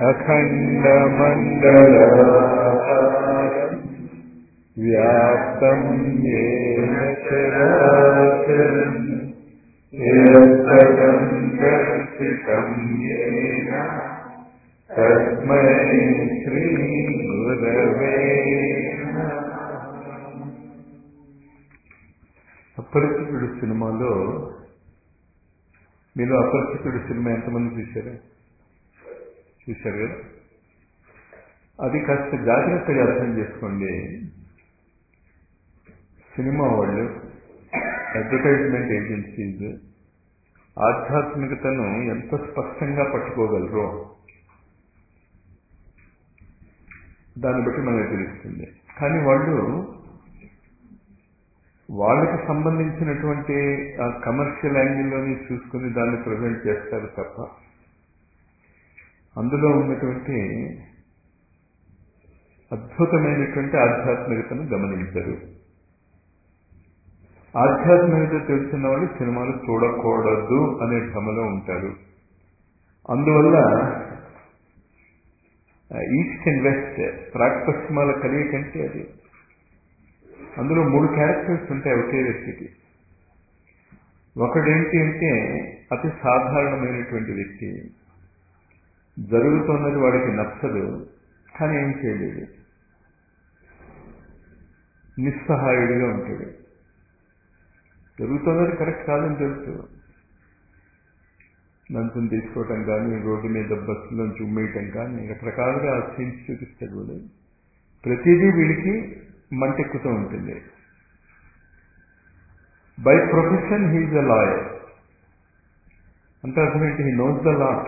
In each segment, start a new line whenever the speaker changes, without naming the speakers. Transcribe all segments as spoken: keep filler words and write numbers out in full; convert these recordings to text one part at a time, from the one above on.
అఖండమండలాకారం వ్యాప్తం యేన చరాచరం యత్పదం దర్శితం యేన తస్మై శ్రీ గురవే నమః. అపరిచితుడు సినిమాలో మీరు అపరిచితుడు సినిమా ఎంతమంది చూశారు చూశారు కదా? అది కాస్త జాగ్రత్తగా అర్థం చేసుకోండి. సినిమా వాళ్ళు, అడ్వర్టైజ్మెంట్ ఏజెన్సీస్ ఆధ్యాత్మికతను ఎంత స్పష్టంగా పట్టుకోగలరో దాన్ని బట్టి మనకు తెలుస్తుంది. కానీ వాళ్ళు వాళ్ళకి సంబంధించినటువంటి ఆ కమర్షియల్ యాంగిల్లోని చూసుకుని దాన్ని ప్రజెంట్ చేస్తారు తప్ప అందులో ఉన్నటువంటి అద్భుతమైనటువంటి ఆధ్యాత్మికతను గమనించరు. ఆధ్యాత్మికత తెలిసిన వాళ్ళు సినిమాలు చూడకూడదు అనే భ్రమలో ఉంటారు. అందువల్ల ఈస్ట్ అండ్ వెస్ట్, ప్రాక్ పశ్చిమాల కలియకంటే అది. అందులో మూడు క్యారెక్టర్స్ ఉంటాయి ఒకే వ్యక్తికి. ఒకడేంటి అంటే అతి సాధారణమైనటువంటి వ్యక్తి, జరుగుతున్నది వాడికి నచ్చదు, కానీ ఏం చేయలేడు, నిస్సహాయుడిగా ఉంటాడు. జరుగుతున్నది కరెక్ట్ కాదని తెలుసు, లంచం తీసుకోవటం కానీ, రోడ్డు మీద బస్సులో చుమ్మేయటం కానీ, రకరకాలుగా సీన్స్ చూపిస్తాడు వాడు. ప్రతిదీ వీడికి మంటెక్కుతూ ఉంటుంది. By profession he is a lawyer అంటే అర్థం ఏంటి? He knows the law.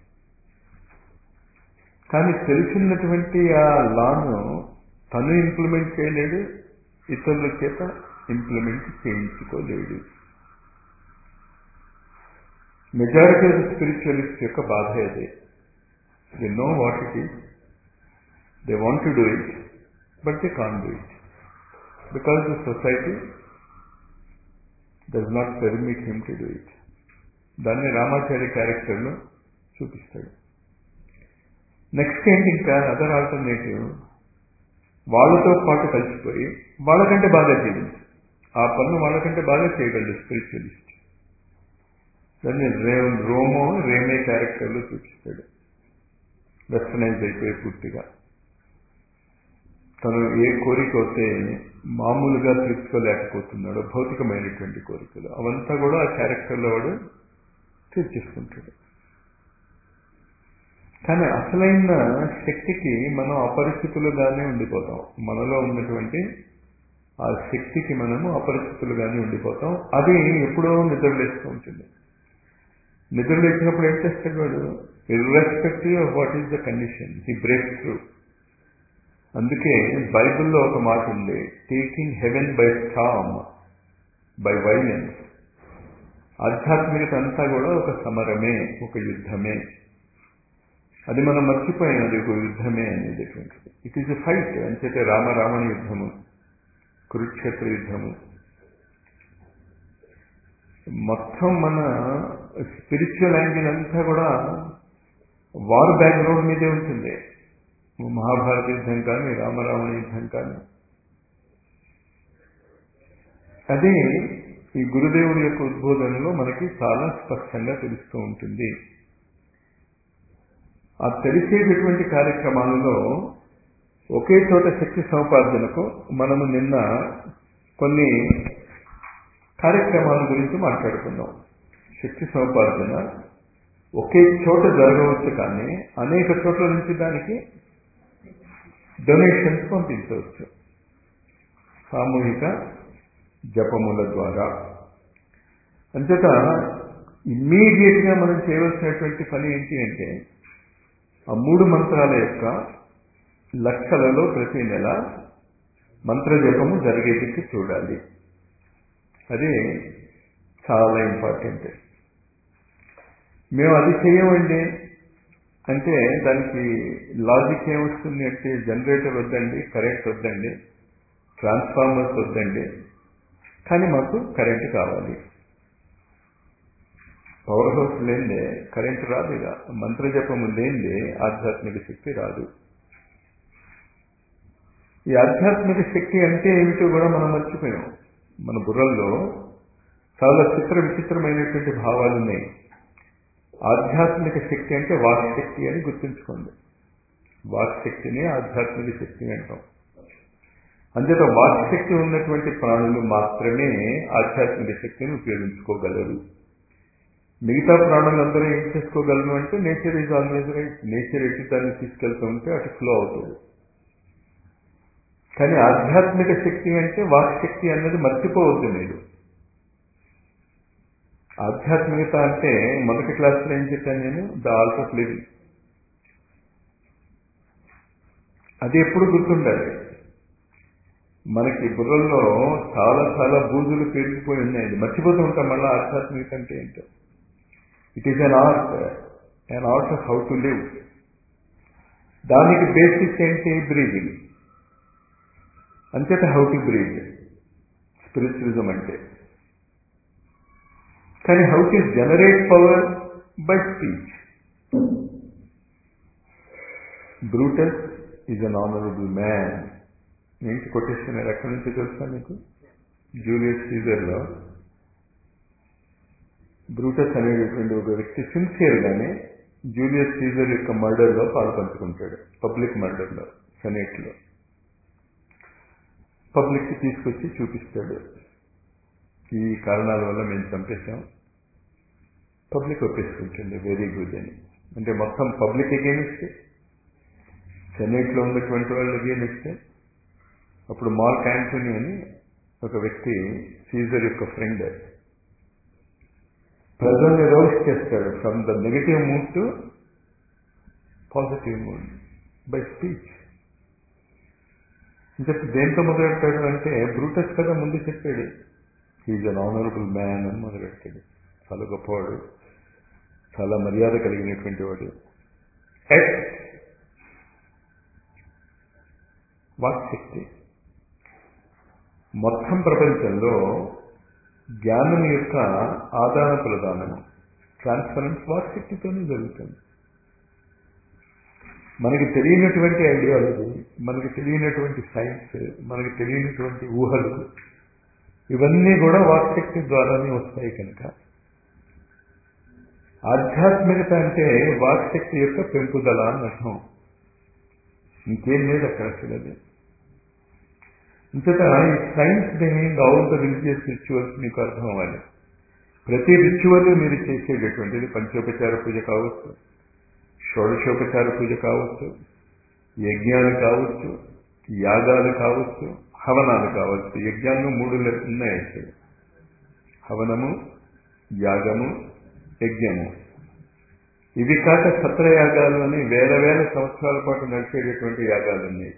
కానీ తెలిసినటువంటి ఆ లాను తను ఇంప్లిమెంట్ చేయలేడు, ఇతరుల చేత ఇంప్లిమెంట్ చేయించుకోలేడు. మెజారిటీ ఆఫ్ స్పిరిచువలిస్ట్ యొక్క బాధ అదే. They know what it is, they want to do it, but they can't do it because the society does not permit him to do it. దాన్ని రామాచారి క్యారెక్టర్లో చూపిస్తాడు. నెక్స్ట్ ఏంటి, ఇంకా అదర్ ఆల్టర్నేటివ్, వాళ్ళతో పాటు కలిసిపోయి వాళ్ళకంటే బాగా జీవించు, ఆ పనులు వాళ్ళకంటే బాగా చేయగలడు స్పిరిచువలిస్ట్. దాన్ని రే రోమో రేమే క్యారెక్టర్లో చూపిస్తాడు. వెస్టర్నైజ్ అయిపోయి పూర్తిగా తను ఏ కోరిక అయితే మామూలుగా తీర్చుకోలేకపోతున్నాడో, భౌతికమైనటువంటి కోరికలు, అవంతా కూడా ఆ క్యారెక్టర్లో వాడు తీర్చేసుకుంటాడు. కానీ అసలైన శక్తికి మనం అపరిచితులుగానే ఉండిపోతాం. మనలో ఉన్నటువంటి ఆ శక్తికి మనము అపరిచితులుగానే ఉండిపోతాం. అది ఎప్పుడో నిద్రలేస్తూ ఉంటుంది. నిద్రలేసినప్పుడు ఏం చేస్తాడు వాడు? Irrespective of what is the condition, he breaks through. అందుకే బైబిల్లో ఒక మాట ఉంది, taking heaven by storm by violence. ఆధ్యాత్మికత అంతా కూడా ఒక సమరమే, ఒక యుద్ధమే. అది మనం మర్చిపోయాం, అది ఒక యుద్ధమే అనేటటువంటిది. It is a fight. అంచేతే రామరావణ యుద్ధము, కురుక్షేత్ర యుద్ధము, మొత్తం మన స్పిరిచువల్ యాంగిల్ అంతా కూడా వార్ బ్యాక్గ్రౌండ్ మీదే ఉంటుంది. మహాభారత యుద్ధం కానీ, రామరావణ యుద్ధం కానీ. అది ఈ గురుదేవుడి యొక్క ఉద్బోధనలో మనకి చాలా స్పష్టంగా తెలుస్తూ ఉంటుంది. ఆ తెలిసేటటువంటి కార్యక్రమాలలో ఒకే చోట శక్తి సముపార్జనకు మనము నిన్న కొన్ని కార్యక్రమాల గురించి మాట్లాడుకున్నాం. శక్తి సముపార్జన ఒకే చోట జరగవచ్చు, కానీ అనేక చోట్ల నుంచి దానికి డొనేషన్స్ పంపించవచ్చు సామూహిక జపముల ద్వారా. అంచేత ఇమ్మీడియట్ గా మనం చేయవలసినటువంటి పని ఏంటి అంటే, ఆ మూడు మంత్రాల యొక్క లక్షలలో ప్రతి నెల మంత్రజపము జరిగేటికి చూడాలి. అది చాలా ఇంపార్టెంట్. మేము అది చేయమండి అంటే దానికి లాజిక్ ఏమొస్తుంది అంటే, జనరేటర్ వద్దండి, కరెంట్ వద్దండి, ట్రాన్స్ఫార్మర్స్ వద్దండి, కానీ మాకు కరెంట్ కావాలి. పవర్ హౌస్ లేనిదే కరెంట్ రాదు. ఇక మంత్రజపము లేనిదే ఆధ్యాత్మిక శక్తి రాదు. ఈ ఆధ్యాత్మిక శక్తి అంటే ఏమిటో కూడా మనం మర్చిపోయాం. మన బుర్రల్లో చాలా చిత్ర విచిత్రమైనటువంటి భావాలు ఉన్నాయి. ఆధ్యాత్మిక శక్తి అంటే వాక్శక్తి అని గుర్తుంచుకోండి. వాక్శక్తిని ఆధ్యాత్మిక శక్తి అంటాం. అంతేత వాక్శక్తి ఉన్నటువంటి ప్రాణులు మాత్రమే ఆధ్యాత్మిక శక్తిని ఉపయోగించుకోగలరు. మిగతా ప్రాణులందరూ ఏం చేసుకోగలరు అంటే nature is always right. Nature ఎటు దాన్ని తీసుకెళ్తూ ఉంటే అటు ఫ్లో అవుతుంది. కానీ ఆధ్యాత్మిక శక్తి అంటే వాక్శక్తి అన్నది మర్చిపోవద్దు మీరు. ఆధ్యాత్మికత అంటే మొదటి క్లాసులో ఏం చెప్పాను నేను, ద ఆర్ట్ ఆఫ్ లివింగ్. అది ఎప్పుడు గుర్తుండాలి. మనకి బుర్రల్లో చాలా చాలా బూజులు పేరుకుపోయి ఉన్నాయి. మర్చిపోతూ ఉంటాం మళ్ళీ ఆధ్యాత్మికత అంటే ఏంటో. It is an art, an art of how to live. దానికి బేసిస్ ఏంటి? బ్రీదింగ్. అంచేత హౌ టు బ్రీత్ స్పిరిచువలిజం అంటే. కానీ how to generate power by speech. Brutus is an honourable man. ఏంటి కొట్టేస్తున్నారు? ఎక్కడి నుంచి తెలుసా మీకు? జూలియస్ సీజర్లో బ్రూటస్ అనేటటువంటి ఒక వ్యక్తి సిన్సియర్గానే జూలియస్ సీజర్ యొక్క మర్డర్లో పాల్పంచుకుంటాడు. పబ్లిక్ మర్డర్లో, సెనేట్లో. పబ్లిక్కి తీసుకొచ్చి చూపిస్తాడు, ఈ కారణాల వల్ల మేము చంపేశాం. పబ్లిక్ ఒప్పేసుకుంటుంది, వెరీ గుడ్ అని. అంటే మొత్తం పబ్లిక్ ఎగేనిస్తే, సెనేట్లో ఉన్నటువంటి వాళ్ళు ఎగేనిస్తే, అప్పుడు మార్క్ యాంటనీ అని ఒక వ్యక్తి, సీజర్ యొక్క ఫ్రెండ్, ప్రజల్ని రోస్ట్ చేస్తాడు from the negative mood to positive mood by speech. చెప్పి దేంతో మొదలెడతాడు అంటే, బ్రూటస్ కదా ముందు చెప్పాడు, హీజ్ అన్ ఆనరబుల్ మ్యాన్ అని మొదలెడతాడు. చాలా గొప్పవాడు, చాలా మర్యాద కలిగినటువంటి వాడు. వాక్శక్తి మొత్తం ప్రపంచంలో జ్ఞానం యొక్క ఆదాన ప్రదానము, ట్రాన్స్ఫరెన్స్ వాక్శక్తితోనే జరుగుతుంది. మనకి తెలియనటువంటి ఐడియాలజీ, మనకి తెలియనటువంటి సైన్స్, మనకి తెలియనటువంటి ఊహలు, ఇవన్నీ కూడా వాక్శక్తి ద్వారానే వస్తాయి. కనుక ఆధ్యాత్మికత అంటే వాక్శక్తి యొక్క పెంపుదల అని అర్థం. ఇంకేం లేదు అక్కడ అసలు. అది ఇంతట ఈ science behind all the religious rituals మీకు అర్థం అవ్వాలి. ప్రతి రిచువల్ మీరు చేసేటటువంటిది పంచోపచార పూజ కావచ్చు, షోడశోపచార పూజ కావచ్చు, యజ్ఞాలు కావచ్చు, యాగాలు కావచ్చు, హవనాలు కావచ్చు. యజ్ఞాలు మూడు ఉన్నాయి. హవనము, యాగము, యజ్ఞము. ఇవి కాక సత్రయాగాలు అని వేల వేల సంవత్సరాల పాటు నడిచేటటువంటి యాగాలు ఉన్నాయి.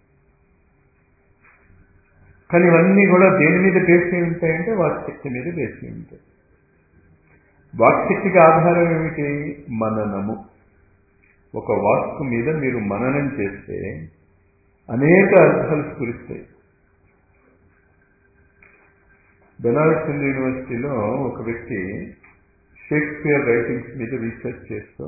కానీ ఇవన్నీ కూడా దేని మీద బేస్ అయి ఉంటాయంటే వాక్శక్తి మీద బేస్ అయి ఉంటాయి. వాక్శక్తికి ఆధారం ఏమిటి? మననము. ఒక వాక్కు మీద మీరు మననం చేస్తే అనేక అర్థాలు స్ఫురిస్తాయి. బెనారస్ హిందూ యూనివర్సిటీలో ఒక వ్యక్తి షేక్స్పియర్ రైటింగ్స్ మీద రీసెర్చ్ చేస్తూ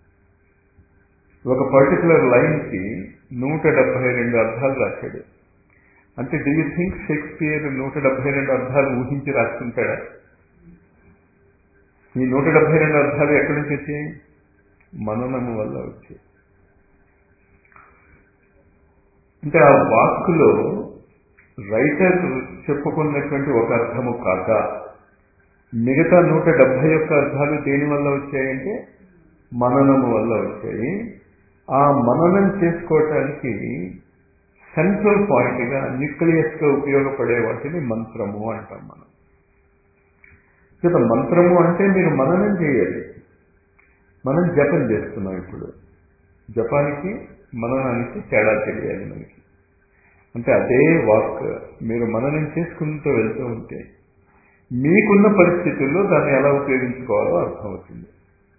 ఒక పర్టికులర్ లైన్కి నూట డెబ్బై రెండు అర్థాలు రాశాడు. అంటే డూ యూ థింక్ షేక్స్పియర్ నూట డెబ్బై రెండు అర్థాలు ఊహించి రాసుకుంటాడా? ఈ నూట డెబ్బై రెండు అర్థాలు ఎక్కడి నుంచి వచ్చాయి? మననము వల్ల వచ్చాయి. అంటే ఆ వాక్కులో రైటర్ చెప్పుకున్నటువంటి ఒక అర్థము కాక మిగతా నూట డెబ్బై ఒక్క అర్థాలు దేని వల్ల వచ్చాయంటే మననము వల్ల వచ్చాయి. ఆ మననం చేసుకోవటానికి సెంట్రల్ పాయింట్గా, న్యూక్లియస్గా ఉపయోగపడే వాటిని మంత్రము అంటాం మనం. మంత్రము అంటే మీరు మననం చేయాలి. మనం జపం చేస్తున్నాం. ఇప్పుడు జపానికి మననానికి తేడా తెలియాలి మనకి. అంటే అదే వాక్ మీరు మననం చేసుకుంటూ వెళ్తూ ఉంటే మీకున్న పరిస్థితుల్లో దాన్ని ఎలా ఉపయోగించుకోవాలో అర్థమవుతుంది.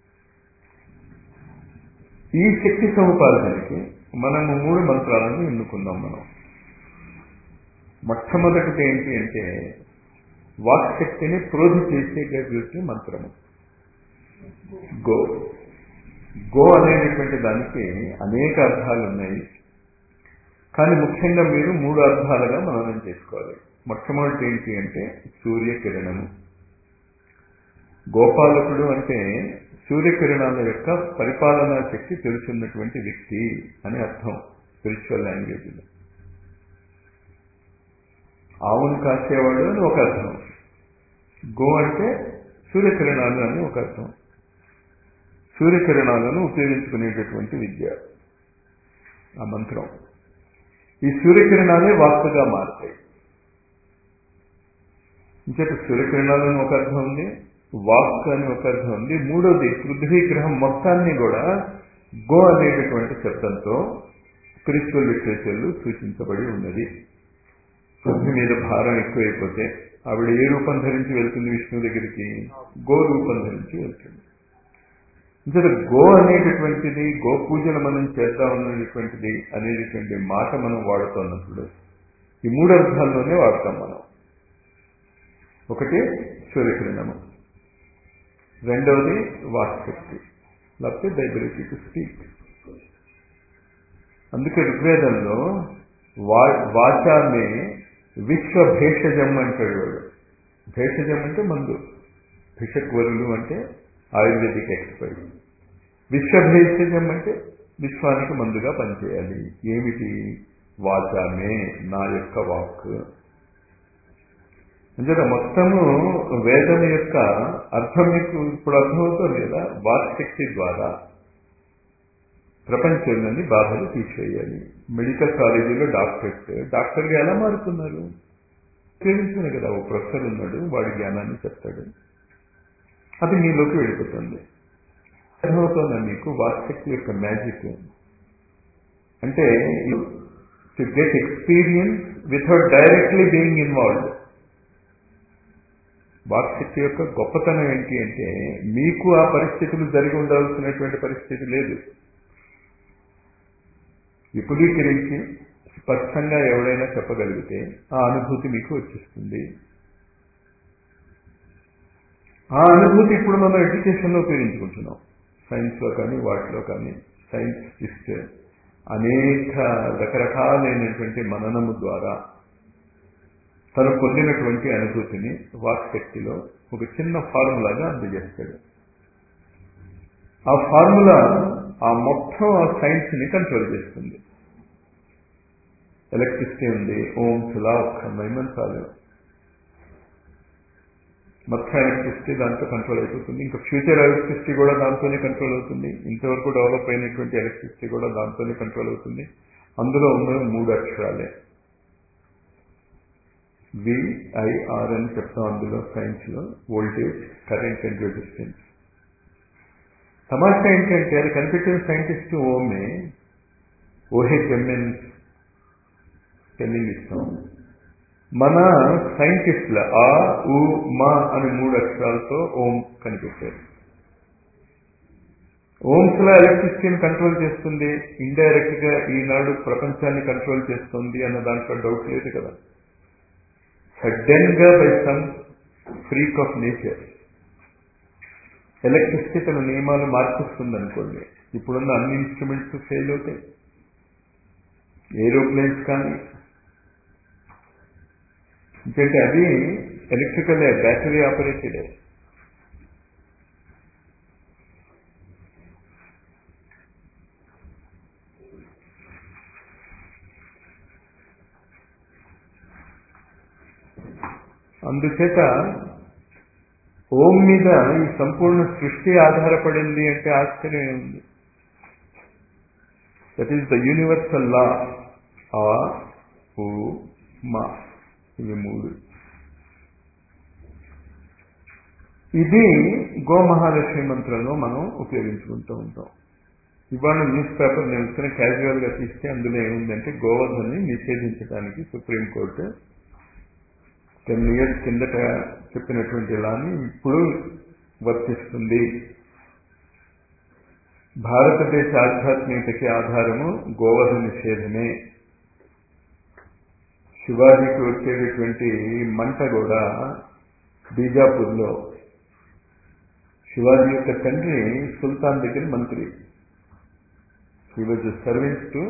ఈ శక్తి సముపార్జనకి మనము మూడు మంత్రాలను ఎన్నుకుందాం. మనం మొట్టమొదటిది ఏంటి అంటే వాక్శక్తిని ప్రోధి చేసేటటువంటి మంత్రము. గో. గో అనేటటువంటి దానికి అనేక అర్థాలు ఉన్నాయి. కానీ ముఖ్యంగా మీరు మూడు అర్థాలుగా మననం చేసుకోవాలి. మొట్టమొదటి ఏంటి అంటే సూర్యకిరణము. గోపాలకుడు అంటే సూర్యకిరణాల యొక్క పరిపాలనా శక్తి తెలుసున్నటువంటి వ్యక్తి అని అర్థం స్పిరిచువల్ లాంగ్వేజ్లో. ఆవును కాసేవాడు అని ఒక అర్థం. గో అంటే సూర్యకిరణాలు అని ఒక అర్థం. సూర్యకిరణాలను ఉపయోగించుకునేటటువంటి విద్య ఆ మంత్రం. ఈ సూర్యకిరణాలే వాక్కుగా మారుతాయి. ఇంకేత సూర్యకిరణాలని ఒక అర్థం ఉంది, వాక్ అని ఒక అర్థం ఉంది. మూడోది పృథ్వీ గ్రహం మొత్తాన్ని కూడా గో అనేటటువంటి శబ్దంతో స్పిరిచువల్ లిటరేచర్లు సూచించబడి ఉన్నది. పృథ్వీ మీద భారం ఎక్కువైపోతే ఆవిడ ఏ రూపం ధరించి వెళ్తుంది విష్ణువు దగ్గరికి? గో రూపం ధరించి వెళ్తుంది. ఇంకా గో అనేటటువంటిది, గో పూజలు మనం చేద్దాం అనేటువంటిది అనేటటువంటి మాట మనం వాడుతున్నప్పుడు ఈ మూడు అర్థాల్లోనే వాడతాం మనం. ఒకటి సూర్యకిరణము, రెండవది వాక్శక్తి, లేకపోతే ద ఎబిలిటీ టు స్పీక్. అందుకే ఋగ్వేదంలో వా వాచామే విశ్వ భేషజం అంటాడు వాడు. భేషజం అంటే మందు, భిషక్వరులు అంటే ఆయుర్వేదిక్ ఎక్స్పర్ట్. విశ్వభేషజం అంటే విశ్వానికి మందుగా పనిచేయాలి. ఏమిటి? వాచామే, నా యొక్క వాక్. అంటే మొత్తము వేదం యొక్క అర్థం మీకు ఇప్పుడు అర్థమవుతుంది కదా. వాక్శక్తి ద్వారా ప్రపంచంలోని బాధలు తీసివేయాలి. మెడికల్ కాలేజీలో డాక్టర్స్ డాక్టర్గా ఎలా మారుతున్నారు? ఉపయోగించుకునే కదా. ఓ ప్రొఫెసర్ ఉన్నాడు, వాడి జ్ఞానాన్ని చెప్తాడు, అది మీలోకి వెళ్ళిపోతుంది. అర్థమవుతుందా మీకు వాక్శక్తి యొక్క మ్యాజిక్? అంటే to get experience without directly being involved. వాక్శక్తి యొక్క గొప్పతనం ఏంటి అంటే మీకు ఆ పరిస్థితులు జరిగి ఉండాల్సినటువంటి పరిస్థితి లేదు. విపులీకరించి స్పష్టంగా ఎవడైనా చెప్పగలిగితే ఆ అనుభూతి మీకు వచ్చేస్తుంది. ఆ అనుభూతి ఇప్పుడు మనం ఎడ్యుకేషన్లో ఉపయోగించుకుంటున్నాం. సైన్స్లో కానీ వాటిలో కానీ సైంటిస్ట్ అనేక రకరకాలైనటువంటి మననము ద్వారా తను పొందినటువంటి అనుభూతిని వాక్శక్తిలో ఒక చిన్న ఫార్ములాగా అందజేస్తాడు. ఆ ఫార్ములా ఆ మొత్తం ఆ సైన్స్ని కంట్రోల్ చేస్తుంది. ఎలక్ట్రిసిటీ ఉంది, ఓమ్స్ లా ఒక్క మైమంతాలు మొత్తం ఎలక్ట్రిసిటీ దాంతో కంట్రోల్ అయిపోతుంది. ఇంకా ఫ్యూచర్ ఎలక్ట్రిసిటీ కూడా దాంతోనే కంట్రోల్ అవుతుంది. ఇంతవరకు డెవలప్ అయినటువంటి ఎలక్ట్రిసిటీ కూడా దాంతోనే కంట్రోల్ అవుతుంది. అందులో ఉన్న మూడు అక్షరాలే విఐఆర్ అని చెప్తాం. అందులో సైన్స్లో వోల్టేజ్, కరెంట్ అండ్ రెసిస్టెన్స్. తమాషా ఏంటంటే అది కనిపెట్టిన సైంటిస్ట్ ఓమే ఓహెచ్ఎంఎన్ స్పెల్లింగ్ ఇస్తాం. మన సైంటిస్టుల ఆ ఉ మా అని మూడు అక్షరాలతో ఓం కనిపెట్టారు. ఓమ్స్లో ఎలక్ట్రిసిటీని కంట్రోల్ చేస్తుంది, ఇండైరెక్ట్ గా ఈనాడు ప్రపంచాన్ని కంట్రోల్ చేస్తుంది అన్న దాంట్లో డౌట్ లేదు కదా. సడన్ గా by some freak of nature electricity తన నియమాలు మార్పిస్తుంది అనుకోండి. ఇప్పుడున్న అన్ని ఇన్స్ట్రుమెంట్స్ ఫెయిల్ అవుతాయి. ఏరోప్లేన్స్ కానీ, ఎందుకంటే అది ఎలక్ట్రికల్ బ్యాటరీ ఆపరేటెడ్. అందుచేత ఓం మీద ఈ సంపూర్ణ సృష్టి ఆధారపడింది అంటే ఆశ్చర్యం ఉంది. That is the universal law. ఆ ఉ మా ఇవి మూడు. ఇది గో మహాలక్ష్మి మంత్రంలో మనం ఉపయోగించుకుంటూ ఉంటాం. ఇవాళ న్యూస్ పేపర్ నేను వచ్చిన క్యాజువల్ గా తీస్తే అందులో ఏముందంటే గోవధని నిషేధించడానికి సుప్రీంకోర్టు టెన్ ఇయర్స్ కిందట చెప్పినటువంటి లాని ఇప్పుడు వర్తిస్తుంది. భారతదేశ ఆధ్యాత్మికతకి ఆధారము గోవధ నిషేధమే. శివాజీకి వచ్చేటటువంటి మంట కూడా బీజాపూర్లో శివాజీ యొక్క తండ్రి సుల్తాన్ దగ్గర మంత్రి. He was servant to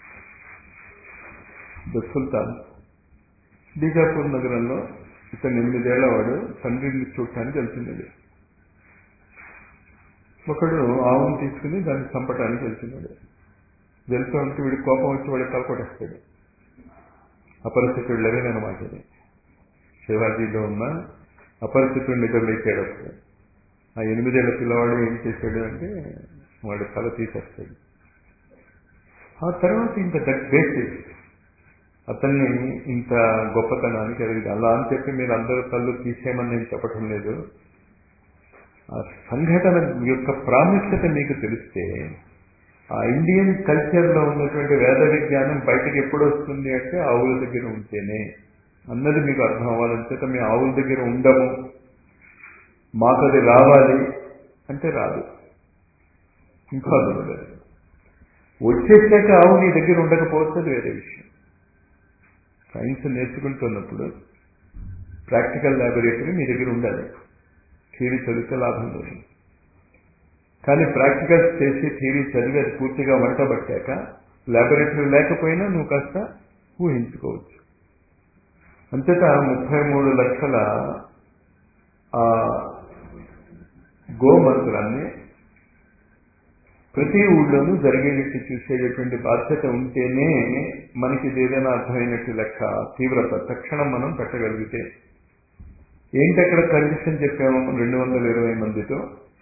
the sultan. Bijapur నగరంలో ఇతను ఎనిమిదేళ్ల వాడు తండ్రిని చూడటానికి వెళ్తున్నాడు. ఒకడు ఆవును తీసుకుని దాన్ని చంపటానికి వెళ్తున్నాడు. వెళ్తూ ఉంటే వీడి కోపం వచ్చి వాడి తలకొట్టేస్తాడు. అపరిస్థితుడు లేదనమాట. ఇది శివాజీలో ఉన్న అపరిస్థితుడు నిద్రలేచాడు. అప్పుడు ఆ ఎనిమిదేళ్ల పిల్లవాడు ఏం చేశాడు అంటే వాడి తల తీసేస్తాడు. ఆ తర్వాత ఇంత బేసిస్ అతన్ని ఇంత గొప్పతనానికి ఎదిగింది. అలా అని చెప్పి మీరు అందరూ తల్లు తీసేయమని నేను చెప్పటం లేదు. ఆ సంఘటన యొక్క ప్రాముఖ్యత మీకు తెలిస్తే ఆ ఇండియన్ కల్చర్లో ఉన్నటువంటి వేద విజ్ఞానం బయటకు ఎప్పుడు వస్తుంది అంటే ఆవుల దగ్గర ఉంటేనే అన్నది మీకు అర్థం అవ్వాలని చేత మీ ఆవుల దగ్గర ఉండము, మాకు అది రావాలి అంటే రాదు. ఇంకా ఉండదు. వచ్చేసాక ఆవు నీ దగ్గర ఉండకపోతే అది వేరే విషయం. సైన్స్ నేర్చుకుంటున్నప్పుడు ప్రాక్టికల్ ల్యాబొరేటరీ మీ దగ్గర ఉండాలి. థియరీ చదివితే లాభం లేదు. కానీ ప్రాక్టికల్స్ చేసి థియరీ చదివి అది పూర్తిగా వంట పట్టాక ల్యాబొరేటరీ లేకపోయినా నువ్వు కాస్త ఊహించుకోవచ్చు. అంతేత ముప్పై మూడు లక్షల గోమంత్రాన్ని ప్రతి ఊళ్ళోనూ జరిగేటట్టు చూసేటటువంటి బాధ్యత ఉంటేనే మనకి ఏదైనా అర్థమైనట్టు లెక్క. తీవ్రత తక్షణం మనం పెట్టగలిగితే ఏంటి అక్కడ కండిషన్ చెప్పాము? రెండు వందల ఇరవై మందితో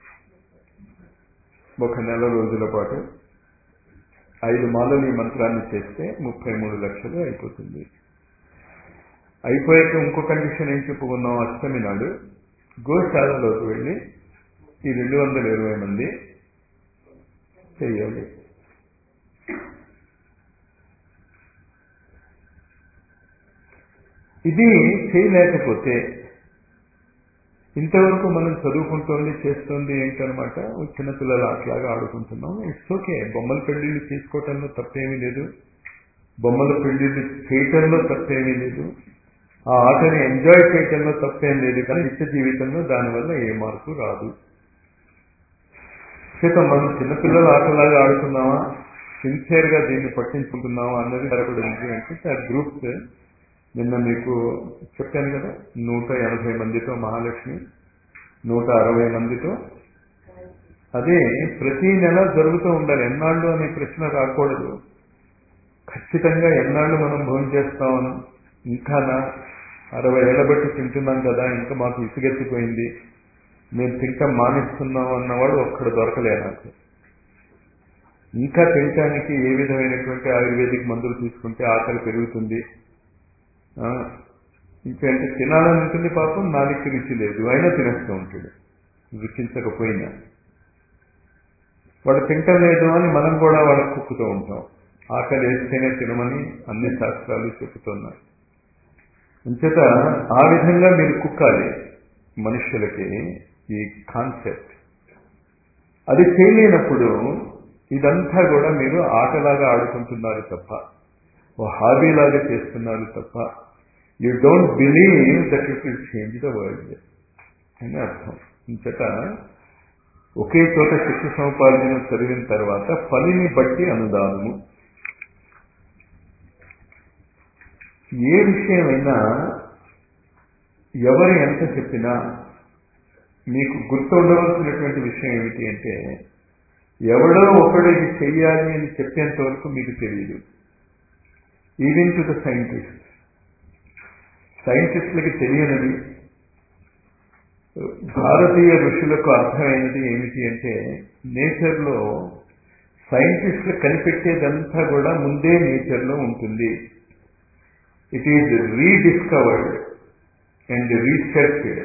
ఒక నెల రోజుల పాటు ఐదు మాలలు ఈ మంత్రాన్ని చేస్తే ముప్పై మూడు లక్షలు అయిపోతుంది. అయిపోయాక ఇంకో కండిషన్ ఏం చెప్పుకున్నాం? అష్టమి నాడు గోశాలలోకి వెళ్ళి ఈ రెండు వందల ఇరవై మంది చేయాలి. ఇది చేయలేకపోతే ఇంతవరకు మనం చదువుకుంటోంది చేస్తోంది ఏంటనమాట, చిన్నపిల్లలు అట్లాగా ఆడుకుంటున్నాం. It's okay. బొమ్మల పెళ్లిళ్ళు చేసుకోవటంలో తప్పేమీ లేదు, బొమ్మల పెళ్లిళ్ళు చేయటంలో తప్పేమీ లేదు, ఆ ఆటని ఎంజాయ్ చేయటంలో తప్పేం లేదు. కానీ నిత్య జీవితంలో దానివల్ల ఏ మార్పు రాదు. చేత మనం చిన్నపిల్లల ఆటలాగా ఆడుతున్నామా, సిన్సియర్గా దీన్ని పట్టించుకుంటున్నామా అన్నది సరిపడింది అంటే ఆ గ్రూప్స్ నిన్న మీకు చెప్పాను కదా, నూట ఎనభై మందితో మహాలక్ష్మి, నూట అరవై మందితో. అదే ప్రతి నెల జరుగుతూ ఉండాలి. ఎన్నాళ్ళు అనే ప్రశ్న రాకూడదు. ఖచ్చితంగా ఎన్నాళ్ళు మనం భోజనం చేస్తాం, ఇంకానా అరవై ఏళ్ళ బట్టి తింటున్నాం కదా, ఇంకా మాకు ఇసుగెత్తిపోయింది, మేము తింటాం మానేస్తున్నాం అన్నవాడు ఒక్కడు దొరకలే నాకు. ఇంకా తినటానికి ఏ విధమైనటువంటి ఆయుర్వేదిక్ మందులు తీసుకుంటే ఆకలి పెరుగుతుంది, ఇంకంటే తినాలని ఉంటుంది పాపం, నాలుగు రుచి లేదు అయినా తినేస్తూ ఉంటాడు. రుచించకపోయినా వాడు తింటం లేదు అని మనం కూడా వాళ్ళకు కుక్కుతూ ఉంటాం. ఆకలి వేస్తేనే తినమని అన్ని శాస్త్రాలు చెబుతున్నాయి. అంచేత ఆ విధంగా మీరు కుక్కాలి మనుషులకి ఈ కాన్సెప్ట్. అది చేయలేనప్పుడు ఇదంతా కూడా మీరు ఆటలాగా ఆడుకుంటున్నారు తప్ప, ఓ హాబీలాగా చేస్తున్నారు తప్ప, you don't believe that it will change the world అని అర్థం. ఇంతట ఒకే చోట శక్తి సముపార్జన చదివిన తర్వాత పనిని బట్టి అనుదానము. ఏ విషయమైనా ఎవరు ఎంత చెప్పినా మీకు గుర్తు ఉండవలసినటువంటి విషయం ఏమిటి అంటే, ఎవడో ఒకడు ఇది చెయ్యాలి అని చెప్పేంత వరకు మీకు తెలియదు. ఈవెన్ టు ద సైంటిస్ట్, సైంటిస్టులకి తెలియనిది భారతీయ ఋషులకు అర్థమైనది ఏమిటి అంటే, నేచర్లో సైంటిస్టులు కనిపెట్టేదంతా కూడా ముందే నేచర్లో ఉంటుంది. It is rediscovered and researched.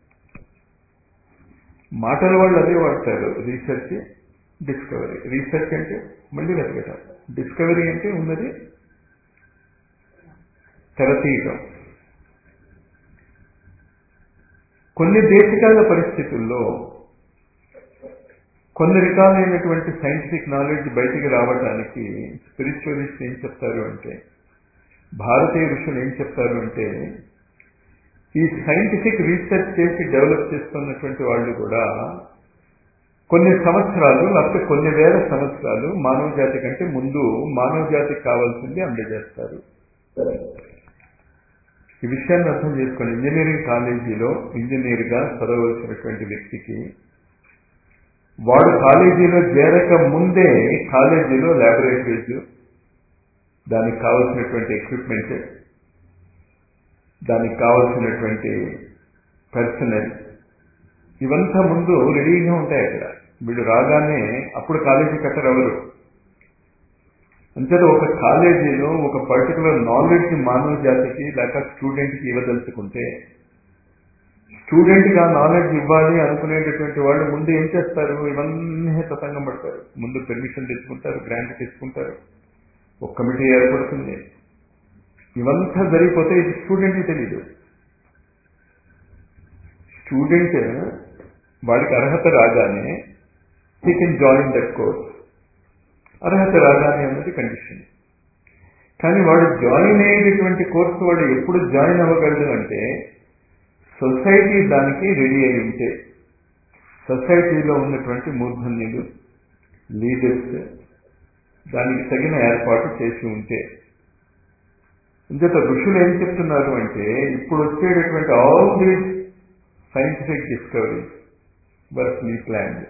మాటల వాళ్ళు అదే వాడతారు, రీసెర్చ్ డిస్కవరీ. రీసెర్చ్ అంటే మళ్ళీ వెతకటం, డిస్కవరీ అంటే ఉన్నది తెరతీయటం. కొన్ని దేశకాల పరిస్థితుల్లో కొన్ని రకాలైనటువంటి సైంటిఫిక్ నాలెడ్జ్ బయటికి రావడానికి స్పిరిచువలిస్ట్ ఏం చెప్తారు అంటే, భారతీయ ఋషులు ఏం చెప్తారు అంటే, ఈ సైంటిఫిక్ రీసెర్చ్ చేసి డెవలప్ చేస్తున్నటువంటి వాళ్ళు కూడా కొన్ని సంవత్సరాలు లేకపోతే కొన్ని వేల సంవత్సరాలు మానవ జాతి కంటే ముందు మానవ జాతికి కావాల్సింది అందజేస్తారు. ఈ విషయాన్ని అర్థం చేసుకోండి. ఇంజనీరింగ్ కాలేజీలో ఇంజనీర్గా చదవలసినటువంటి వ్యక్తికి వాడు కాలేజీలో చేరక ముందే కాలేజీలో ల్యాబొరేటరీస్, దానికి కావలసినటువంటి ఎక్విప్మెంట్, దానికి కావలసినటువంటి పర్సనల్, ఇవంతా ముందు రెడీగా ఉంటాయి. అక్కడ వీడు రాగానే అప్పుడు కాలేజీ కట్టరవరు. అంతేత ఒక కాలేజీలో ఒక పర్టికులర్ నాలెడ్జ్ మానవ జాతికి లేక స్టూడెంట్కి ఇవ్వదలుచుకుంటే, స్టూడెంట్కి ఆ నాలెడ్జ్ ఇవ్వాలి అనుకునేటటువంటి వాళ్ళు ముందు ఏం చేస్తారు? ఇవన్నీ తతంగం పడతారు. ముందు పెర్మిషన్ తెచ్చుకుంటారు, గ్రాంట్ తెచ్చుకుంటారు, ఒక కమిటీ ఏర్పడుతుంది. ఇవంతా జరిగిపోతే ఇది స్టూడెంట్కి తెలీదు. స్టూడెంట్ వాడికి అర్హత రాగానే he can join that course. అర్హత రాగానే అన్నది కండిషన్. కానీ వాడు జాయిన్ అయ్యేటటువంటి కోర్సు వాడు ఎప్పుడు జాయిన్ అవ్వగలడు అంటే సొసైటీ దానికి రెడీ అయి ఉంటే, సొసైటీలో ఉన్నటువంటి మూర్ధన్యులు, లీడర్స్ దానికి తగిన ఏర్పాటు చేసి ఉంటే. ఇంత ఋషులు ఏం చెప్తున్నారు అంటే ఇప్పుడు వచ్చేటటువంటి ఆల్ దీస్ సైంటిఫిక్ డిస్కవరీస్ వర్క్లీ ప్లాన్డ్.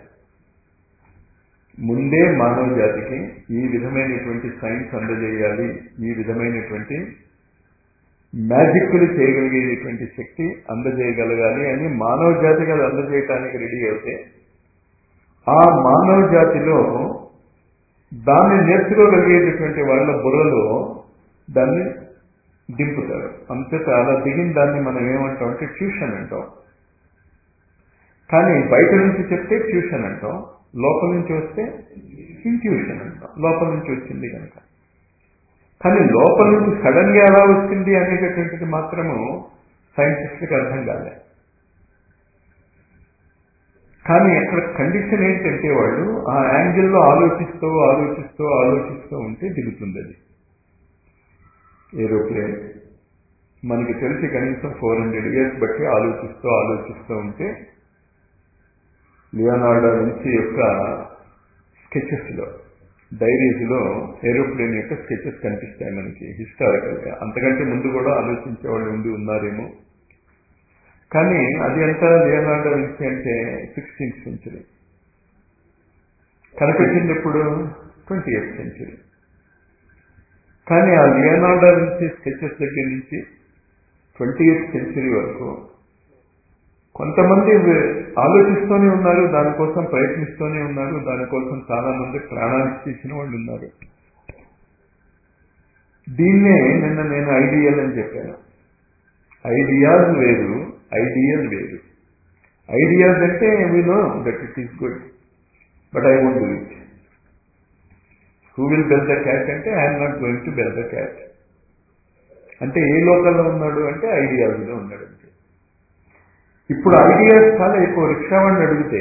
ముందే మానవ జాతికి ఈ విధమైనటువంటి సైన్స్ అందజేయాలి, ఈ విధమైనటువంటి మ్యాజిక్లు చేయగలిగేటువంటి శక్తి అందజేయగలగాలి అని మానవ జాతికి అది అందజేయటానికి రెడీ అయితే ఆ మానవ జాతిలో దాన్ని నేర్చుకోగలిగేటటువంటి వాళ్ళ బుర్రలో దాన్ని దింపుతారు. అంతే అలా దిగిన దాన్ని మనం ఏమంటాం అంటే ట్యూషన్ అంటాం. కానీ బయట నుంచి చెప్తే ట్యూషన్ అంటాం, లోపల నుంచి వస్తే ఇంట్యూషన్ అంటాం. లోపల నుంచి వచ్చింది కనుక. కానీ లోపల నుంచి సడన్ గా ఎలా వచ్చింది అనేటటువంటిది మాత్రము సైంటిస్ట్కి అర్థం కాలే. కానీ అక్కడ కండిషన్ ఏంటంటే వాళ్ళు ఆ యాంగిల్లో ఆలోచిస్తూ ఆలోచిస్తూ ఆలోచిస్తూ ఉంటే దిగుతుంది అది. ఏరోప్లేన్ మనకి తెలిసి కనీసం ఫోర్ హండ్రెడ్ ఇయర్స్ బట్టి ఆలోచిస్తూ ఆలోచిస్తూ ఉంటే లియోనార్డో విన్సీ యొక్క స్కెచెస్లో, డైరీస్లో ఏరోప్లేన్ యొక్క స్కెచెస్ కనిపిస్తాయి మనకి హిస్టారికల్గా. అంతకంటే ముందు కూడా ఆలోచించే వాళ్ళు ఉండి ఉన్నారేమో. కానీ అది ఎంత లియోనార్డో విన్సీ అంటే సిక్స్టీన్త్ సెంచురీ, కనిపించింది ఇప్పుడు ట్వంటీ ఎయిత్ సెంచురీ. కానీ ఆ లియోనార్డో విన్సీ స్కెచెస్ దగ్గర నుంచి ట్వంటీ ఎయిత్ సెంచురీ వరకు కొంతమంది ఆలోచిస్తూనే ఉన్నారు, దానికోసం ప్రయత్నిస్తూనే ఉన్నారు, దానికోసం చాలా మంది ప్రాణాలు ఇచ్చిన వాళ్ళు ఉన్నారు. దీన్నే నిన్న నేను ఐడియల్ అని చెప్పాను. ఐడియాస్ వేరు, ఐడియల్ వేరు. ఐడియాస్ అంటే we know that it is good but I won't do it. Who will bell the cat అంటే I'm not going to bell the cat. అంటే ఏ లోకంలో ఉన్నాడు అంటే ఐడియాస్లో ఉన్నాడు. ఇప్పుడు ఐడియాస్ చాలా ఎక్కువ. రిక్షావాడిని అడిగితే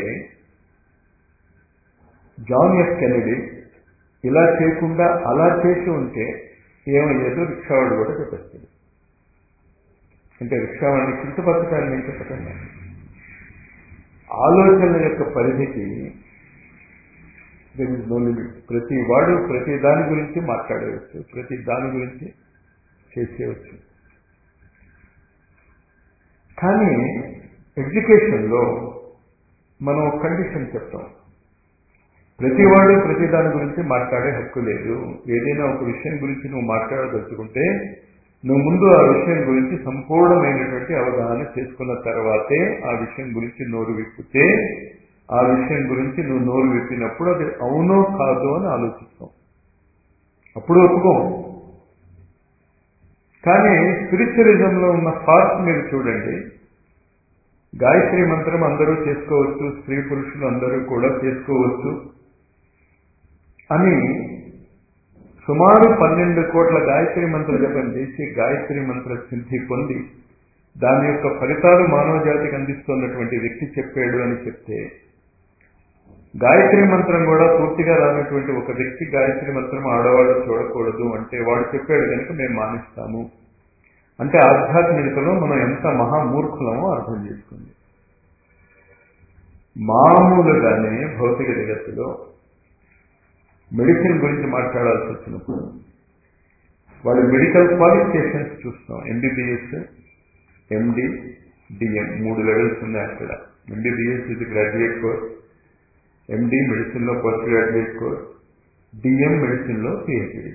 జాన్ ఎఫ్ కెనడీ ఇలా చేయకుండా అలా చేసి ఉంటే ఏమయ్యేదో రిక్షావాడు కూడా చెప్పేస్తాడు. అంటే రిక్షావాడిని కించపరచడానికి ఏం చెప్పకుండా ఆలోచనల యొక్క పరిధికి దెర్ ఇస్ నో లిమిట్. ప్రతి వాడు ప్రతి దాని గురించి మాట్లాడవచ్చు, ప్రతి దాని గురించి చేసేయవచ్చు. కానీ ఎడ్యుకేషన్లో మనం ఒక కండిషన్ చెప్తాం, ప్రతివాడు ప్రతి దాని గురించి మాట్లాడే హక్కు లేదు. ఏదైనా ఒక విషయం గురించి నువ్వు మాట్లాడదలుచుకుంటే నువ్వు ముందు ఆ విషయం గురించి సంపూర్ణమైనటువంటి అవగాహన చేసుకున్న తర్వాతే ఆ విషయం గురించి నోరు విప్పితే, ఆ విషయం గురించి నువ్వు నోరు విప్పినప్పుడు అది అవునో కాదో అని ఆలోచిస్తాం, అప్పుడు ఒప్పుకోం. కానీ స్పిరిచువలిజంలో ఉన్న ఫాస్ట్ మీరు చూడండి, గాయత్రి మంత్రం అందరూ చేసుకోవచ్చు, స్త్రీ పురుషులు అందరూ కూడా చేసుకోవచ్చు అని సుమారు పన్నెండు కోట్ల గాయత్రి మంత్ర జపం చేసి గాయత్రి మంత్ర సిద్ధి పొంది దాని యొక్క ఫలితాలు మానవ జాతికి అందిస్తున్నటువంటి వ్యక్తి చెప్పాడు అని చెప్తే, గాయత్రి మంత్రం కూడా పూర్తిగా రానటువంటి ఒక వ్యక్తి గాయత్రి మంత్రం ఆడవాళ్ళు చూడకూడదు అంటే వాడు చెప్పాడు కనుక మేము మానిస్తాము అంటే ఆధ్యాత్మికతలో మనం ఎంత మహామూర్ఖులమో అర్థం చేసుకుంది. మామూలుగానే భౌతిక జగత్తులో మెడిసిన్ గురించి మాట్లాడాల్సి వచ్చినప్పుడు వాళ్ళు మెడికల్ క్వాలిఫికేషన్స్ చూస్తాం. ఎంబీబీఎస్, ఎండి, డిఎం మూడు లెవెల్స్ ఉన్నాయి అక్కడ. ఎంబీబీఎస్ ఇది గ్రాడ్యుయేట్ కోర్స్, ఎండి మెడిసిన్లో పోస్ట్ గ్రాడ్యుయేట్ కోర్స్, డిఎం మెడిసిన్లో పిహెచ్డి.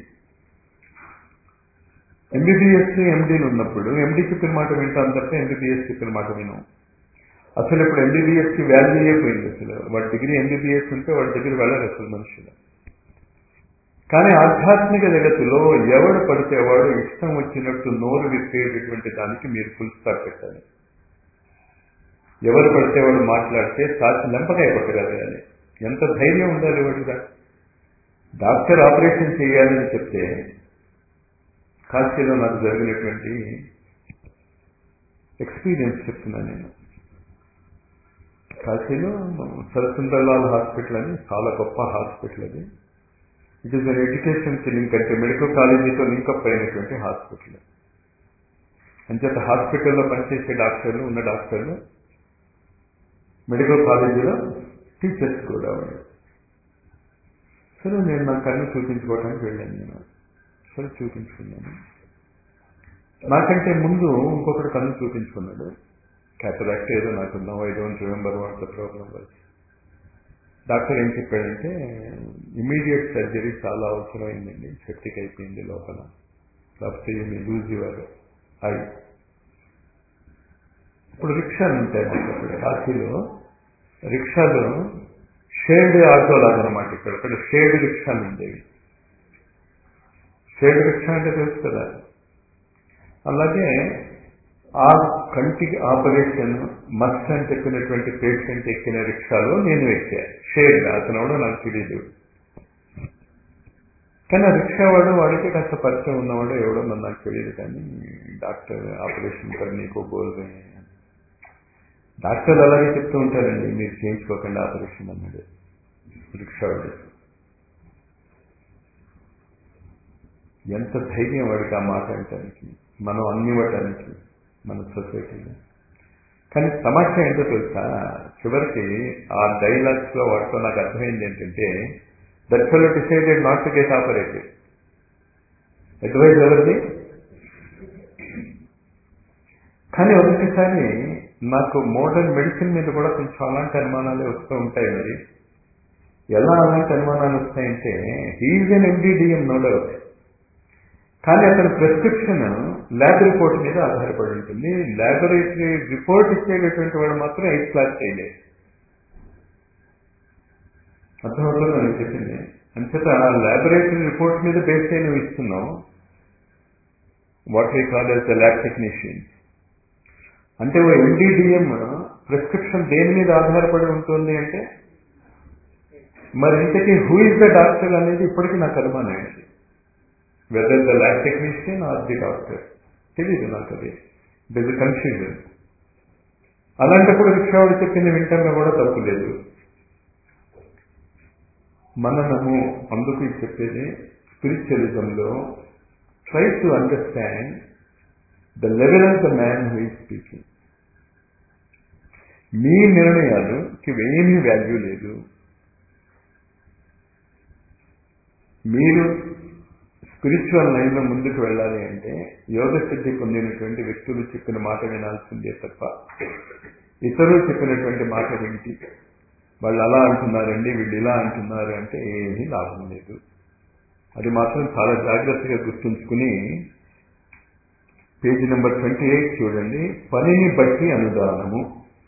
ఎంబీబీఎస్ ఎండీలు ఉన్నప్పుడు ఎండి చెప్పిన మాట వింటాం తప్ప ఎంబీబీఎస్ చెప్పిన మాట వినాం. అసలు ఇప్పుడు ఎంబీబీఎస్కి వాల్యూ అయిపోయింది. అసలు వాడి డిగ్రీ ఎంబీబీఎస్ ఉంటే వాడి దగ్గర వెళ్ళరు అసలు మనుషులు. కానీ ఆధ్యాత్మిక జగత్తులో ఎవడు పడితే వాడు ఇష్టం వచ్చినట్టు నోరు విప్పేటటువంటి దానికి మీరు ఫుల్ స్టాప్ పెట్టాలి. ఎవరు పడితే వాడు మాట్లాడితే సాచి లెంపకాయ పట్టగలగాలి. ఎంత ధైర్యం ఉండాలి వాడిగా. డాక్టర్ ఆపరేషన్ చేయాలని చెప్తే కాశీలో నాకు జరిగినటువంటి ఎక్స్పీరియన్స్ చెప్తున్నాను నేను. కాశీలో సరసుందర్లాల్ హాస్పిటల్ అని చాలా గొప్ప హాస్పిటల్ అది. ఇట్ ఈస్ అన్ ఎడ్యుకేషన్కి లింక్ అంటే మెడికల్ కాలేజీతో లింకప్ అయినటువంటి హాస్పిటల్. అంచేత హాస్పిటల్లో పనిచేసే డాక్టర్లు ఉన్న డాక్టర్లు మెడికల్ కాలేజీలో టీచర్స్ కూడా ఉన్నారు. సరే నేను నా కన్ను చూపించుకోవడానికి వెళ్ళాను. నేను సరే చూపించుకున్నాను. నాకంటే ముందు ఇంకొకటి కన్ను చూపించుకున్నాడు. క్యాటరాక్ట్ ఏదో నాకున్నావు, I don't remember what the problem was. Doctor ఏం చెప్పాడంటే ఇమీడియట్ సర్జరీ చాలా అవసరమైందండి, సెప్టిక్ అయిపోయింది లోపల, లేకపోతే మీ లూజ్ యువర్ ఐ. ఇప్పుడు రిక్షాలు ఉంటాయి అక్కడ కాశీలో. రిక్షాలు షేర్డ్ ఆటో లాగా అనమాట. ఇక్కడ ఇక్కడ షేర్డ్ రిక్షాలు ఉండేవి. షేర్డ్ రిక్షా అంటే తెలుసు కదా. అలాగే ఆ కంటికి ఆపరేషన్ మస్ట్ అని చెప్పినటువంటి పేషెంట్ ఎక్కిన రిక్షాలో నేను ఎక్కా. షేర్డ్ అతను కూడా నాకు తెలియదు. కానీ ఆ రిక్షా వాడు వాడికి కాస్త పరిచయం ఉన్నవాడు ఎవడో మరి నాకు తెలియదు. కానీ డాక్టర్ ఆపరేషన్ కర్ నీకో బోల్ రहे हैं. డాక్టర్లు అలాగే చెప్తూ ఉంటారండి, మీరు చేయించుకోకండి ఆపరేషన్ అన్నాడు రిక్షా వాడు. ఎంత ధైర్యం వాడికి ఆ మాట అంటానికి, మనం అన్నివ్వటానికి మన సొసైటీలో. కానీ తమాషా ఏంటో తెలుసా, చివరికి ఆ డైలాగ్స్ లో వాటితో నాకు అర్థమైంది ఏంటంటే that fellow decided not to get operated. Advise ఎవరిది? కానీ ఒకసారి నాకు మోడర్న్ మెడిసిన్ మీద కూడా కొంచెం అలాంటి అనుమానాలే వస్తూ ఉంటాయి. మరి ఎలా అలాంటి అనుమానాలు వస్తాయంటే he is an MD DM no doubt, కానీ అతని ప్రిస్క్రిప్షన్ ల్యాబ్ రిపోర్ట్ మీద ఆధారపడి ఉంటుంది. ల్యాబొరేటరీ రిపోర్ట్ ఇచ్చేటటువంటి వాడు మాత్రం ఎయిత్ క్లాస్ చేయలేదు. అర్థమవుతుందో నేను చెప్పింది. అంచేత ఆ ల్యాబొరేటరీ రిపోర్ట్ మీద బేస్ అయి నువ్వు ఇస్తున్నావు what we call as the lab technicians. అంటే ఓ ఎండిడిఎం ప్రిస్క్రిప్షన్ దేని మీద ఆధారపడి ఉంటుంది అంటే మరి ఇంతకీ హూ ఇస్ ద డాక్టర్ అనేది ఇప్పటికీ నాకు అనుమానం అయింది. Whether the lab technician or the doctor తెలీదు నాకు. అది ఇట్ ఇస్ కన్ఫ్యూజన్. అలాంటప్పుడు రిక్షావాడు చెప్పింది వింటంగా కూడా తప్పు లేదు. మనము అందుకు ఇది చెప్పేది స్పిరిచువలిజంలో try to understand the level of the man who is speaking. మీ నిర్ణయాలుకి ఏమీ వాల్యూ లేదు. మీరు స్పిరిచువల్ లైన్లో ముందుకు వెళ్ళాలి అంటే యోగ సిద్ధి పొందినటువంటి వ్యక్తులు చెప్పిన మాట వినాల్సిందే తప్ప ఇతరులు చెప్పినటువంటి మాట వింటి వాళ్ళు అలా అంటున్నారండి వీళ్ళు ఇలా అంటున్నారు అంటే ఏమీ లాభం లేదు. అది మాత్రం చాలా జాగ్రత్తగా గుర్తుంచుకుని పేజీ నెంబర్ ట్వంటీ ఎయిట్ చూడండి. పనిని బట్టి అనుదానము.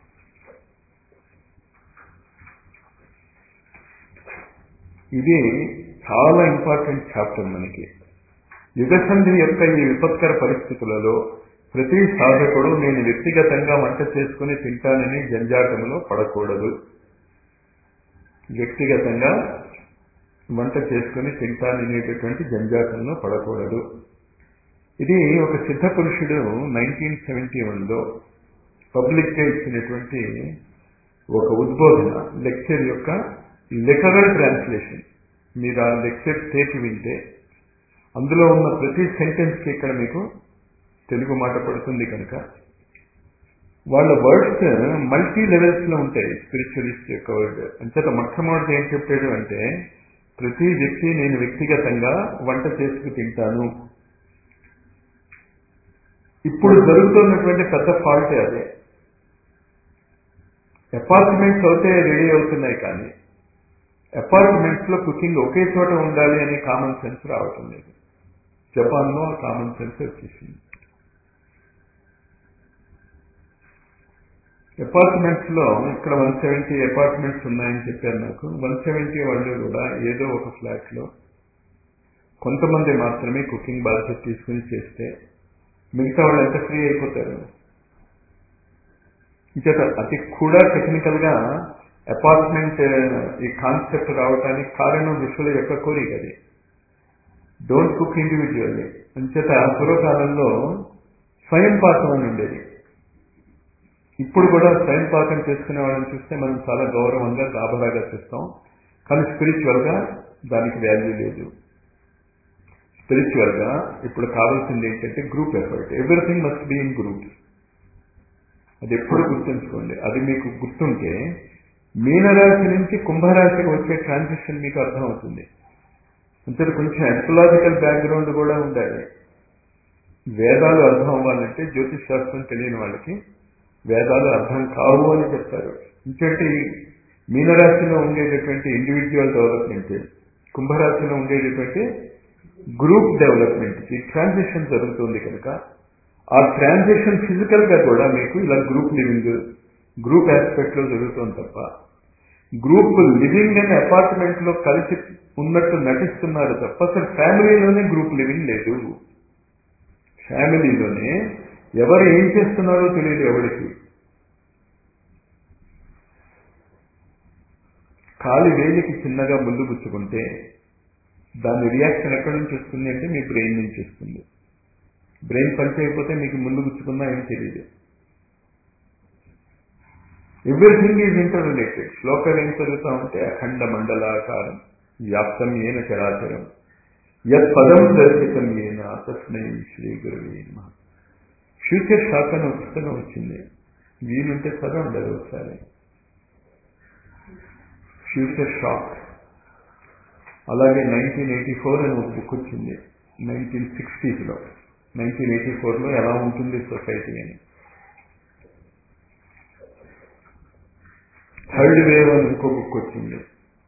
ఇది చాలా ఇంపార్టెంట్ చాప్టర్ మనకి. యుగసంధి యొక్క ఈ విపత్కర పరిస్థితులలో ప్రతి సాధకుడు నేను వ్యక్తిగతంగా వంట చేసుకుని తింటానని జంజాటంలో పడకూడదు. వ్యక్తిగతంగా వంట చేసుకుని తింటాననేటటువంటి జంజాటంలో పడకూడదు. ఇది ఒక సిద్ధ పురుషుడు నైన్టీన్ సెవెంటీ వన్లో పబ్లిక్గా ఇచ్చినటువంటి ఒక ఉద్బోధన లెక్చర్ యొక్క లిటరల్ ట్రాన్స్లేషన్. మీరు ఆ లెక్చర్ చేసి వింటే అందులో ఉన్న ప్రతి సెంటెన్స్కి ఇక్కడ మీకు తెలుగు మాట పడుతుంది కనుక వాళ్ళ వర్డ్స్ మల్టీ లెవెల్స్ లో ఉంటాయి. స్పిరిచువలిస్ట్ యొక్క వర్డ్ అంచేత మొట్టమొదటి ఏం చెప్పాడు అంటే, ప్రతి వ్యక్తి నేను వ్యక్తిగతంగా వంట చేసుకు తింటాను. ఇప్పుడు జరుగుతున్నటువంటి పెద్ద ఫాల్ట్ అదే. అపార్ట్మెంట్స్ అవుతే రెడీ అవుతున్నాయి, కానీ అపార్ట్మెంట్స్ లో కుకింగ్ ఒకే చోట ఉండాలి అనే కామన్ సెన్స్ రావటం లేదు. జపాన్లో ఆ కామన్ సెన్స్ వచ్చేసింది. అపార్ట్మెంట్స్ లో ఇక్కడ వన్ సెవెంటీ అపార్ట్మెంట్స్ ఉన్నాయని చెప్పారు నాకు. వన్ సెవెంటీ వాళ్ళు కూడా ఏదో ఒక ఫ్లాట్ లో కొంతమంది మాత్రమే కుకింగ్ బాధ్యత తీసుకుని చేస్తే మిగతా వాళ్ళు ఎంత ఫ్రీ అయిపోతారు. ఇంకేత అది కూడా టెక్నికల్ గా అపార్ట్మెంట్ ఈ కాన్సెప్ట్ రావడానికి కారణం ఋషుల యొక్క కోరిక. అది డోంట్ కుక్ ఇండివిజువల్లీ. అంచేత పూర్వకాలంలో స్వయం పాకం అని ఉండేది. ఇప్పుడు కూడా స్వయం పాకం చేసుకునే వాళ్ళని చూస్తే మనం చాలా గౌరవంగా గాబరాగా చూస్తాం, కానీ స్పిరిచువల్ గా దానికి వాల్యూ లేదు. స్పిరిచువల్ గా ఇప్పుడు కావాల్సింది ఏంటంటే group effort. Everything must be in groups. అది ఎప్పుడు గుర్తుంచుకోండి. అది మీకు గుర్తుంటే మీనరాశి నుంచి కుంభరాశికి వచ్చే ట్రాన్సిషన్ మీకు అర్థమవుతుంది. అంటే కొంచెం ఎస్ట్రాలజికల్ బ్యాక్గ్రౌండ్ కూడా ఉండాలి. వేదాలు అర్థం అవ్వాలంటే జ్యోతిష్ శాస్త్రం తెలియని వాళ్ళకి వేదాలు అర్థం కావు అని చెప్తారు. ఇంకంటే మీనరాశిలో ఉండేటటువంటి ఇండివిజువల్ డెవలప్మెంట్, కుంభరాశిలో ఉండేటటువంటి గ్రూప్ డెవలప్మెంట్ కి ట్రాన్సిషన్ జరుగుతుంది కనుక ఆ ట్రాన్సిషన్ ఫిజికల్ గా కూడా మీకు ఇలా గ్రూప్ లివింగ్, గ్రూప్ ఆస్పెక్ట్ లో జరుగుతుంది తప్ప గ్రూప్ లివింగ్ అనే అపార్ట్మెంట్ లో కలిసి ఉన్నట్టు నటిస్తున్నారు తప్ప అసలు ఫ్యామిలీలోనే గ్రూప్ లివింగ్ లేదు. ఫ్యామిలీలోనే ఎవరు ఏం చేస్తున్నారో తెలియదు ఎవరికి. కాలి వేలికి చిన్నగా ముళ్ళు గుచ్చుకుంటే దాని రియాక్షన్ ఎక్కడి నుంచి వస్తుంది అంటే మీ బ్రెయిన్ నుంచి వస్తుంది. బ్రెయిన్ పనిచేయకపోతే మీకు ముళ్ళు గుచ్చుకున్నా ఏం తెలియదు. Everything is interrelated. శ్లోకాలు ఏం చదువుతా ఉంటే అఖండ మండలాకారం వ్యాప్తం ఏన చరాచరం యత్ పదం దర్శితం ఏన తస్మై శ్రీ గురువే నమః. ఫ్యూచర్ షాక్ అని పుస్తకం వచ్చింది, వీలుంటే చదవండి అది ఒకసారి. Future shock. అలాగే నైన్టీన్ ఎయిటీ ఫోర్ అని ఒక బుక్ వచ్చింది నైన్టీన్ సిక్స్టీస్ లో. నైన్టీన్ ఎయిటీ ఫోర్ లో ఎలా ఉంటుంది సొసైటీ అని. థర్డ్ వేవ్ అని ఇంకో బుక్ వచ్చింది.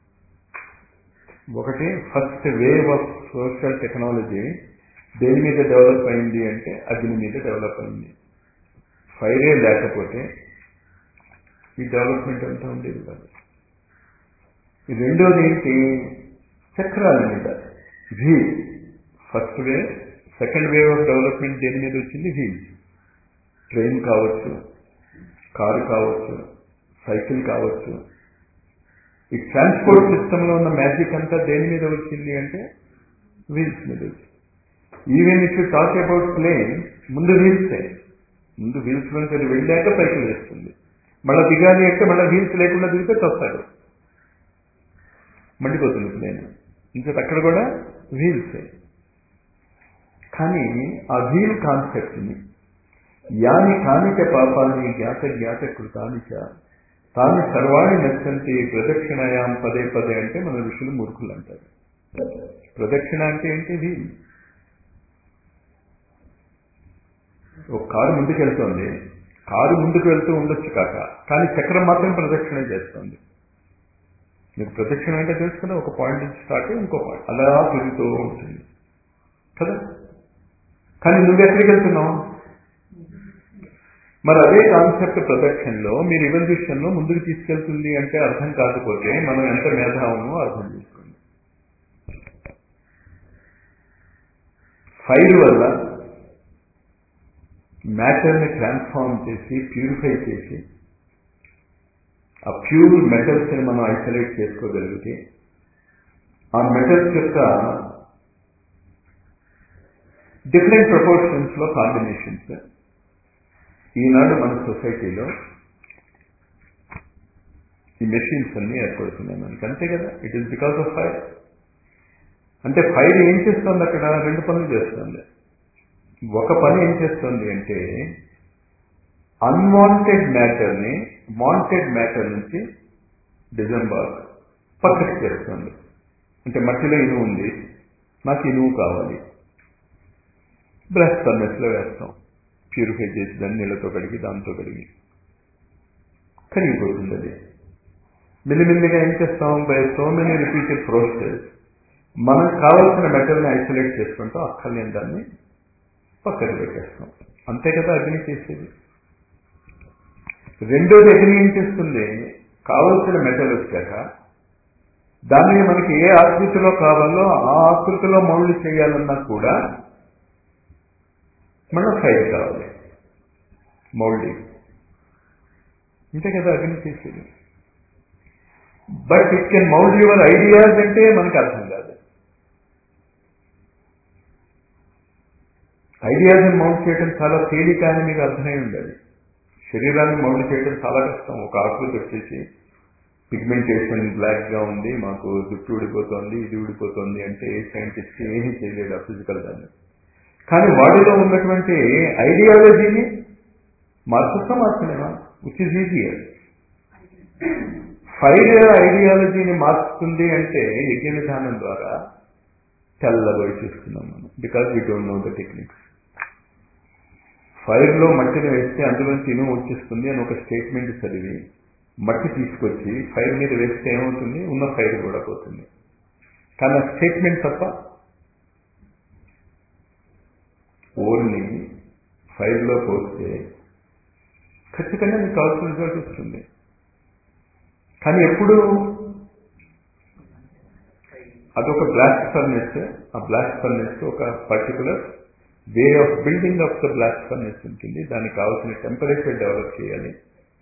ఒకటి first wave of social technology దేని మీద డెవలప్ అయింది అంటే అగ్ని మీద డెవలప్ అయింది. ఫైరే లేకపోతే ఈ డెవలప్మెంట్ అంతా ఉండేది కాదు. ఈ రెండోది ఏంటి, చక్రాల మీద. Wheel first wave. Second wave of development దేని మీద వచ్చింది, వీల్. ట్రైన్ కావచ్చు, కారు కావచ్చు, సైకిల్ కావచ్చు. ఈ ట్రాన్స్పోర్ట్ సిస్టమ్ లో ఉన్న మ్యాజిక్ అంతా దేని మీద వచ్చింది అంటే వీల్స్ మీద వచ్చింది. Even if you talk about plane, ముందు వీల్సే. ముందు వీల్స్ నుంచి అది వెళ్ళాక సైకిల్ వేస్తుంది. మళ్ళీ దిగాలి అంటే మళ్ళీ వీల్స్ లేకుండా దిగితే తొస్తాడు, మండిపోతుంది ప్లేన్. ఇంకా అక్కడ కూడా వీల్సే. కానీ ఆ వీల్ కాన్సెప్ట్ని యాని కానిక పాపాన్ని జ్ఞాత జ్ఞాత కృతానిక తాను సర్వాణి నచ్చంతి ప్రదక్షిణాయాం పదే పదే అంటే మన ఋషులు మూర్ఖులు అంటారు. ప్రదక్షిణ అంటే ఏంటి, వీల్. ఒక కారు ముందుకు వెళ్తోంది, కారు ముందుకు వెళ్తూ ఉండొచ్చు కాక, కానీ చక్రం మాత్రం ప్రదక్షిణ చేస్తుంది. మీకు ప్రదక్షిణ అంటే తెలుసుకుని ఒక పాయింట్ నుంచి స్టార్ట్ అయ్యి ఇంకో పాయింట్ అలా తిరుగుతూ ఉంటుంది కదా. కానీ నువ్వెక్కడికి వెళ్తున్నావు? మరి అదే కాన్సెప్ట్ ప్రదక్షిణలో మీరు ఇవల్యూషన్ లో ముందుకు తీసుకెళ్తుంది అంటే అర్థం కాకపోతే మనం ఎంత మేధావునో అర్థం చేసుకోండి. ఫైర్ వల్ల మ్యాటర్ని ట్రాన్స్ఫార్మ్ చేసి ప్యూరిఫై చేసి ఆ ప్యూర్ మెటల్స్ ని మనం ఐసోలేట్ చేసుకోగలిగితే ఆ మెటల్స్ యొక్క డిఫరెంట్ ప్రపోర్షన్స్ లో కాంబినేషన్స్ ఈనాడు మన సొసైటీలో ఈ మెషిన్స్ అన్ని ఏర్పడుతున్నాయి మనకి, అంతే కదా. It is because of fire. అంటే ఫైర్ ఏం చేస్తుంది అక్కడ, రెండు పనులు చేస్తుంది. ఒక పని ఏం చేస్తుంది అంటే అన్వాంటెడ్ మ్యాటర్ని వాంటెడ్ మ్యాటర్ నుంచి డిజంబార్గ్ పక్కకి చేస్తుంది. అంటే మట్టిలో ఇనువు ఉంది, నాకు ఇనువు కావాలి, బ్రష్ ఫర్నెస్లో వేస్తాం, ప్యూరిఫై చేసి దాన్ని నీళ్ళతో కడిగి దాంతో కడిగి కరిగిపోతుంది. అది మెల్లిమెల్లిగా ఏం చేస్తాం, by so many repeated process మనకు కావాల్సిన మెటల్ని ఐసోలేట్ చేసుకుంటాం, అక్కర్లేని దాన్ని పక్కన పెట్టేస్తాం. అంతే కదా అగ్ని చేసేది. రెండోది అగ్ని ఏం చేస్తుంది, కావలసిన మెటల్ వచ్చాక దానిని మనకి ఏ ఆకృతిలో కావాలో ఆ ఆకృతిలో మౌల్డ్ చేయాలన్నా కూడా మనం ఫైర్ కావాలి, మౌల్డింగ్. అంతే కదా అగ్ని చేసేది. But it can mould your ideas అంటే మనకు అర్థం కాదు. ఐడియాస్ని మౌల్డ్ చేయడం చాలా తేలిక అని మీకు అర్థమై ఉండాలి. శరీరాన్ని మౌల్డ్ చేయడం చాలా కష్టం. ఒక ఆకృతి వచ్చేసి పిగ్మెంటేషన్ బ్లాక్గా ఉంది, మాకు జుట్టు ఊడిపోతుంది, ఇది ఊడిపోతుంది అంటే ఏ సైంటిస్ట్ ఏమీ చేయలేడు ఆ ఫిజికల్ దాన్ని. కానీ వాటిలో ఉన్నటువంటి ఐడియాలజీని మార్చుతా మార్చలేమా, విచ్ ఇస్ ఈజియర్. ఫైర్ ఐడియాలజీని మార్చుతుంది అంటే యజ్ఞ విధానం ద్వారా తెల్లబోయి చూస్తున్నాం మనం, because we don't know the techniques. ఫైర్లో మట్టిని వేస్తే అందులో ఇనుము వచ్చేస్తుంది అని ఒక స్టేట్మెంట్ చదివి మట్టి తీసుకొచ్చి ఫైర్ మీద వేస్తే ఏమవుతుంది, ఉన్న ఫైర్ కూడా పోతుంది. కానీ ఆ స్టేట్మెంట్ తప్ప ఓర్ని ఫైర్లో పోస్తే ఖచ్చితంగా మీకు కావాల్సిన రిజల్ట్ వస్తుంది. కానీ ఎప్పుడు అదొక బ్లాస్ట్ ఫర్నెస్, ఆ బ్లాస్ట్ ఫర్నెస్ ఒక particular way of building of the blast furnace ఉంటుంది. దానికి కావాల్సిన టెంపరేచర్ డెవలప్ చేయాలి.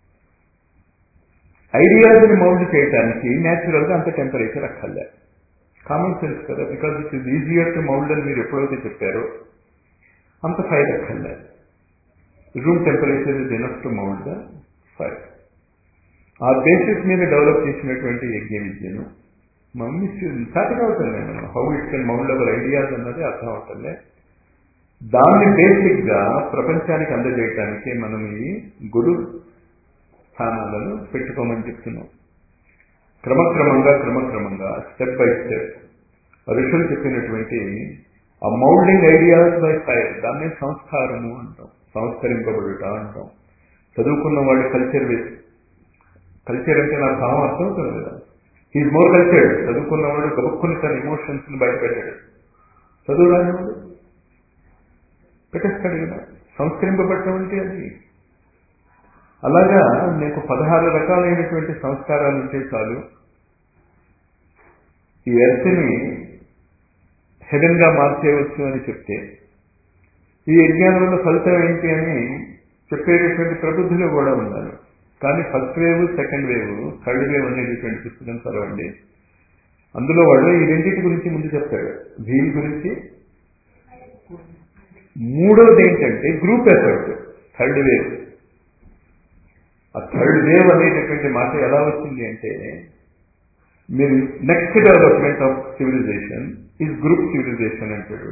ఐడియాస్ని మౌల్డ్ చేయడానికి న్యాచురల్గా అంత టెంపరేచర్ అక్కర్లే, కామన్ సెన్స్ కదా. Because it is easier to mould అని మీరు ఎప్పుడైతే చెప్పారో అంత ఫైర్ అక్కర్లే. Room temperature is enough to mould the fire. ఆ బేసిస్ మీద డెవలప్ చేసినటువంటి యజ్ఞ విద్యను మనం సాటిగా అవుతుంది. మనం how it can mould our ideas అన్నది అర్థం అవుతుంది. దాన్ని బేసిక్గా ప్రపంచానికి అందజేయటానికి మనం ఈ గురు స్థానాలను పెట్టుకోమని చెప్తున్నాం. క్రమక్రమంగా క్రమక్రమంగా స్టెప్ బై స్టెప్ ఋషులు చెప్పినటువంటి ఆ మౌల్డింగ్ ఐడియాస్ బై ఫైర్, దాన్నే సంస్కారము అంటాం, సంస్కరింపబడుట అంటాం. చదువుకున్న వాళ్ళు కల్చర్ వేసి, కల్చర్ అంటే నా భావం అర్థం అవుతుంది కదా. Is more cultured. చదువుకున్నవాడు గబుక్కుని తన ఎమోషన్స్ని బయట పెట్టాడు, చదువు రానివాడు పెట్టేస్తాడు కదా. సంస్కరింపబడటం అంటే అది. అలాగా నీకు పదహారు రకాలైనటువంటి సంస్కారాలు ఉంటే చాలు ఈ ఎర్త్ని హెవెన్గా మార్చేయవచ్చు అని చెప్తే, ఈ యజ్ఞానంలో ఫలితం ఏంటి అని చెప్పేటటువంటి ప్రబుద్ధులు కూడా ఉన్నారు. కానీ first wave, second wave, third wave అనేటటువంటి పుస్తకం చదవండి. అందులో వాళ్ళు ఈ రెండింటి గురించి ముందు చెప్తాడు, వీరి గురించి. మూడోది ఏంటంటే గ్రూప్ ఎఫర్ట్, థర్డ్ వేవ్. ఆ థర్డ్ వేవ్ అనేటటువంటి మాట ఎలా వచ్చింది అంటే, మీరు next development of civilization is group civilization అంటాడు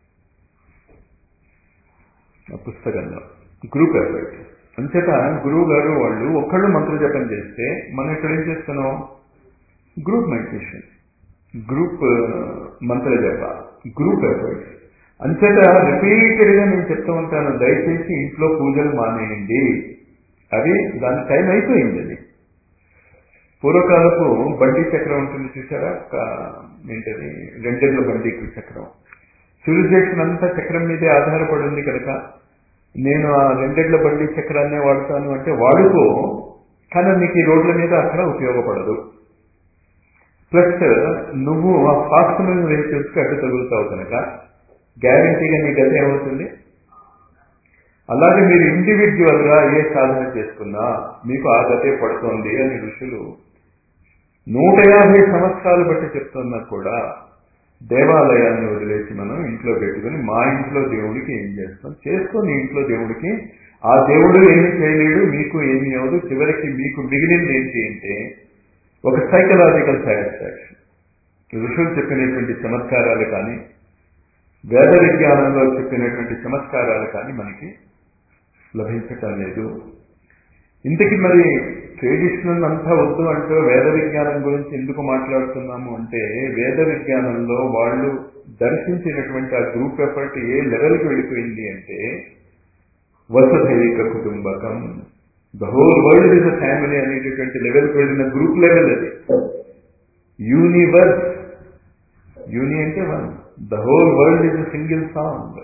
ఆ పుస్తకంలో. గ్రూప్ ఎఫర్ట్ అంచేత గురువు గారు వాళ్ళు ఒక్కళ్ళు మంత్ర జపం చేస్తే మనం ఇక్కడ ఏం చేస్తున్నాం, గ్రూప్ మెడిటేషన్, గ్రూప్ మంత్ర జప, గ్రూప్ ఎఫర్ట్. అంచేత రిపీటెడ్గా నేను చెప్తూ ఉంటాను, దయచేసి ఇంట్లో పూజలు మానేయండి. అవి దాని టైం అయిపోయింది. అది పూర్వకాలపు బండి చక్రం ఉంటుంది చూసారా, ఏంటది రెండేళ్ల బండి చక్రం. సివిలైజేషన్ అంతా చక్రం మీదే ఆధారపడి ఉంది కనుక నేను ఆ రెండేళ్ల బండి చక్రాన్నే వాడతాను అంటే వాడుకో, కానీ నీకు ఈ రోడ్ల మీద అక్కడ ఉపయోగపడదు. ప్లస్ నువ్వు ఆ ఫాస్ట్ మూవింగ్ వెహికల్స్కి అడ్డు తగులుతావు కనుక గ్యారంటీగా నీ గతి ఏమవుతుంది. అలాగే మీరు ఇండివిజువల్గా ఏ సాధన చేసుకున్నా మీకు ఆ గతే పడుతోంది అని ఋషులు నూట యాభై సంవత్సరాలు బట్టి చెప్తున్నా కూడా దేవాలయాన్ని వదిలేసి మనం ఇంట్లో పెట్టుకుని మా ఇంట్లో దేవుడికి ఏం చేస్తాం, చేసుకొని ఇంట్లో దేవుడికి ఆ దేవుడు ఏమి చేయలేడు, మీకు ఏమీ అవ్వదు. చివరికి మీకు మిగిలింది ఏంటి అంటే ఒక సైకలాజికల్ సాటిస్ఫాక్షన్. ఋషులు చెప్పినటువంటి చమత్కారాలు కానీ వేద విజ్ఞానంలో చెప్పినటువంటి చమత్కారాలు కానీ మనకి లభించటం లేదు. ఇంతకీ మరి ట్రెడిషనల్ అంతా వద్దు అంటూ వేద విజ్ఞానం గురించి ఎందుకు మాట్లాడుతున్నాము అంటే, వేద విజ్ఞానంలో వాళ్ళు దర్శించినటువంటి ఆ గ్రూప్ ఎఫర్ట్ ఏ లెవెల్కి వెళ్ళిపోయింది అంటే, వసుధైక కుటుంబకం, the whole world is a family అనేటటువంటి లెవెల్కి వెళ్ళిన గ్రూప్ లెవెల్ అది. యూనివర్స్, యూని అంటే one, the whole world is a single song.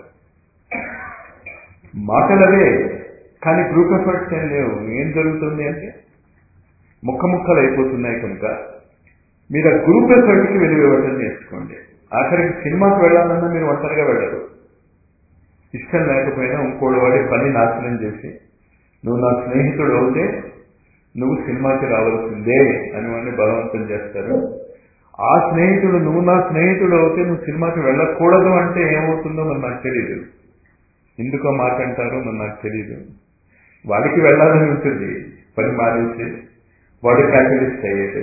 మాటలవే కానీ గ్రూప్ ఎఫర్ట్స్ ఏం లేవు. ఏం జరుగుతుంది అంటే ముక్క ముక్కలు అయిపోతున్నాయి. కనుక మీరు ఆ గ్రూప్ ఎఫర్ట్కి విలువివ్వటం నేర్చుకోండి. ఆఖరికి సినిమాకి వెళ్ళాలన్నా మీరు ఒంటరిగా వెళ్ళరు. ఇష్టం లేకపోయినా ఇంకోటి వాడి పని నాశనం చేసి, నువ్వు నా స్నేహితుడు అవుతే నువ్వు సినిమాకి రావాల్సిందే అని వాడిని బలవంతం చేస్తారు. ఆ స్నేహితుడు నువ్వు నా స్నేహితుడు అవుతే నువ్వు సినిమాకి వెళ్ళకూడదు అంటే ఏమవుతుందో మరి నాకు తెలియదు. ఎందుకో మాట అంటారో మరి నాకు తెలియదు. వాడికి వెళ్ళాలని ఉంటుంది, పని మానేసి వాడు క్యాపిటలిస్ట్ అయ్యేది.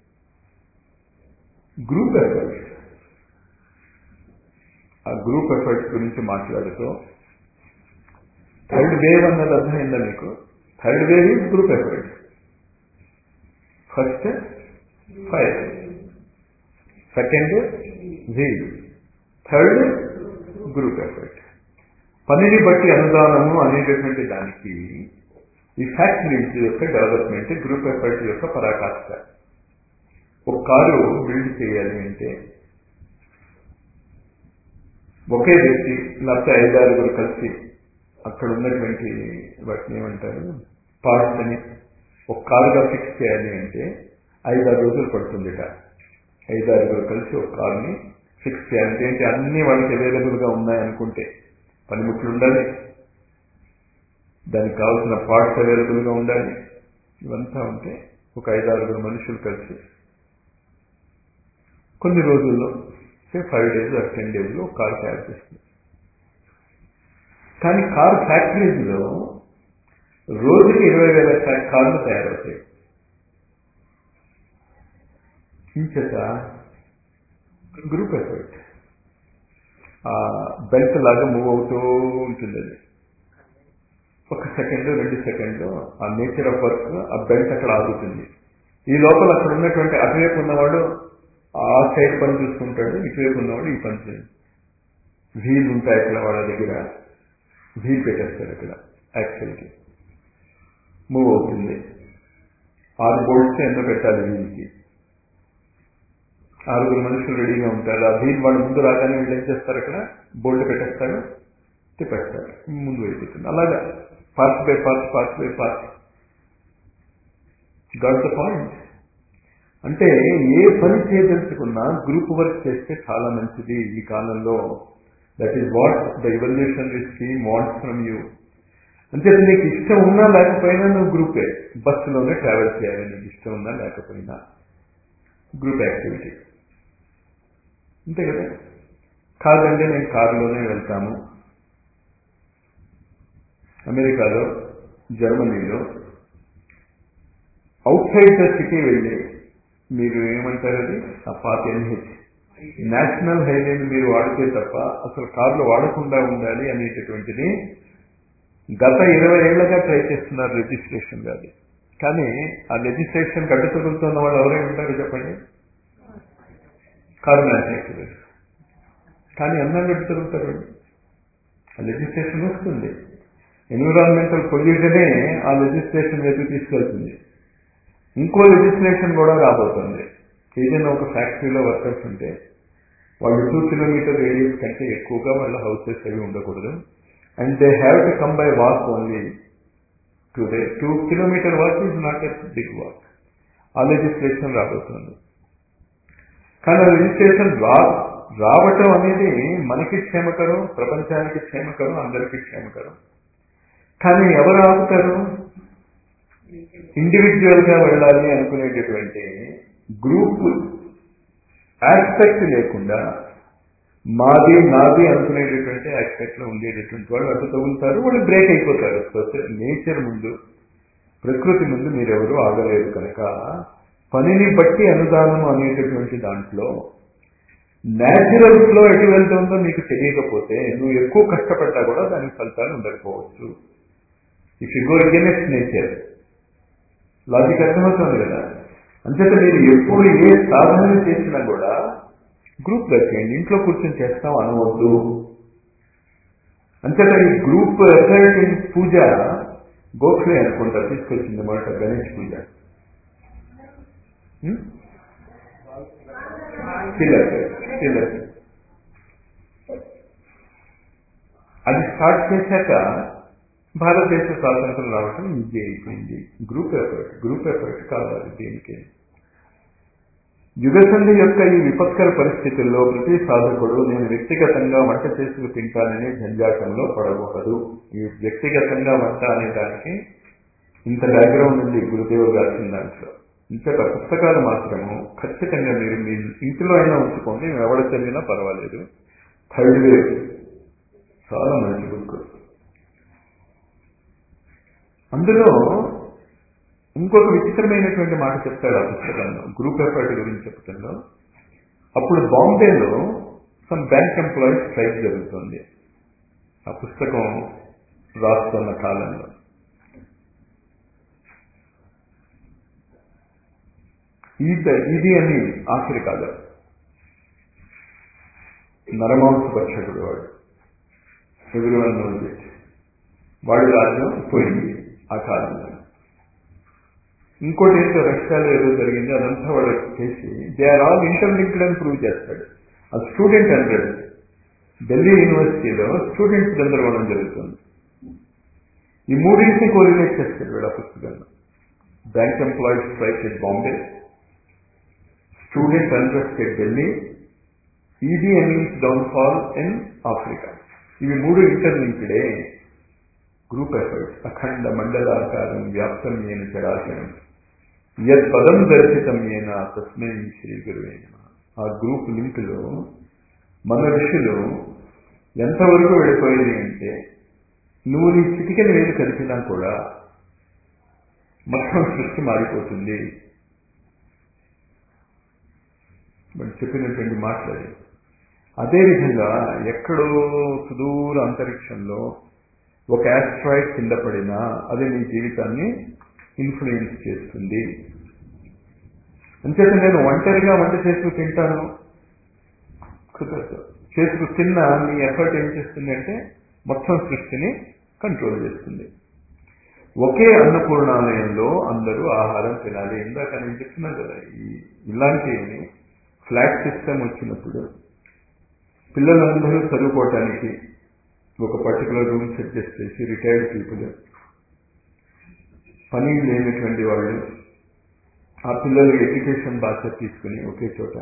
గ్రూప్ ఎఫర్ట్స్, ఆ గ్రూప్ ఎఫర్ట్స్ గురించి మాట్లాడుతూ థర్డ్ వేవ్ అన్నది అర్థమైందా మీకు? Third wave is group effort. First fire, second wave, third group effort. పనిని బట్టి అనుదానము అనేటటువంటి దానికి ఈ ఫ్యాక్టరీస్ యొక్క డెవలప్మెంట్ గ్రూప్ ఎఫర్ట్ యొక్క పరాకాష్ట. ఒక కారు బిల్డ్ చేయాలి అంటే ఒకే వ్యక్తి లేకపోతే ఐదారుగురు కలిసి అక్కడ ఉన్నటువంటి వాటిని ఏమంటారు పార్ట్స్ అని ఒక కారుగా ఫిక్స్ చేయాలి అంటే ఐదారు రోజులు పడుతుందిట. ఐదారుగురు కలిసి ఒక కారుని ఫిక్స్ చేయాలంటే ఏంటి, అన్ని వాళ్ళకి అవైలబుల్గా ఉన్నాయనుకుంటే పనిముట్లు ఉండాలి, దానికి కావాల్సిన పార్ట్స్ అవైలబుల్గా ఉండాలి. ఇవంతా ఉంటే ఒక ఐదారుగురు మనుషులు కలిసి కొన్ని రోజుల్లో ఫైవ్ డేస్ ఆర్ టెన్ డేస్లో కారు తయారు చేస్తుంది. కానీ కారు ఫ్యాక్టరీస్లో రోజుకి ఇరవై వేల కార్లు తయారవుతాయి. ఇంచేత గ్రూప్ ఎఫర్ట్ ఆ బెల్ట్ లాగా మూవ్ అవుతూ ఉంటుంది. అది ఒక సెకండ్ రెండు సెకండ్ ఆ నేచర్ ఆఫ్ వర్క్ ఆ బెల్ట్ అక్కడ ఆగుతుంది. ఈ లోపల అక్కడ ఉన్నటువంటి అటువైపు ఉన్నవాడు ఆ సైడ్ పని చూసుకుంటాడు, ఇటువైపు ఉన్నవాడు ఈ పని చేయాలి. వీల్ ఉంటాయి అక్కడ వాళ్ళ దగ్గర, వీల్ పెట్టేస్తాడు అక్కడ, యాక్చువల్కి మూవ్ అవుతుంది. ఆరు బోల్ట్స్ ఎన్నో పెట్టాలి వీల్కి. ఆరుగురు మనుషులు రెడీగా ఉంటారు. ఆ వీల్ వాడు ముందు రాగానే వీళ్ళు ఏం చేస్తారు, అక్కడ బోల్ట్ పెట్టేస్తారు, తిప్పేస్తారు, ముందు వెళ్ళిపోతుంది. అలాగా parts by parts, parts by parts. Got the point. అంటే ఏ పని చేయదలుచుకున్నా గ్రూప్ వర్క్ చేస్తే చాలా మంచిది ఈ కాలంలో. That is what the evolutionary scheme wants from you. అంటే నీకు ఇష్టం ఉన్నా లేకపోయినా నువ్వు గ్రూపే. బస్సులోనే ట్రావెల్ చేయాలి, నీకు ఇష్టం ఉన్నా లేకపోయినా గ్రూప్ యాక్టివిటీ అంతే కదా. కాదంటే నేను కారులోనే వెళ్తాము. అమెరికాలో, జర్మనీలో అవుట్ సైడ్ ద సిటీ వెళ్ళి మీరు ఏమంటారు, అది ఆ పాత ఎన్హెచ్ నేషనల్ హైవేని మీరు వాడితే తప్ప అసలు కార్లు వాడకుండా ఉండాలి అనేటటువంటిది గత ఇరవై ఏళ్లుగా ట్రై చేస్తున్నారు లెజిస్లేషన్ కాదు. కానీ ఆ లెజిస్లేషన్ గడ్డ తగులుతున్న వాళ్ళు ఎవరై ఉంటారు చెప్పండి, కారు మ్యానుఫ్యాక్చరర్స్. కానీ అన్నం గడ్డ తగులుతారు. ఆ లెజిస్లేషన్ వస్తుంది, ఎన్విరాన్మెంటల్ పొల్యూషనే ఆ లెజిస్లేషన్ వైపు తీసుకెళ్తుంది. ఇంకో లెజిస్లేషన్ కూడా రాబోతుంది. ఏదైనా ఒక ఫ్యాక్టరీలో వర్కర్స్ ఉంటే వాళ్ళు టూ కిలోమీటర్ రేడియస్ కంటే ఎక్కువగా వాళ్ళ హౌసెస్ అవి ఉండకూడదు. And they have to come by walk only. Today two kilometer walk is not a big walk. ఆ లెజిస్లేషన్ రాబోతుంది. కానీ ఆ లెజిస్లేషన్ రా రావటం అనేది మనకి క్షేమకరం, ప్రపంచానికి క్షేమకరం, అందరికీ క్షేమకరం. కానీ ఎవరు ఆపుతారు? ఇండివిజువల్ గా వెళ్ళాలి అనుకునేటటువంటి గ్రూప్ ఆస్పెక్ట్ లేకుండా మాది నాది అనుకునేటటువంటి ఆస్పెక్ట్ లో ఉండేటటువంటి వాళ్ళు అటు తగులుతారు, వాళ్ళు బ్రేక్ అయిపోతారు. నేచర్ ముందు, ప్రకృతి ముందు మీరెవరూ ఆగలేరు. కనుక పనిని బట్టి అనుదానం అనేటటువంటి దాంట్లో న్యాచురల్ ఫ్లో ఎటు వెళ్తుందో నీకు తెలియకపోతే నువ్వు ఎక్కువ కష్టపడ్డా కూడా దానికి ఫలితాలు ఉండకపోవచ్చు. If you go against nature. Logic అర్థమవుతుంది కదా. అంచేత మీరు ఎప్పుడు ఏ సాధన చేసినా కూడా గ్రూప్గా చేయండి. ఇంట్లో కూర్చొని చేస్తాం అనవద్దు. అంచేత ఈ group effort in Pooja Gokhale అనుకుంటా తీసుకొచ్చింది మొదట గణేష్ పూజ. తిలక్ తిలక్ అది స్టార్ట్ చేశాక భారతదేశ స్వాతంత్రం రావటం ఈజీ అయిపోయింది. గ్రూప్ ఎఫర్ట్ గ్రూప్ ఎఫర్ట్ కావాలి దీనికి. యుగసంధి యొక్క ఈ విపత్కర పరిస్థితుల్లో ప్రతి సాధకుడు నేను వ్యక్తిగతంగా వంట చేసుకు తింటాననే జంజాటంలో పడకూడదు. ఈ వ్యక్తిగతంగా వంట అనే దానికి ఇంత బ్యాక్గ్రౌండ్ ఉంది గురుదేవుడు రాసిన దాంట్లో. ఇంతక పుస్తకాలు మాత్రము ఖచ్చితంగా మీరు మీ ఇంటిలో అయినా ఉంచుకోండి, ఎవడ చదివినా పర్వాలేదు. థర్డ్ వేవ్ చాలా మంచి బుక్. అందులో ఇంకొక విచిత్రమైనటువంటి మాట చెప్తాడు ఆ పుస్తకంలో, గ్రూప్ ఎఫర్ట్ గురించి చెప్తుందో. అప్పుడు బాంబేలో సమ్ బ్యాంక్ ఎంప్లాయీస్ స్ట్రైక్ జరుగుతుంది ఆ పుస్తకం రాస్తున్న కాలంలో. ఇది ఇది అని ఆఖరి కాలం నరమాంస భక్షకుడు వాడు, ఎవరివన్ నోస్ ఇట్. వాడి రాజ్యం పోయింది ఆ కాలంలో. ఇంకోటి ఏంటో రష్యాలో ఏదో జరిగింది, అదంతా వాడు చేసి దే ఆర్ ఆల్ ఇంటర్లింక్డ్ అని ప్రూవ్ చేస్తాడు. ఆ స్టూడెంట్ హండ్రెడ్ ఢిల్లీ యూనివర్సిటీలో స్టూడెంట్స్ గందరగోళం జరుగుతుంది. ఈ మూడింటిని కోరిలేట్ చేస్తాడు వీడు ఆ పుస్తకంలో. Bank employees strike at Bombay, student unrest at Delhi, Idi Amin's downfall in Africa. ఇవి మూడు ఇంటర్లింక్డే. గ్రూప్ ఎఫర్ట్ అఖండ మండలాకారం వ్యాప్తం ఏన చరాచరం యత్ పదం దర్శితం ఏన తస్మై శ్రీ గురువే నమః. ఆ గ్రూప్ లింక్లో మన ఋషులు ఎంతవరకు వెళ్ళిపోయింది అంటే, నువ్వు నీ చిటికెన వేలు కలిపినా కూడా మొత్తం సృష్టి మారిపోతుంది. మనం చెప్పినటువంటి మాట్లాడి అదేవిధంగా ఎక్కడో సుదూర అంతరిక్షంలో ఒక యాస్ట్రాయిడ్ కింద పడినా అది నీ జీవితాన్ని ఇన్ఫ్లుయెన్స్ చేస్తుంది. అంచేత నేను ఒంటరిగా వంట చేసుకు తింటాను కుదరదు. చేసుకు తిన్న నీ ఎఫర్ట్ ఏం చేస్తుంది అంటే మొత్తం సృష్టిని కంట్రోల్ చేస్తుంది. ఒకే అన్నపూర్ణాలయంలో అందరూ ఆహారం తినాలి. ఇందాక నేను చెప్తున్నా కదా, ఈ ఇలాంటి ఫ్లాట్ సిస్టమ్ వచ్చినప్పుడు పిల్లలందరూ చదువుకోవటానికి ఒక పర్టికులర్ రూమ్ సజెస్ట్ చేసి, రిటైర్డ్ పీపుల్, పని లేనటువంటి వాళ్ళు ఆ పిల్లలు ఎడ్యుకేషన్ బాధ్యత తీసుకుని ఒకే చోట,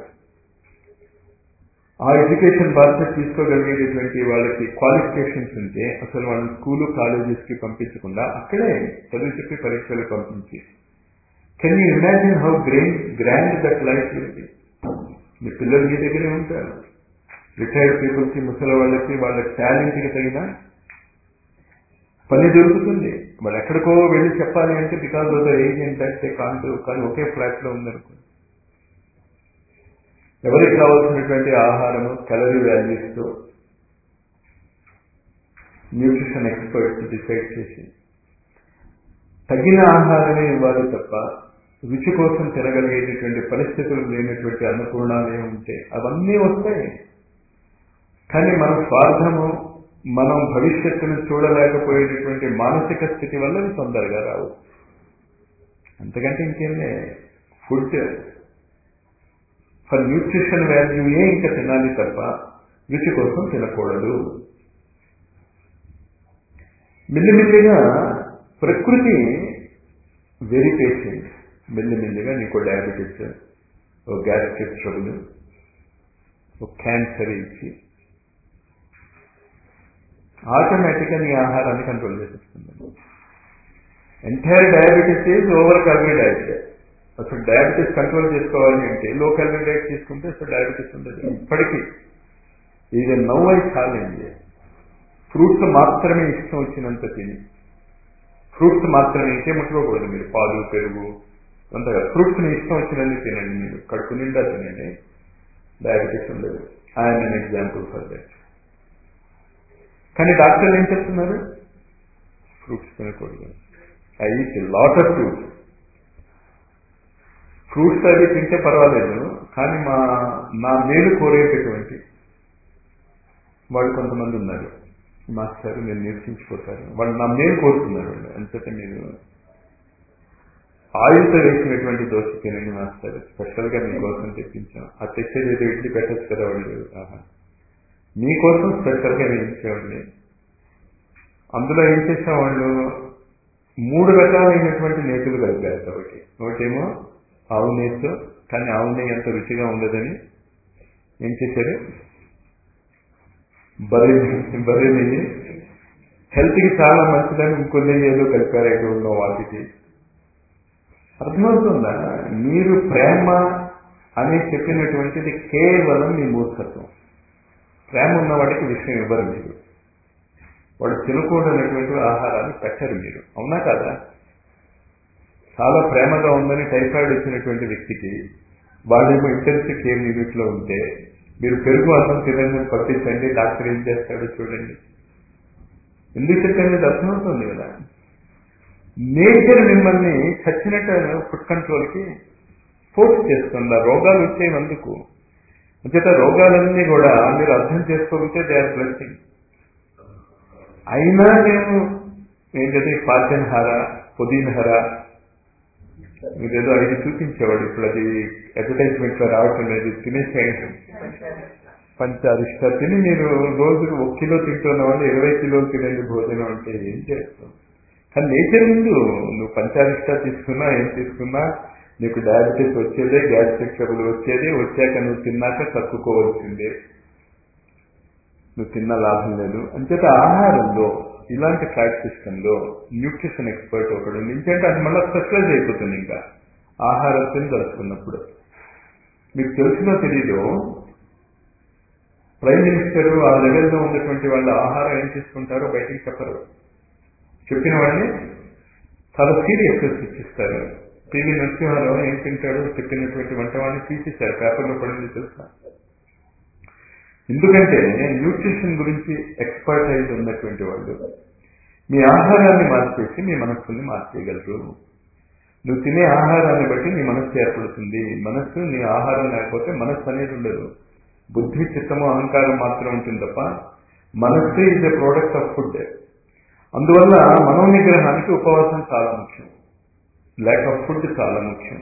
ఆ ఎడ్యుకేషన్ బాధ్యత తీసుకోగలిగేటటువంటి వాళ్ళకి క్వాలిఫికేషన్స్ ఉంటే అసలు వాళ్ళని స్కూలు కాలేజెస్కి పంపించకుండా అక్కడే చదువు చెప్పి పరీక్షలు పంపించి, can you imagine how great grand that life will be. మీ పిల్లలు మీ దగ్గరే ఉంటారు. రిటైర్డ్ పీపుల్కి, ముసలి వాళ్ళకి వాళ్ళ టాలెంట్కి తగిన పని దొరుకుతుంది. వాళ్ళు ఎక్కడికో వెళ్ళి చెప్పాలి అంటే బికాజ్ ఆఫ్ ద ఏజ్ ఏంటంటే కాంటూ, కానీ ఒకే ఫ్లాట్లో ఉందనుకో, ఎవరికి కావాల్సినటువంటి ఆహారము క్యాలరీ వాల్యూస్తో న్యూట్రిషన్ ఎక్స్పర్ట్స్ డిసైడ్ చేసి తగిన ఆహారమే ఇవ్వాలి తప్ప రుచి కోసం తినగలిగేటటువంటి పరిస్థితులు లేనటువంటి అన్నపూర్ణాలయం ఉంటే అవన్నీ వస్తాయి. కానీ మన స్వార్థము, మనం భవిష్యత్తును చూడలేకపోయేటటువంటి మానసిక స్థితి వల్ల అవి తొందరగా రావు. అంతకంటే ఇంకేందే, ఫుడ్ ఫర్ న్యూట్రిషన్ వాల్యూయే ఇంకా తినాలి తప్ప రుచి కోసం తినకూడదు. మెల్లిమెల్లిగా ప్రకృతి వెరీ పేషెంట్. మెల్లిమెల్లిగా నీకు డయాబెటీస్, ఓ గ్యాస్ట్రిక్ ట్రబుల్, ఓ క్యాన్సర్ ఇచ్చి ఆటోమేటిక్గా నీ ఆహారాన్ని కంట్రోల్ చేసేస్తుంది. Entire diabetes is over calorie diet. అసలు డయాబెటీస్ కంట్రోల్ చేసుకోవాలి అంటే లో క్యాలరీ డైట్ తీసుకుంటే అసలు డయాబెటీస్ ఉండదు. ఇప్పటికీ ఇది నవ్వై ఛాలెంజ్. ఫ్రూట్స్ మాత్రమే ఇష్టం వచ్చినంత తిని, ఫ్రూట్స్ మాత్రమే, ఇంకే ముట్టుకోకూడదు మీరు. పాలు, పెరుగు అంతగా ఫ్రూట్స్ని ఇష్టం వచ్చినంత తినండి. మీరు కడుపు నిండా తినండి, డయాబెటీస్ ఉండదు. I'm an example for that. కానీ డాక్టర్లు ఏం చెప్తున్నారు? ఫ్రూట్స్ తినకూడదు. I eat lot of fruits. Fruits అవి తింటే పర్వాలేదు, కానీ మా నా మేలు కోరేటటువంటి వాళ్ళు కొంతమంది ఉన్నారు. మాస్టర్ నేను నిరసించిపోతారు, వాళ్ళు నా మేలు కోరుతున్నారు. వాళ్ళు అంతటా మీరు ఆయిల్తో వేసినటువంటి దోశ తినండి మాస్టర్, స్పెషల్గా మీకోసం తెప్పించాం. ఆ తెచ్చేది ఏదో ఇడ్లీ పెట్టచ్చు కదా వాళ్ళు, మీకోసం స్పెషల్గా వేయించేవాళ్ళు. అందులో ఏం చేసాం, వాళ్ళు మూడు రకాలైనటువంటి నేతులు కలిపారు. కాబట్టి ఒకటేమో ఆవు నేతు, కానీ ఆవు నెయ్యి అంత రుచిగా ఉండదని ఏం చేశారు, బర్రె బర్రె నెయ్యి హెల్త్కి చాలా మంచిదని ఇంకో నెయ్యి ఏదో కలిపారు. ఏదో ఉన్న వాటికి అర్థమవుతుందా? మీరు ప్రేమ అని చెప్పినటువంటిది కేవలం మీ మూర్ఖత్వం. ప్రేమ ఉన్న వాడికి విషయం ఇవ్వరు మీరు, వాడు తినకూడనటువంటి ఆహారాన్ని పెట్టరు మీరు, అవునా కదా? చాలా ప్రేమగా ఉందని టైఫాయిడ్ వచ్చినటువంటి వ్యక్తికి వాళ్ళేమో ఇంటెన్సివ్ కేర్ యూనిట్లో ఉంటే మీరు పెరుగు అన్నం తినని పట్టించండి, డాక్టర్ ఏం చేస్తాడో చూడండి. ఎందుకు చెప్పేది అర్థమవుతుంది కదా? నేచర్ మిమ్మల్ని చచ్చినట్టు ఫుడ్ కంట్రోల్కి ఫోర్స్ చేస్తుంది. రోగాలు వచ్చేవి అందుకు. అంచేత రోగాలన్నీ కూడా మీరు అర్థం చేసుకోకపోతే దే ఆర్ బ్లెస్సింగ్. అయినా మేము ఏంటంటే పాచనహార, పుదీనహార మీరేదో ఐదు చూపించేవాడు, ఇప్పుడు అది అడ్వర్టైజ్మెంట్లో రావటం లేదు, తినేసేయండి. పంచారిష్ట తిని మీరు రోజు ఒక కిలో తింటున్న వాళ్ళు ఇరవై కిలోలు తినండి భోజనం అంటే ఏం చేస్తాం? కానీ నేచర్ ముందు నువ్వు పంచారిష్ట తీసుకున్నా ఏం తీసుకున్నా నీకు డయాబెటీస్ వచ్చేదే, గ్యాస్ట్రిక్ ట్రబుల్ వచ్చేది. వచ్చాక నువ్వు తిన్నాక తక్కుకోవాల్సిందే, నువ్వు తిన్న లాభం లేదు. అంచేత ఆహారంలో ఇలాంటి ఫ్యాట్ సిస్టంలో న్యూట్రిషన్ ఎక్స్పర్ట్ ఒకడు ఇంకంటే అది మళ్ళీ స్పెషలైజ్ అయిపోతుంది. ఇంకా ఆహారం తిని దలుచుకున్నప్పుడు మీకు తెలిసినో తెలీదు, ప్రైమ్ మినిస్టర్ ఆ లెవెల్లో ఉన్నటువంటి వాళ్ళ ఆహారం ఏం తీసుకుంటారో బయటికి చెప్పరు. చెప్పిన వాళ్ళని చాలా సీరియస్గా శిక్షిస్తారు. పివి నరసింహారావు ఏం తింటాడో చెప్పినటువంటి వంట వాళ్ళని తీసేశారు, పేపర్లో పడింది తెలుసా? ఎందుకంటే న్యూట్రిషన్ గురించి ఎక్స్పర్టైజ్ ఉన్నటువంటి వాళ్ళు మీ ఆహారాన్ని మార్చేసి మీ మనస్సుని మార్చేయగలరు. నువ్వు తినే ఆహారాన్ని బట్టి నీ మనస్సు ఏర్పడుతుంది. మనస్సు నీ ఆహారం లేకపోతే మనస్సు అనేది ఉండదు. బుద్ధి, చిత్తము, అహంకారం మాత్రం ఉంటుంది తప్ప మనస్సు is a product of food. అందువల్ల మనోనిగ్రహానికి ఉపవాసం చాలా ముఖ్యం, ల్యాక్ ఆఫ్ ఫుడ్ చాలా ముఖ్యం.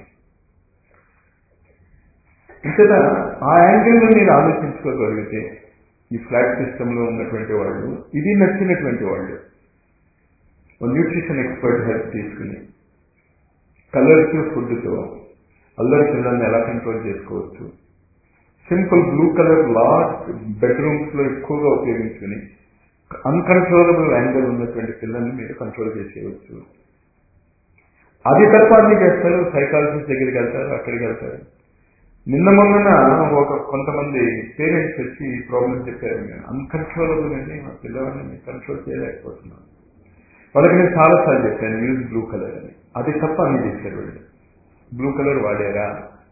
ఇక్కడ ఆ యాంగిల్లో మీరు ఆలోచించుకోగలిగితే ఈ ఫ్లాట్ సిస్టంలో ఉన్నటువంటి వాళ్ళు, ఇది నచ్చినటువంటి వాళ్ళు న్యూట్రిషన్ ఎక్స్పర్ట్ హెల్ప్ తీసుకుని కలర్స్ ఫుడ్తో అల్లరి పిల్లల్ని ఎలా కంట్రోల్ చేసుకోవచ్చు, simple blue colour large bedrooms లో ఎక్కువగా ఉపయోగించుకుని అన్కంట్రోలబుల్ యాంగర్ ఉన్నటువంటి పిల్లల్ని మీరు కంట్రోల్ చేసేయవచ్చు. అది తప్ప అన్ని చేస్తారు, సైకాలజిస్ట్ దగ్గరికి వెళ్తారు, అక్కడికి వెళ్తారు. నిన్న మొన్న ఒక కొంతమంది పేరెంట్స్ వచ్చి ఈ ప్రాబ్లం చెప్పారు, నేను అన్కంట్రోలబుల్ అండి, మా పిల్లవాడిని కంట్రోల్ చేయలేకపోతున్నాను. వాళ్ళకి నేను చాలాసార్లు చెప్పాను యూజ్ బ్లూ కలర్ అని. అది తప్ప అన్ని చేశారు వాళ్ళు. బ్లూ కలర్ వాడారా?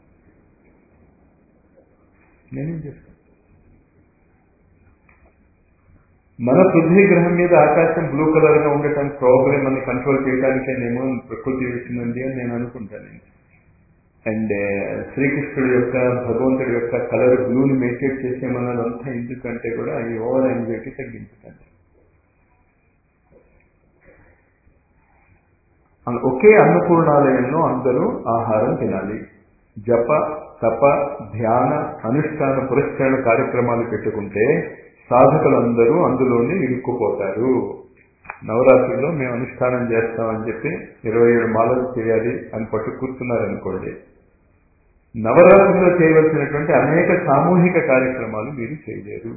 నేనేం చేస్తాను? మన పృథ్వీ గ్రహం మీద ఆకాశం బ్లూ కలర్ గా ఉండటానికి ప్రాబ్లం మనం కంట్రోల్ చేయడానికేనేమో ప్రకృతి వేసిందండి అని నేను అనుకుంటాను. అండ్ శ్రీకృష్ణుడి యొక్క, భగవంతుడి యొక్క కలర్ బ్లూని మెయింటైన్ చేసేమన్నదంతా ఎందుకంటే కూడా ఈ ఓవర్ యాంగ్జైటీ తగ్గించకండి. ఒకే అన్నపూర్ణాలయంలో అందరూ ఆహారం తినాలి. జప, తప, ధ్యాన, అనుష్ఠాన, పురస్కరణ కార్యక్రమాలు పెట్టుకుంటే సాధకులందరూ అందులోనే ఇరుక్కుపోతారు. నవరాత్రుల్లో మేము అనుష్ఠానం చేస్తామని చెప్పి ఇరవై ఏడు మాలలు చేయాలి అని పట్టు కూర్చున్నారనుకోండి, నవరాత్రుల్లో చేయవలసినటువంటి అనేక సామూహిక కార్యక్రమాలు మీరు చేయలేరు.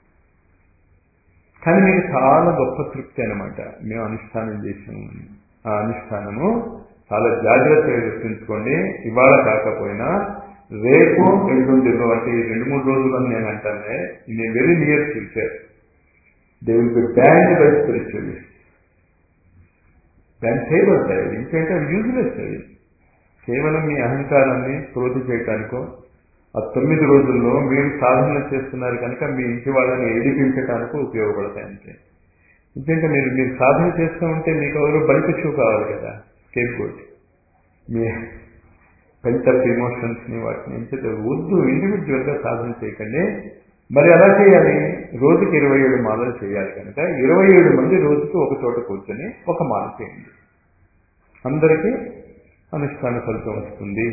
కానీ మీకు చాలా గొప్ప తృప్తి అనమాట, మేము అనుష్ఠానం చేసాము. ఆ అనుష్ఠానము చాలా జాగ్రత్తగా గుర్తుంచుకోండి. ఇవాళ కాకపోయినా రేపు, ఎల్లుండిలో, అంటే ఈ రెండు మూడు రోజులని నేను అంటానే, in a very near future they will be banned by spiritualist. Ban చేయబడతాయి. ఎందుకంటే అవి యూజ్లెస్. అవి కేవలం మీ అహంకారాన్ని క్రోధి చేయటానికో, ఆ తొమ్మిది రోజుల్లో మీరు సాధన చేస్తున్నారు కనుక మీ ఇంటి వాళ్ళని ఏడిపించటానికో ఉపయోగపడతాయి అంతే. ఎందుకంటే మీరు మీరు సాధన చేస్తూ ఉంటే మీకు ఎవరు బయట షూ కావాలి కదా, స్కేప్ బోర్డ్. మీ పెంటప్ ఇమోషన్స్ని వాటిని ఎంచితే వద్దు, ఇండివిజువల్గా సాధన చేయకండి. మరి ఎలా చేయాలి? రోజుకి ఇరవై ఏడు మాలలు చేయాలి కనుక ఇరవై ఏడు మంది రోజుకి ఒక చోట కూర్చొని ఒక మాల చేయండి. అందరికీ అనుష్ఠాన ఫలితం వస్తుంది.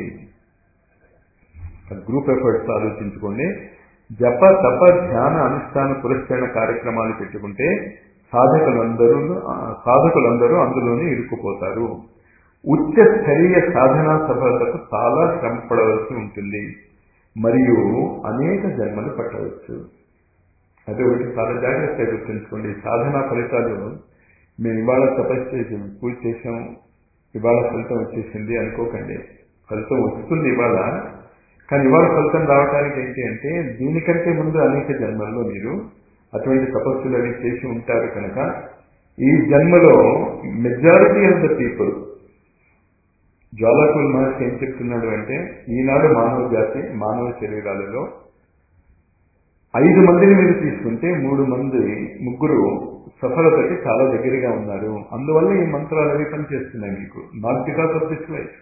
గ్రూప్ ఎఫర్ట్స్ ఆలోచించుకోండి. జప తప ధ్యాన అనుష్ఠాన పురస్కరణ కార్యక్రమాలు పెట్టుకుంటే సాధకులందరూ సాధకులందరూ అందులోనే ఇరుక్కుపోతారు. ఉచ్చ స్థరీయ సాధనా సఫలతకు చాలా శ్రమ పడవలసి ఉంటుంది మరియు అనేక జన్మలు పట్టవచ్చు. అదే ఒకటి చాలా జాగ్రత్తగా గుర్తుంచుకోండి. సాధనా ఫలితాలు మేము ఇవాళ తపస్సు చేసి పూజ చేసాం, ఇవాళ ఫలితం వచ్చేసింది అనుకోకండి. ఫలితం వస్తుంది ఇవాళ, కానీ ఇవాళ ఫలితం రావడానికి ఏంటి అంటే దీనికంటే ముందు అనేక జన్మల్లో మీరు అటువంటి తపస్సులు అవి చేసి ఉంటారు కనుక ఈ జన్మలో మెజారిటీ ఆఫ్ ద పీపుల్, జ్వాలాకుల మహర్షి ఏం చెప్తున్నాడు అంటే ఈనాడు మానవ జాతి మానవ శరీరాలలో ఐదు మందిని మీరు తీసుకుంటే మూడు మంది ముగ్గురు సఫలతకి చాలా దగ్గరగా ఉన్నారు. అందువల్ల ఈ మంత్రాలు అవి పనిచేస్తున్నాయి మీకు. Not because of this life.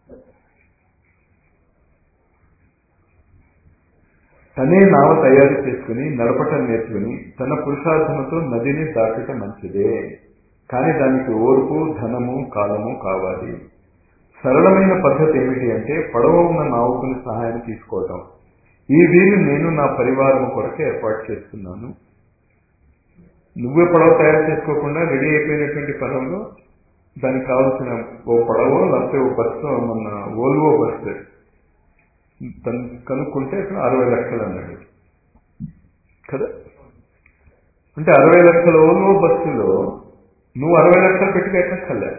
తనే నావ తయారు చేసుకుని నడపటం నేర్చుకుని తన పురుషార్థముతో నదిని దాటటం మంచిదే, కానీ దానికి ఓర్పు, ధనము, కాలము కావాలి. సరళమైన పద్ధతి ఏమిటి అంటే పడవ ఉన్న నావుకుని సహాయం తీసుకోవటం. ఈ వీలు నేను నా పరివారం కొరకే ఏర్పాటు చేస్తున్నాను. నువ్వే పడవ తయారు చేసుకోకుండా రెడీ అయిపోయినటువంటి పడవలో దానికి కావాల్సిన ఓ పడవ లేకపోతే ఓ బస్సు, మన ఓల్వో బస్సు తను కనుక్కుంటే అక్కడ అరవై లక్షలు అన్నాడు కదా. అంటే అరవై లక్షల ఓల్వో బస్సులో నువ్వు అరవై లక్షలు పెట్టుకు ఎక్కక్కర్లేదు.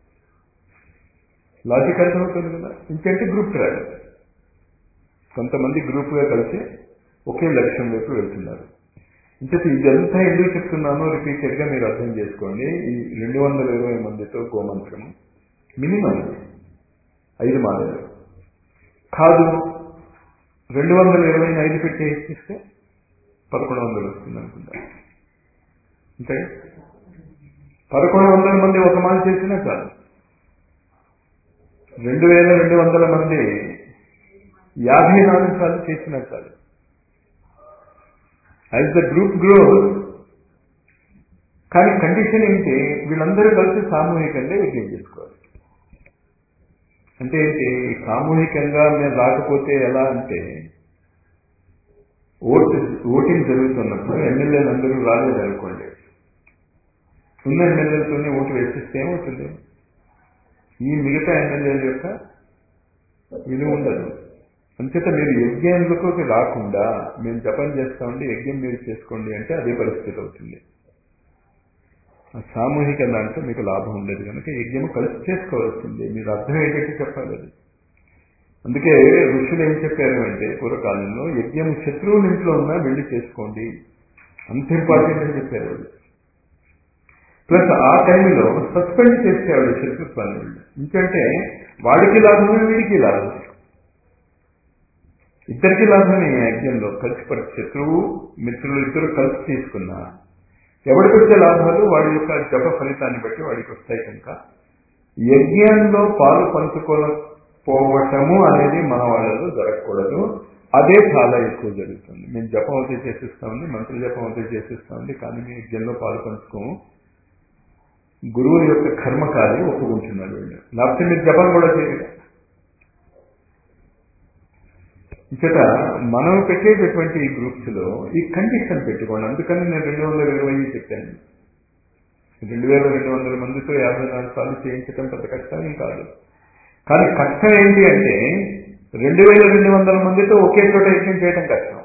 లాజిక్ అర్థమవుతుంది కదా. ఇంకంటే గ్రూప్ ట్రావెల్, కొంతమంది గ్రూప్గా కలిసి ఒకే లక్ష్యం వైపు వెళ్తున్నారు. ఇంకటి ఇదంతా ఎందుకు చెప్తున్నానో రిపీటెడ్గా మీరు అర్థం చేసుకోండి. ఈ రెండు వందల ఇరవై మందితో గోమంత్రము మినిమం ఐదు మాలలు కాదు, రెండు వందల ఇరవై ఐదు పెట్టి ఇస్తే పదకొండు వందలు వస్తుంది అనుకుంటా. అంటే పదకొండు వందల మంది ఒక మాల చేసినా కాదు, రెండు వేల రెండు వందల మంది యాభై నాలుగు సార్లు చేసినా కాదు. As the group grows. కానీ కండిషన్ ఏంటి? వీళ్ళందరూ కలిసి సామూహికంగా యజ్ఞం చేసుకోవాలి. అంటే ఏంటి? సామూహికంగా మేము రాకపోతే ఎలా అంటే ఓటు ఓటింగ్ జరుగుతున్నప్పుడు ఎమ్మెల్యేలు అందరూ రాలేదు అనుకోండి, ఉన్న ఎమ్మెల్యేలతోనే ఓటు వేసిస్తే ఏమవుతుంది? ఈ మిగతా ఎమ్మెల్యేల యొక్క విలువ ఉండదు. అంచేత మీరు యజ్ఞంలోకి రాకుండా మేము జపం చేస్తామండి, యజ్ఞం మీరు చేసుకోండి అంటే అదే పరిస్థితి అవుతుంది. సామూహిక దాంట్లో మీకు లాభం ఉండదు కనుక యజ్ఞము కలిసి చేసుకోవాల్సిందే. మీరు అర్థం ఏంటంటే చెప్పాలి అది. అందుకే ఋషులు ఏం చెప్పారు అంటే పూర్వకాలంలో యజ్ఞము శత్రువుల ఇంట్లో ఉన్నా వెళ్ళి చేసుకోండి, అంత ఇంపార్టెంట్ అని చెప్పారు వాళ్ళు. ప్లస్ ఆ టైంలో సస్పెండ్ చేసేవాడు శత్రుత్వాన్ని వీళ్ళు. ఎందుకంటే వాడికి లాభమే వీడికి లాభం, ఇద్దరికి లాభమే. యజ్ఞంలో కలిసి పడి శత్రువు మిత్రులు ఇద్దరు కలిసి తీసుకున్నా ఎవరికి వచ్చే లాభాలు వాడి యొక్క జప ఫలితాన్ని బట్టి వాడికి వస్తాయి. కనుక యజ్ఞంలో పాలు పంచుకోకపోవటము అనేది మన వాళ్ళలో జరగకూడదు. అదే చాలా ఎక్కువ జరుగుతుంది. మేము జపం అవుతే చేసిస్తామండి, మంత్ర జపం అవుతే చేసిస్తామండి, కానీ మేము యజ్ఞంలో పాలు పంచుకోము. గురువు యొక్క కర్మకాలి ఒప్పుకుంటున్నారు వీళ్ళు, లేకపోతే మీరు జపం కూడా చేయరు. ఇక్కడ మనం పెట్టేటటువంటి ఈ గ్రూప్స్ లో ఈ కండిషన్ పెట్టుకోండి. అందుకని నేను రెండు వందల ఇరవై చెప్పాను. రెండు వేల రెండు వందల మందితో యాభై నాలుగు సార్లు చేయించడం పెద్ద కష్టం కాదు. కానీ కష్టం ఏంటి అంటే రెండు వేల రెండు వందల మందితో ఒకే చోట యజ్ఞం చేయడం కష్టం.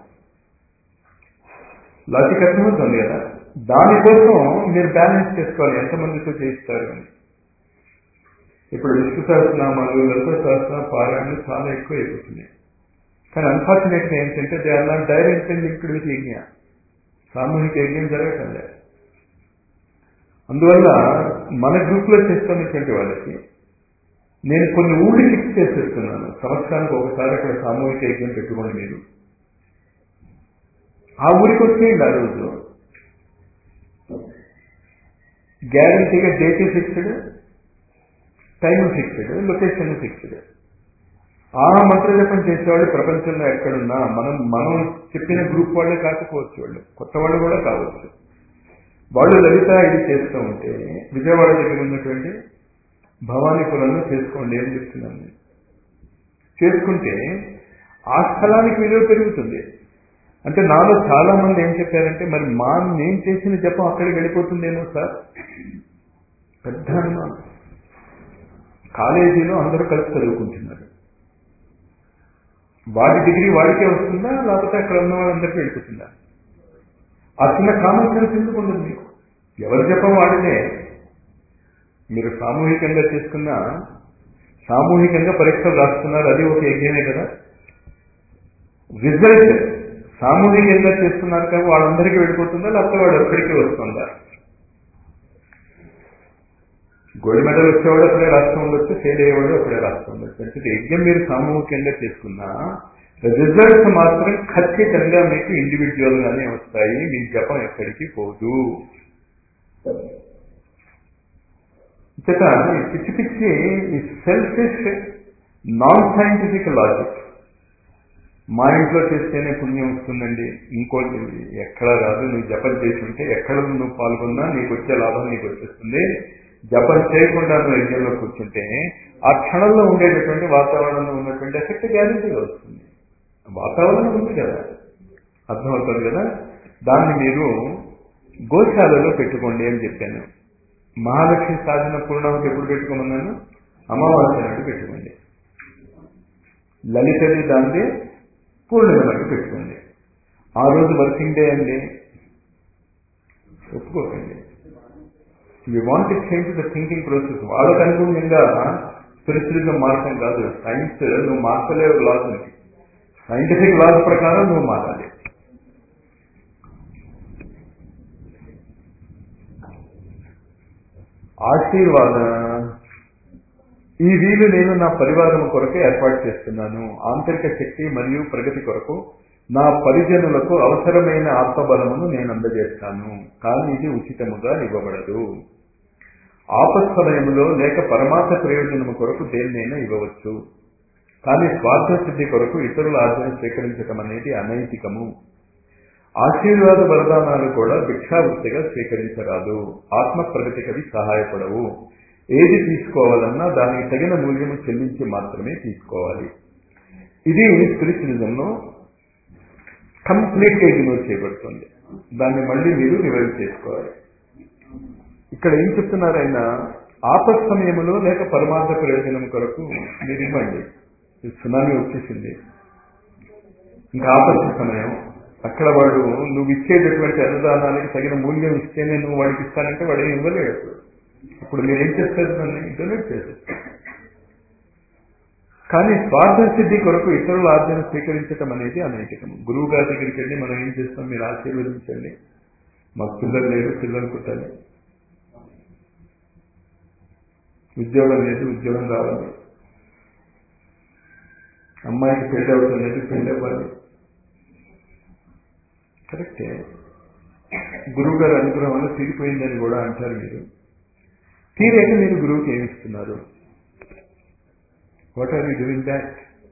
లాజిక్ అర్థమవుతుంది కదా. దానికోసం మీరు బ్యాలెన్స్ చేసుకోవాలి ఎంతమందితో చేయిస్తారు అని. ఇప్పుడు విష్ణు సహస్రనామాలు, లలిత సహస్రనామ పారాయణలు చాలా ఎక్కువ అయిపోతున్నాయి. కానీ అన్ఫార్చునేట్గా ఏంటంటే they are not directly linked with yajna. సామూహిక యజ్ఞం జరగటం లేదు. అందువల్ల మన గ్రూప్లో చేస్తున్నటువంటి వాళ్ళకి నేను కొన్ని ఊళ్ళు ఫిక్స్ చేసేస్తున్నాను. సంవత్సరానికి ఒకసారి అక్కడ సామూహిక యజ్ఞం పెట్టుకోండి. మీరు ఆ ఊరికి వచ్చేయండి. ఆ రోజు గ్యారంటీగా date fixed, time fixed, location fixed. ఆ మంత్ర జపం చేసేవాళ్ళు ప్రపంచంలో ఎక్కడున్నా మనం మనం చెప్పిన గ్రూప్ వాళ్ళే కాకపోవచ్చు, వాళ్ళు కొత్త వాళ్ళు కూడా కావచ్చు. వాళ్ళు లలిత ఇది చేస్తూ ఉంటే విజయవాడ దగ్గర ఉన్నటువంటి భవానీపురంలో చేసుకోండి అని చెప్తున్నాను నేను. చేసుకుంటే ఆ స్థలానికి విలువ పెరుగుతుంది. అంటే నాలో చాలా మంది ఏం చెప్పారంటే, మరి మా నేను చేసిన జపం అక్కడికి వెళ్ళిపోతుందేమో సార్. పెద్ద అనుమానం. కాలేజీలో అందరూ కలిసి చదువుకుంటున్నారు, వాడి డిగ్రీ వాడికే వస్తుందా, లేకపోతే అక్కడ ఉన్న వాళ్ళందరికీ వెళ్ళిపోతుందా? ఆ చిన్న కామన్ సెన్స్ ఎందుకు ఉండదు మీకు? ఎవరు జపం వాడితే మీరు సామూహికంగా చేసుకున్నా, సామూహికంగా పరీక్షలు రాస్తున్నారు, అది ఒక యజ్ఞమే కదా. రిజల్ట్ సామూహికంగా చేస్తున్నారు కానీ వాళ్ళందరికీ వెళ్ళిపోతుందా, లేకపోతే వాడు ఒక్కడికి వస్తుందా? గోల్డ్ మెడల్ వచ్చేవాడు అప్పుడే రాస్తూ ఉండొచ్చు, ఫెయిల్ అయ్యేవాడు అప్పుడే రాస్తూ ఉండొచ్చు. అంటే యజ్ఞం మీరు సామూహికంగా చేసుకున్నా రిజల్ట్స్ మాత్రం ఖచ్చితంగా మీకు ఇండివిజువల్ గానే వస్తాయి. మీ జపం ఎక్కడికి పోదు. చేత పిచ్చి పిచ్చి ఈ సెల్ఫిష్ నాన్ సైంటిఫిక్ లాజిక్, మా ఇంట్లో చేస్తేనే పుణ్యం వస్తుందండి, ఇంకోటి ఎక్కడా రాదు, నువ్వు జపం చేసి ఉంటే ఎక్కడ నువ్వు పాల్గొన్నా నీకు వచ్చే లాభం నీకు వచ్చేస్తుంది, జపం చేయకుండా నువ్వు యజ్ఞంలో కూర్చుంటే ఆ క్షణంలో ఉండేటటువంటి వాతావరణంలో ఉన్నటువంటి ఎఫెక్ట్ గ్యారెంటీగా వస్తుంది. వాతావరణం ఉంది కదా, అర్థమవుతుంది కదా. దాన్ని మీరు గోశాలలో పెట్టుకోండి అని చెప్పాను. మహాలక్ష్మి సాధన పూర్ణాహుతి ఎప్పుడు పెట్టుకోమన్నాను? అమావాస్య నాడు పెట్టుకోండి. లలితది దాన్ని పూర్ణిమ నాడు పెట్టుకోండి. ఆ రోజు వర్కింగ్ డే అండి, ఒప్పుకోకండి. We want to change the thinking process. వాళ్ళకు అనుగుణంగా స్పిరిచువలిజం మార్గం కాదు. సైన్స్ నువ్వు మార్చలేవు, లాస్ ఉంది. సైంటిఫిక్ లాస్ ప్రకారం నువ్వు మారాలి. ఆశీర్వాద ఈ వీలు నేను నా పరివారం కొరకు ఏర్పాటు చేస్తున్నాను. ఆంతరిక శక్తి మరియు ప్రగతి కొరకు నా పరిజనులకు అవసరమైన ఆత్మబలమును నేను అందజేస్తాను, కానీ ఇది ఉచితముగా ఇవ్వబడదు. ఆపత్ సమయంలో లేక పరమాత్మ ప్రయోజనము కొరకు దేన్నైనా ఇవ్వవచ్చు, కానీ స్వార్థ సిద్ధి కొరకు ఇతరుల ఆజ్ఞను స్వీకరించడం అనేది అనైతికము. ఆశీర్వాద వరదానాలు కూడా భిక్షావృత్తిగా స్వీకరించరాదు. ఆత్మ ప్రగతికి అవి సహాయపడవు. ఏది తీసుకోవాలన్నా దానికి తగిన మూల్యము చెల్లించి మాత్రమే తీసుకోవాలి. ఇది స్పిరిచువలిజంలో కంప్లీట్గా ఇగ్నోర్ చేయబడుతుంది. దాన్ని మళ్ళీ మీరు రివైజ్ చేసుకోవాలి. ఇక్కడ ఏం చెప్తున్నారు ఆయన? ఆపత్ సమయంలో లేక పరమార్థ ప్రయోజనం కొరకు మీరు ఇవ్వండి. సునామీ వచ్చేసింది, ఇంకా ఆపత్తి సమయం. అక్కడ వాడు నువ్వు ఇచ్చేటటువంటి అనుదానానికి తగిన మూల్యం ఇస్తేనే నువ్వు వాడికి ఇస్తానంటే వాడు ఏం ఇవ్వలేడు. ఇప్పుడు మీరేం చేస్తారు? దాన్ని డొనేట్ చేసేస్తారు. కానీ స్వార్థ సిద్ధి కొరకు ఇతరుల ఆజ్ఞను స్వీకరించడం అనేది అనైతికం. గురువు గారి దగ్గరికి వెళ్ళి మనం ఏం చేస్తాం? మీరు ఆశీర్వదించండి, మాకు పిల్లలు లేరు, పిల్లలు పుట్టాలి, ఉద్యోగం లేదు, ఉద్యోగం రావాలి, అమ్మాయికి పెళ్లి అవుతుంది, పెళ్లి అవ్వాలి. కరెక్టే, గురువు గారి అనుగ్రహం వల్ల తీరిపోయిందని కూడా అంటారు మీరు. తీరేక మీరు గురువుకి ఏమిస్తున్నారు? What are you doing that?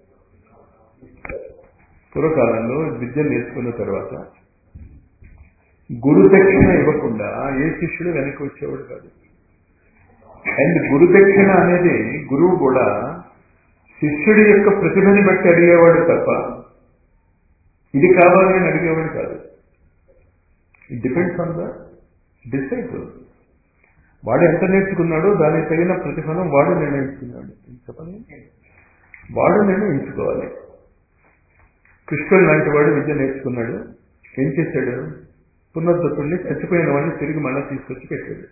పూర్వకాలంలో విద్య నేర్చుకున్న తర్వాత గురుదక్షిణ ఇవ్వకుండా ఏ శిష్యుడు వెనక్కి వచ్చేవాడు కాదు. అండ్ గురుదక్షిణ అనేది గురువు కూడా శిష్యుడి యొక్క ప్రతిభని బట్టి అడిగేవాడు తప్ప ఇది కావాలి అని అడిగేవాడు కాదు. It depends on the disciple. వాడు ఎంత నేర్చుకున్నాడో దానికి తగిన ప్రతిఫలం వాడు నిర్ణయించుకున్నాడు. చెప్పండి, వాడు నిర్ణయించుకోవాలి. కృష్ణుడు లాంటి వాడు విద్య నేర్చుకున్నాడు, ఏం చేశాడు? పునర్దత్తుడిని, చచ్చిపోయిన వాడిని తిరిగి మళ్ళీ తీసుకొచ్చి పెట్టాడు.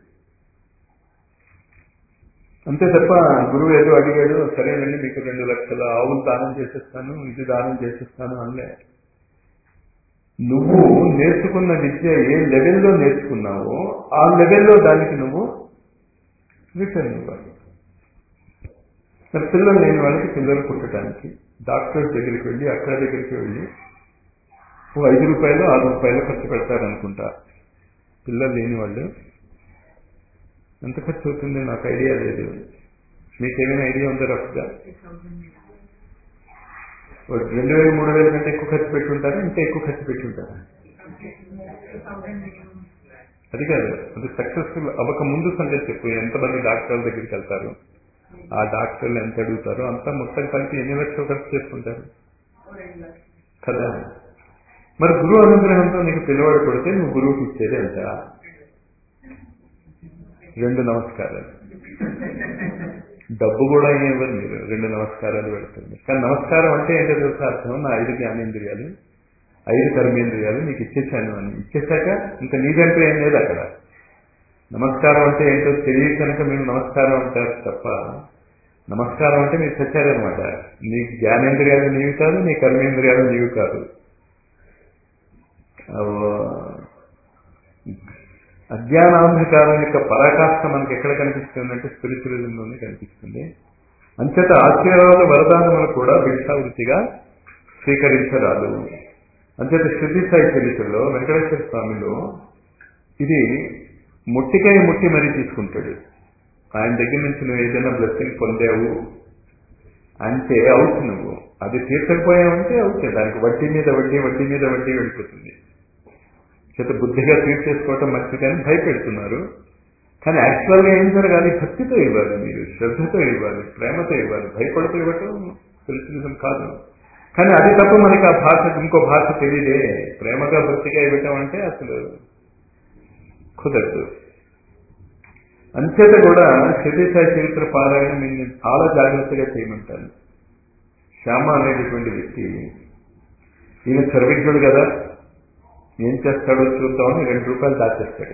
అంతే తప్ప గురువు ఏదో అడిగాడు, సరేనండి మీకు రెండు లక్షల ఆవులు దానం చేసేస్తాను, ఇది దానం చేసేస్తాను అనలే. నువ్వు నేర్చుకున్న విద్య ఏ లెవెల్లో నేర్చుకున్నావో ఆ లెవెల్లో దానికి నువ్వు రిటర్న్ ఇవ్వాలి. మరి పిల్లలు లేని వాళ్ళకి పిల్లలు పుట్టడానికి డాక్టర్స్ దగ్గరికి వెళ్ళి అక్కడ దగ్గరికి వెళ్ళి ఓ ఐదు రూపాయలు ఆరు రూపాయలు ఖర్చు పెడతారనుకుంటా. పిల్లలు లేని వాళ్ళు ఎంత ఖర్చు అవుతుంది నాకు ఐడియా లేదు. మీకేమైనా ఐడియా ఉందా రఫ్గా? రెండు వేలు మూడు వేల కంటే ఎక్కువ ఖర్చు పెట్టుంటారా, ఇంకా ఎక్కువ ఖర్చు పెట్టుంటారా? అది కాదు, అది సక్సెస్ఫుల్ అవ్వక ముందు సంగతి చెప్పు. ఎంతమంది డాక్టర్ల దగ్గరికి వెళ్తారు, ఆ డాక్టర్లు ఎంత అడుగుతారో అంతా మొత్తం కలిపి ఎన్ని లక్షలు ఖర్చు చేసుకుంటారు కదా. మరి గురువు అనుగ్రహంతో నీకు పిల్లవాడు కొడితే నువ్వు గురువుకి ఇచ్చేది ఎంత? రెండు నమస్కారాలు. డబ్బు కూడా ఏమి ఇవ్వరు మీరు, రెండు నమస్కారాలు పెడుతుంది. కానీ నమస్కారం అంటే ఏంటో తెలుసా అర్థం? నా ఐదు జ్ఞానేంద్రియాలు, ఐదు కర్మేంద్రియాలు నీకు ఇచ్చేసాను అని. ఇచ్చేసాక ఇంకా నీదంటూ ఏం లేదు అక్కడ. నమస్కారం అంటే ఏంటో తెలియక కనుక మీరు నమస్కారం అంటారు తప్ప, నమస్కారం అంటే మీరు చచ్చారనమాట. నీ జ్ఞానేంద్రియాలు నీవి కాదు, నీ కర్మేంద్రియాలు నీవి కాదు. అజ్ఞానాంధకారం యొక్క పరాకాష్ఠ మనకి ఎక్కడ కనిపిస్తుంది అంటే స్పిరిచువలిజంలోనే కనిపిస్తుంది. అంచేత ఆశీర్వాద వరదానములు కూడా భిక్షావృత్తిగా స్వీకరించరాదు. అంచేత శుద్ధి సాయి చరిత్రలో వెంకటేశ్వర స్వామిలో ఇది ముట్టికాయ ముట్టి మరీ తీసుకుంటాడు. ఆయన దగ్గర నుంచి నువ్వు ఏదైనా బ్లెస్సింగ్ పొందావు అంటే అవుట్, నువ్వు అది తీర్చకపోయావంటే అవుట్. దానికి వడ్డీ మీద వడ్డీ వడ్డీ మీద వడ్డీ వెళ్ళిపోతుంది. చేత బుద్ధిగా తీర్చేసుకోవటం మంచిది కానీ భయపెడుతున్నారు. కానీ యాక్చువల్గా ఏం జరగాలి? భక్తితో ఇవ్వాలి, మీరు శ్రద్ధతో ఇవ్వాలి, ప్రేమతో ఇవ్వాలి. భయపడుతూ ఇవ్వటం స్పిరిచువలిజం కాదు. కానీ అది తప్ప మనకి ఆ భాష, ఇంకో భాష తెలియదే. ప్రేమగా భక్తిగా ఇవ్వటం అంటే అసలు కుదరదు. అంచేత కూడా శరీసాయి చరిత్ర పారాయణ నేను చాలా జాగ్రత్తగా చేయమంటాను. శ్యామ అనేటటువంటి వ్యక్తి, ఈయన సర్విజ్ఞుడు కదా, ఏం చేస్తాడో చూద్దామని రెండు రూపాయలు దాచేస్తాడు.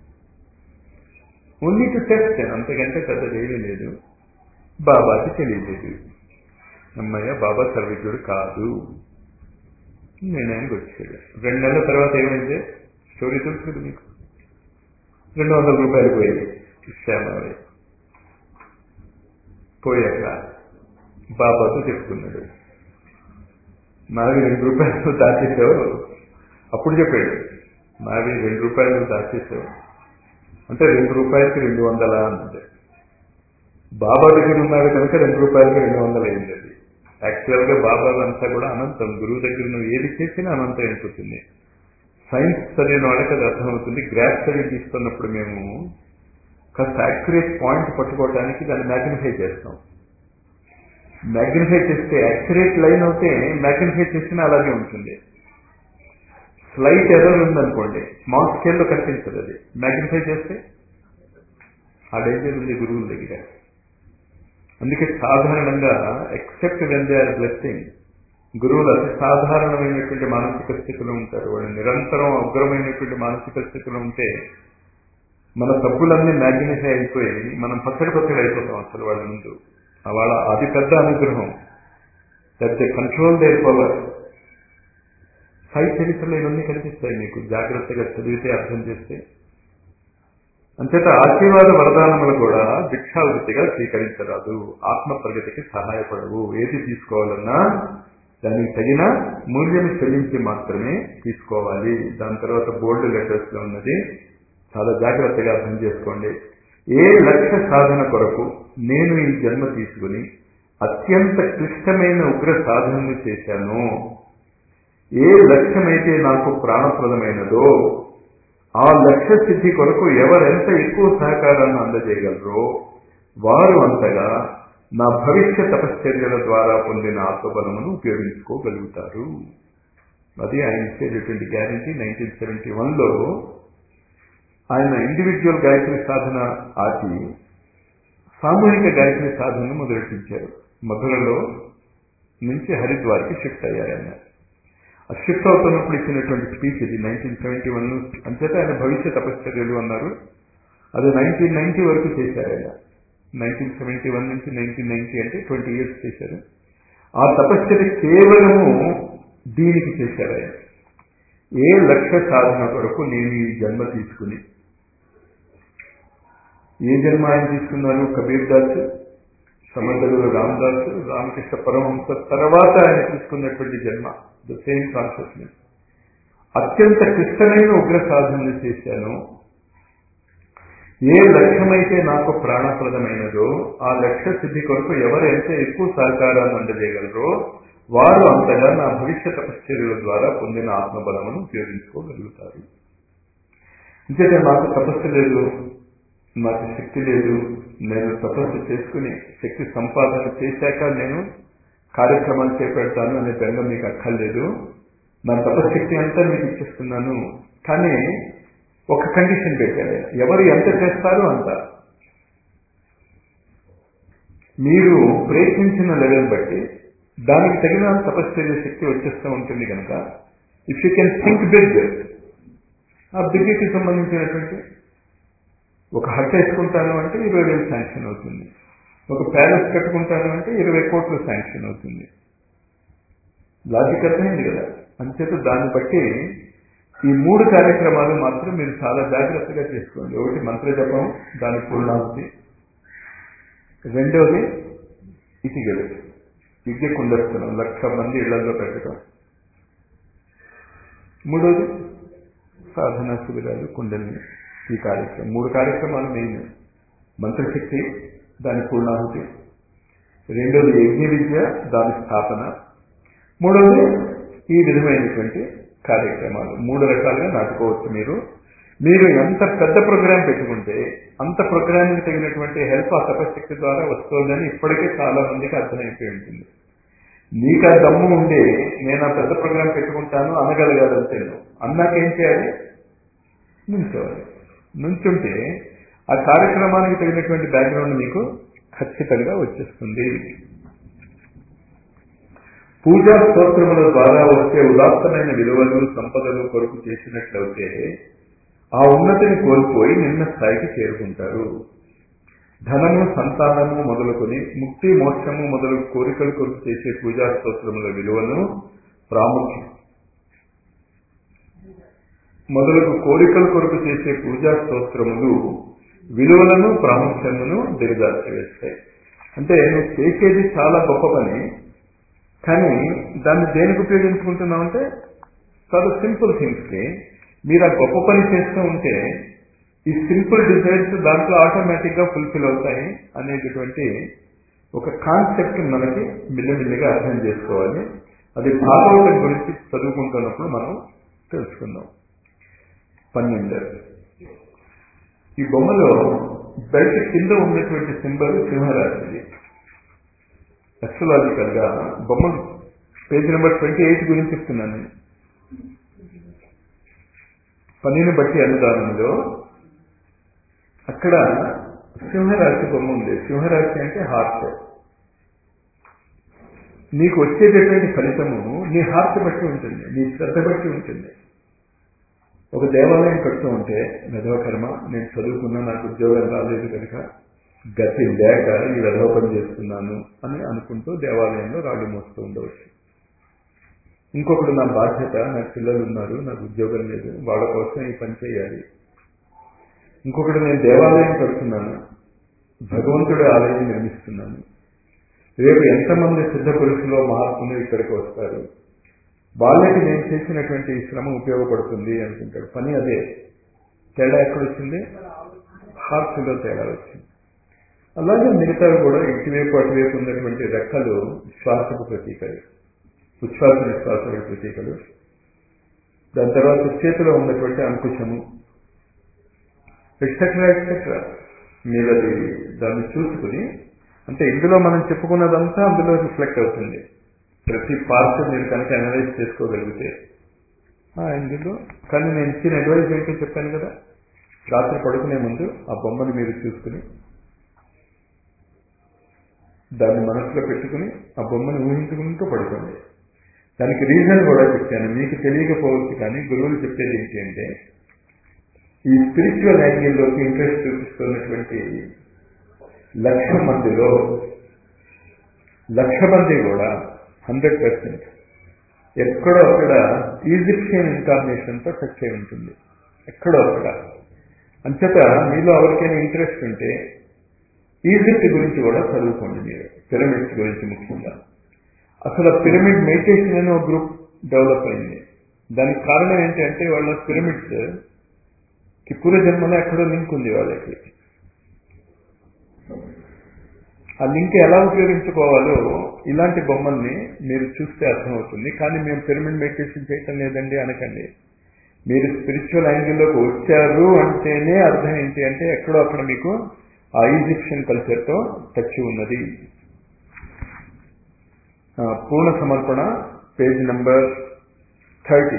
ఓన్లీ టు టెస్ట్, అంతకంటే పెద్దది ఏమీ లేదు. బాబాకి తెలియలేదు. అమ్మయ్య బాబా సర్విజ్ఞుడు కాదు, నేను ఆయనకు వచ్చాడు. రెండు నెలల తర్వాత ఏమైంది స్టోరీ తెలుసు కదా మీకు. రెండు వందల రూపాయలు పోయాయి శ్యామవి. పోయాక బాబాతో చెప్పుకున్నాడు, నావి రెండు రూపాయలు దాచేసావు. అప్పుడు చెప్పాడు, నావి రెండు రూపాయలు దాచేసావు అంటే రెండు రూపాయలకి రెండు వందల అన్నది. బాబా దగ్గర ఉన్నాడు కనుక రెండు రూపాయలకి రెండు వందలు అయింది. అది యాక్చువల్గా బాబా అంతా కూడా అనంతం. గురువు దగ్గర నువ్వు ఏది చేసినా అనంతం అయిపోతుంది. సైన్స్ చదివిన వాళ్ళకి అది అర్థమవుతుంది. గ్రాఫ్ చదివి తీసుకున్నప్పుడు మేము కాస్త యాక్యురేట్ పాయింట్ పట్టుకోవడానికి దాన్ని మ్యాగ్నిఫై చేస్తాం. మ్యాగ్నిఫై చేస్తే యాక్యురేట్ లైన్ అవుతే మ్యాగ్నిఫై చేసినా అలాగే ఉంటుంది. స్లైట్ ఎర్రర్ ఉందనుకోండి, స్మాల్ స్కేల్లో కనిపించదు. అది మ్యాగ్నిఫై చేస్తే ఆ డేంజర్ ఉంది గురువుల దగ్గర. అందుకే సాధారణంగా except when they are blessing, గురువులు అతి సాధారణమైనటువంటి మానసిక స్థితిలో ఉంటారు. వాళ్ళు నిరంతరం అగ్రమైనటువంటి మానసిక స్థితిలో ఉంటే మన తప్పులన్నీ మ్యాగ్నిఫై అయిపోయి మనం పచ్చడి పచ్చడి అయిపోతాం అసలు వాళ్ళ ముందు. వాళ్ళ అతి పెద్ద అనుగ్రహం, that they control their power. Sai చరిత్రలో ఇవన్నీ కనిపిస్తాయి మీకు, జాగ్రత్తగా చదివితే అర్థం చేస్తే. అంచేత ఆశీర్వాద వరదానములు కూడా భిక్షావృత్తిగా స్వీకరించరాదు, ఆత్మ ప్రగతికి సహాయపడవు. ఏది తీసుకోవాలన్నా దానికి తగిన మూల్యం చెల్లించి మాత్రమే తీసుకోవాలి. దాని తర్వాత బోల్డ్ లెటర్స్ లో ఉన్నది చాలా జాగ్రత్తగా అర్థం చేసుకోండి. ఏ లక్ష్య సాధన కొరకు నేను ఈ జన్మ తీసుకుని అత్యంత క్లిష్టమైన ఉగ్ర సాధనలు చేశాను, ఏ లక్ష్యమైతే నాకు ప్రాణప్రదమైనదో ఆ లక్ష్య సిద్ధి కొరకు ఎవరెంత ఎక్కువ సహకారాన్ని అందజేయగలరో వారు అంతగా నా భవిష్య తపశ్చర్యల ద్వారా పొందిన ఆత్మబలమును ఉపయోగించుకోగలుగుతారు. అది ఆయన ఇచ్చేటటువంటి గ్యారంటీ. నైన్టీన్ సెవెంటీ వన్లో ఆయన ఇండివిజువల్ గాయత్రి సాధన ఆపి సామూహిక గాయత్రి సాధనను మొదలెట్టించారు. మధురలో నుంచి హరిద్వార్కి షిఫ్ట్ అయ్యారు ఆయన. ఆ షిఫ్ట్ అవుతున్నప్పుడు ఇచ్చినటువంటి స్పీచ్ ఇది నైన్టీన్ సెవెంటీ వన్. అంచేత ఆయన భవిష్య తపశ్చర్యలు అన్నారు. అది నైన్టీన్ నైన్టీ వరకు చేశారు ఆయన. నైన్టీన్ సెవెంటీ వన్ నుంచి నైన్టీన్ నైన్టీ అంటే ట్వంటీ ఇయర్స్ చేశారు. ఆ తపశ్చర్య కేవలము దీనికి చేశారు ఆయన. ఏ లక్ష్య సాధన కొరకు నేను ఈ జన్మ తీసుకుని, ఏ జన్మ ఆయన తీసుకున్నారు? కబీర్ దాస్, సమర్థుడు రామదాసు, రామకృష్ణ పరమహంస తర్వాత ఆయన తీసుకున్నటువంటి జన్మ, ద సేమ్ కాన్షియస్నెస్. అత్యంత క్లిష్టమైన ఉగ్ర సాధనలు చేశాను. ఏ లక్ష్యమైతే నాకు ప్రాణప్రదమైనదో ఆ లక్ష్య సిద్ధి కొరకు ఎవరు ఎంత ఎక్కువ సహకారాన్ని అందజేయగలరో వారు అంతగా నా భవిష్య తపశ్చర్యల ద్వారా పొందిన ఆత్మబలమును ఉపయోగించుకోగలుగుతారు. అంతేకాదు నాకు తపస్సు లేదు, నాకు శక్తి లేదు, నేను తపస్సు చేసుకుని శక్తి సంపాదన చేశాక నేను కార్యక్రమాలు చేపడతాను అనే బెంగ మీకు అక్కర్లేదు. నా తపశక్తి అంతా మీకు ఇచ్చేస్తున్నాను. కానీ ఒక కండిషన్ పెట్టాడు, ఎవరు ఎంత చేస్తారో అంత. మీరు ప్రయత్నించిన లెవెల్ బట్టి దానికి తగిన తపశ్చర్య శక్తి వచ్చేస్తూ ఉంటుంది కనుక if you can think big, ఆ బిగ్కి సంబంధించినటువంటి ఒక హట్ వేసుకుంటాను అంటే ఇరవై వేలు శాంక్షన్ అవుతుంది, ఒక ప్యాలెస్ కట్టుకుంటాను అంటే ఇరవై కోట్లు శాంక్షన్ అవుతుంది. లాజిక్ అర్థమైంది కదా. అంచేత దాన్ని బట్టి ఈ మూడు కార్యక్రమాలు మాత్రం మీరు చాలా జాగ్రత్తగా చేసుకోండి. ఒకటి మంత్ర జపం, దాని పూర్ణాహుతి. రెండవది ఇటిగలు, విద్య కుండస్థలం లక్ష మంది ఇళ్లలో పెట్టడం. మూడవది సాధనా శిబిరాలు, కుండలిని. ఈ కార్యక్రమం మూడు కార్యక్రమాలు మెయిన్. మంత్రశక్తి, దాని పూర్ణాహుతి. రెండవది యజ్ఞ విద్య, దాని స్థాపన. మూడవది ఈ విధమైనటువంటి కార్యక్రమాలు. మూడు రకాలుగా నాటుకోవచ్చు. మీరు మీరు ఎంత పెద్ద ప్రోగ్రాం పెట్టుకుంటే అంత ప్రోగ్రాంకి తగినటువంటి హెల్ప్ ఆ తపశక్తి ద్వారా వస్తుందని ఇప్పటికే చాలా మందికి అర్థమైపోయి ఉంటుంది. నీకు ఆ దమ్ము ఉండే నేను ఆ పెద్ద ప్రోగ్రాం పెట్టుకుంటాను అనగలగాలంటే అన్నాకేం చేయాలి? నుంచోవాలి. నుంచుంటే ఆ కార్యక్రమానికి తగినటువంటి బ్యాక్గ్రౌండ్ మీకు ఖచ్చితంగా వచ్చేస్తుంది. పూజా స్తోత్రముల ద్వారా వచ్చే ఉదాత్తమైన విలువలు, సంపదలు కొరకు చేసినట్లయితే ఆ ఉన్నతిని కోల్పోయి నిన్న స్థాయికి చేరుకుంటారు. ధనము, సంతానము మొదలుకొని ముక్తి, మోక్షము మొదలు కోరికలు కొరకు చేసే పూజా స్తోత్రముల విలువను ప్రాముఖ్యం మొదలకు కోరికల కొరకు చేసే పూజా స్తోత్రములు విలువలను ప్రాముఖ్యమును దిగజార్చి వేస్తాయి. అంటే నువ్వు చేసేది చాలా గొప్ప పని, కానీ దాన్ని దేనికి ఉపయోగించుకుంటున్నావు అంటే చాలా సింపుల్ థింగ్స్కి. మీరు ఆ గొప్ప పని చేస్తూ ఉంటే ఈ సింపుల్ డిజైర్స్ దాంట్లో ఆటోమేటిక్గా ఫుల్ఫిల్ అవుతాయి అనేటటువంటి ఒక కాన్సెప్ట్ మనకి మిల్లమిల్లిగా అర్థం చేసుకోవాలి. అది భాగవతం గురించి చదువుకుంటున్నప్పుడు మనం తెలుసుకుందాం. పన్నెండు ఈ బొమ్మలో బయట కింద ఉన్నటువంటి సింబల్ సింహరాశిది. అస్ట్రాలాజికల్ గా బొమ్మ పేజ్ నెంబర్ ట్వంటీ ఎయిట్ గురించి చెప్తున్నాను. పనిని బట్టి అనుదానంలో అక్కడ సింహరాశి బొమ్మ ఉంది. సింహరాశి అంటే హార్ట్. నీకు వచ్చేటటువంటి ఫలితము నీ హార్ట్ బట్టి ఉంటుంది, నీ శ్రద్ధ బట్టి ఉంటుంది. ఒక దేవాలయం కడుతూ ఉంటే వెధవ కర్మ, నేను చదువుకున్నా నాకు ఉద్యోగం రాలేదు కనుక గతి లేక ఈ వెధవ పని చేస్తున్నాను అని అనుకుంటూ దేవాలయంలో రాళ్ళు మోస్తూ ఉండవచ్చు. ఇంకొకటి నా బాధ్యత, నాకు పిల్లలు ఉన్నారు, నాకు ఉద్యోగం లేదు, వాళ్ళ కోసం ఈ పని చేయాలి. ఇంకొకటి నేను దేవాలయం కడుతున్నాను, భగవంతుడి ఆలయం నిర్మిస్తున్నాను, రేపు ఎంతమంది సిద్ధ పురుషులో మహాత్ములు ఇక్కడికి వస్తారు, వాళ్ళకి నేను చేసినటువంటి శ్రమ ఉపయోగపడుతుంది అనుకుంటాడు. పని అదే. తేడా ఎక్కడొచ్చింది? హార్ట్లో తేడా వచ్చింది. అలాగే మిగతావి కూడా ఇటువైపు అటువైపు ఉన్నటువంటి రెక్కలు శ్వాసకు ప్రతీకలు, ఉచ్ఛ్వాస నిశ్వాసకు ప్రతీకలు. దాని తర్వాత చేతిలో ఉన్నటువంటి అంకుశము, ఎక్సెట్రా ఎక్సెట్రా. మీరు అది దాన్ని చూసుకుని, అంటే ఇందులో మనం చెప్పుకున్నదంతా అందులో రిఫ్లెక్ట్ అవుతుంది. ప్రతి పార్ట్ మీరు కనుక అనలైజ్ చేసుకోగలిగితే ఇందులో. కానీ నేను ఇచ్చిన అడ్వైజ్ ఏంటో చెప్పాను కదా, రాత్రి పడుకునే ముందు ఆ బొమ్మను మీరు చూసుకుని దాన్ని మనసులో పెట్టుకుని ఆ బొమ్మను ఊహించుకుంటూ పడుకోండి. దానికి రీజన్ కూడా చెప్పాను, మీకు తెలియకపోవచ్చు. కానీ గురువులు చెప్పేది ఏంటి అంటే, ఈ స్పిరిచువల్ యాంగిల్లోకి ఇంట్రెస్ట్ చూపిస్తున్నటువంటి లక్ష మందిలో లక్ష మంది కూడా హండ్రెడ్ పర్సెంట్ ఎక్కడో అక్కడ ఈజిప్షియన్ ఇన్కార్నేషన్తో టచ్ అయి ఉంటుంది. ఎక్కడో అక్కడ. అంచేత మీలో ఎవరికైనా ఇంట్రెస్ట్ ఉంటే ఈజిప్ట్ గురించి కూడా చదువుకోండి మీరు, పిరమిడ్స్ గురించి ముఖ్యంగా. అసలు పిరమిడ్ మెడిటేషన్ అనే ఒక గ్రూప్ డెవలప్ అయింది. దానికి కారణం ఏంటంటే వాళ్ళ పిరమిడ్స్ కి పూర్వజన్మలో ఎక్కడో లింక్ ఉంది వాళ్ళకి. ఆ లింక్ ఎలా ఉపయోగించుకోవాలో ఇలాంటి బొమ్మల్ని మీరు చూస్తే అర్థమవుతుంది. కానీ మేము పిరమిడ్ మెడిటేషన్ చేయటం లేదండి అనకండి. మీరు స్పిరిచువల్ యాంగిల్లోకి వచ్చారు అంటేనే అర్థం ఏంటి అంటే ఎక్కడో అక్కడ మీకు ఆ ఈజిప్షియన్ కల్చర్తో టచ్ ఉన్నది. Purna Samarpana page number thirty.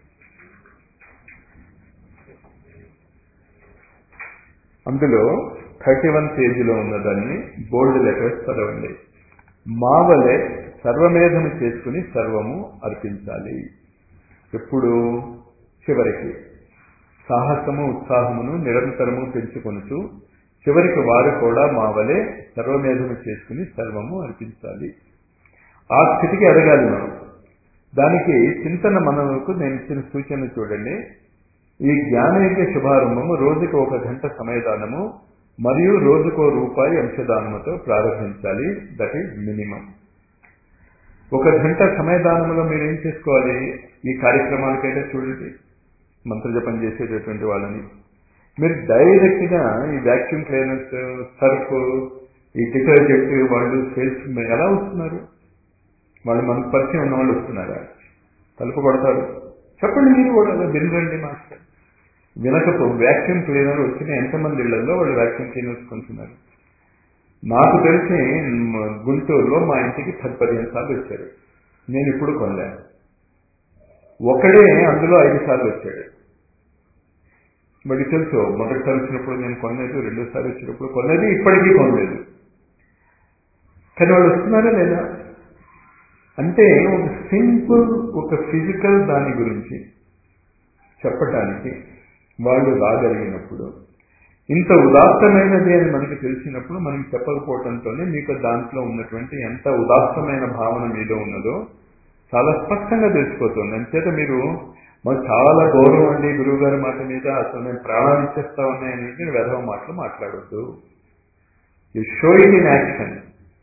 అందులో థర్టీ వన్ పేజీలో ఉన్నదాన్ని బోల్డ్ లెటర్స్ చదవండి. మావలే సర్వమేధము చేసుకుని సర్వము అర్పించాలి. ఎప్పుడు? చివరికి సాహసము ఉత్సాహమును నిరంతరము పెంచుకొనుతూ చివరికి వారు కూడా మావలే సర్వమేధము చేసుకుని సర్వము అర్పించాలి. ఆ స్థితికి ఎదగాలి మనం. దానికి చింతన మనకు నేను ఇచ్చిన సూచనలు చూడండి. ఈ జ్ఞానయజ్ఞ శుభారంభము రోజుకు ఒక గంట సమయదానము మరియు రోజుకో రూపాయి అంశదానముతో ప్రారంభించాలి. That is minimum. ఒక గంట సమయదానంలో మీరు ఏం చేసుకోవాలి? ఈ కార్యక్రమాలకైతే చూడండి, మంత్రజపం చేసేటటువంటి వాళ్ళని మీరు డైరెక్ట్గా ఈ వ్యాక్యూమ్ క్లీనర్స్, సర్ఫ్, ఈ డిటర్జెంట్ వాళ్ళు సేల్స్ ఎలా వస్తున్నారు? వాళ్ళు మనకు పరిచయం ఉన్న వాళ్ళు వస్తున్నారా? తలుపు కొడతారు. చెప్పండి మీరు కూడా వినరండి మాస్టర్. వినకపో వ్యాక్యూమ్ క్లీనర్ వచ్చిన ఎంతమంది ఇళ్లలో వాళ్ళు వ్యాక్యూమ్ క్లీనర్స్ కొంటున్నారు? నాకు తెలిసి గుంటూరులో మా ఇంటికి పది పదిహేను సార్లు వచ్చారు. నేను ఇప్పుడు కొనలే. ఒకడే అందులో ఐదు సార్లు వచ్చాడు. మరి తెలుసు, మొదటిసారి వచ్చినప్పుడు నేను కొనలేదు, రెండోసారి వచ్చినప్పుడు కొనలేదు, ఇప్పటికీ కొనలేదు. కానీ వాళ్ళు వస్తున్నారా లేదా అంటే ఒక సింపుల్ ఒక ఫిజికల్ దాని గురించి చెప్పటానికి వాళ్ళు రాగలిగినప్పుడు, ఇంత ఉదాత్తమైనది అని మనకి తెలిసినప్పుడు మనకి చెప్పకపోవడంతోనే మీకు దాంట్లో ఉన్నటువంటి ఎంత ఉదాత్తమైన భావన మీలో ఉన్నదో చాలా స్పష్టంగా తెలిసిపోతుంది. అంచేత మీరు మాకు చాలా గౌరవం అండి గురువు గారి మాట మీద, అసలు నేను ప్రాణాలు ఇచ్చేస్తా ఉన్నాయనేది వెధవ మాటలు మాట్లాడొద్దు. You show it in action.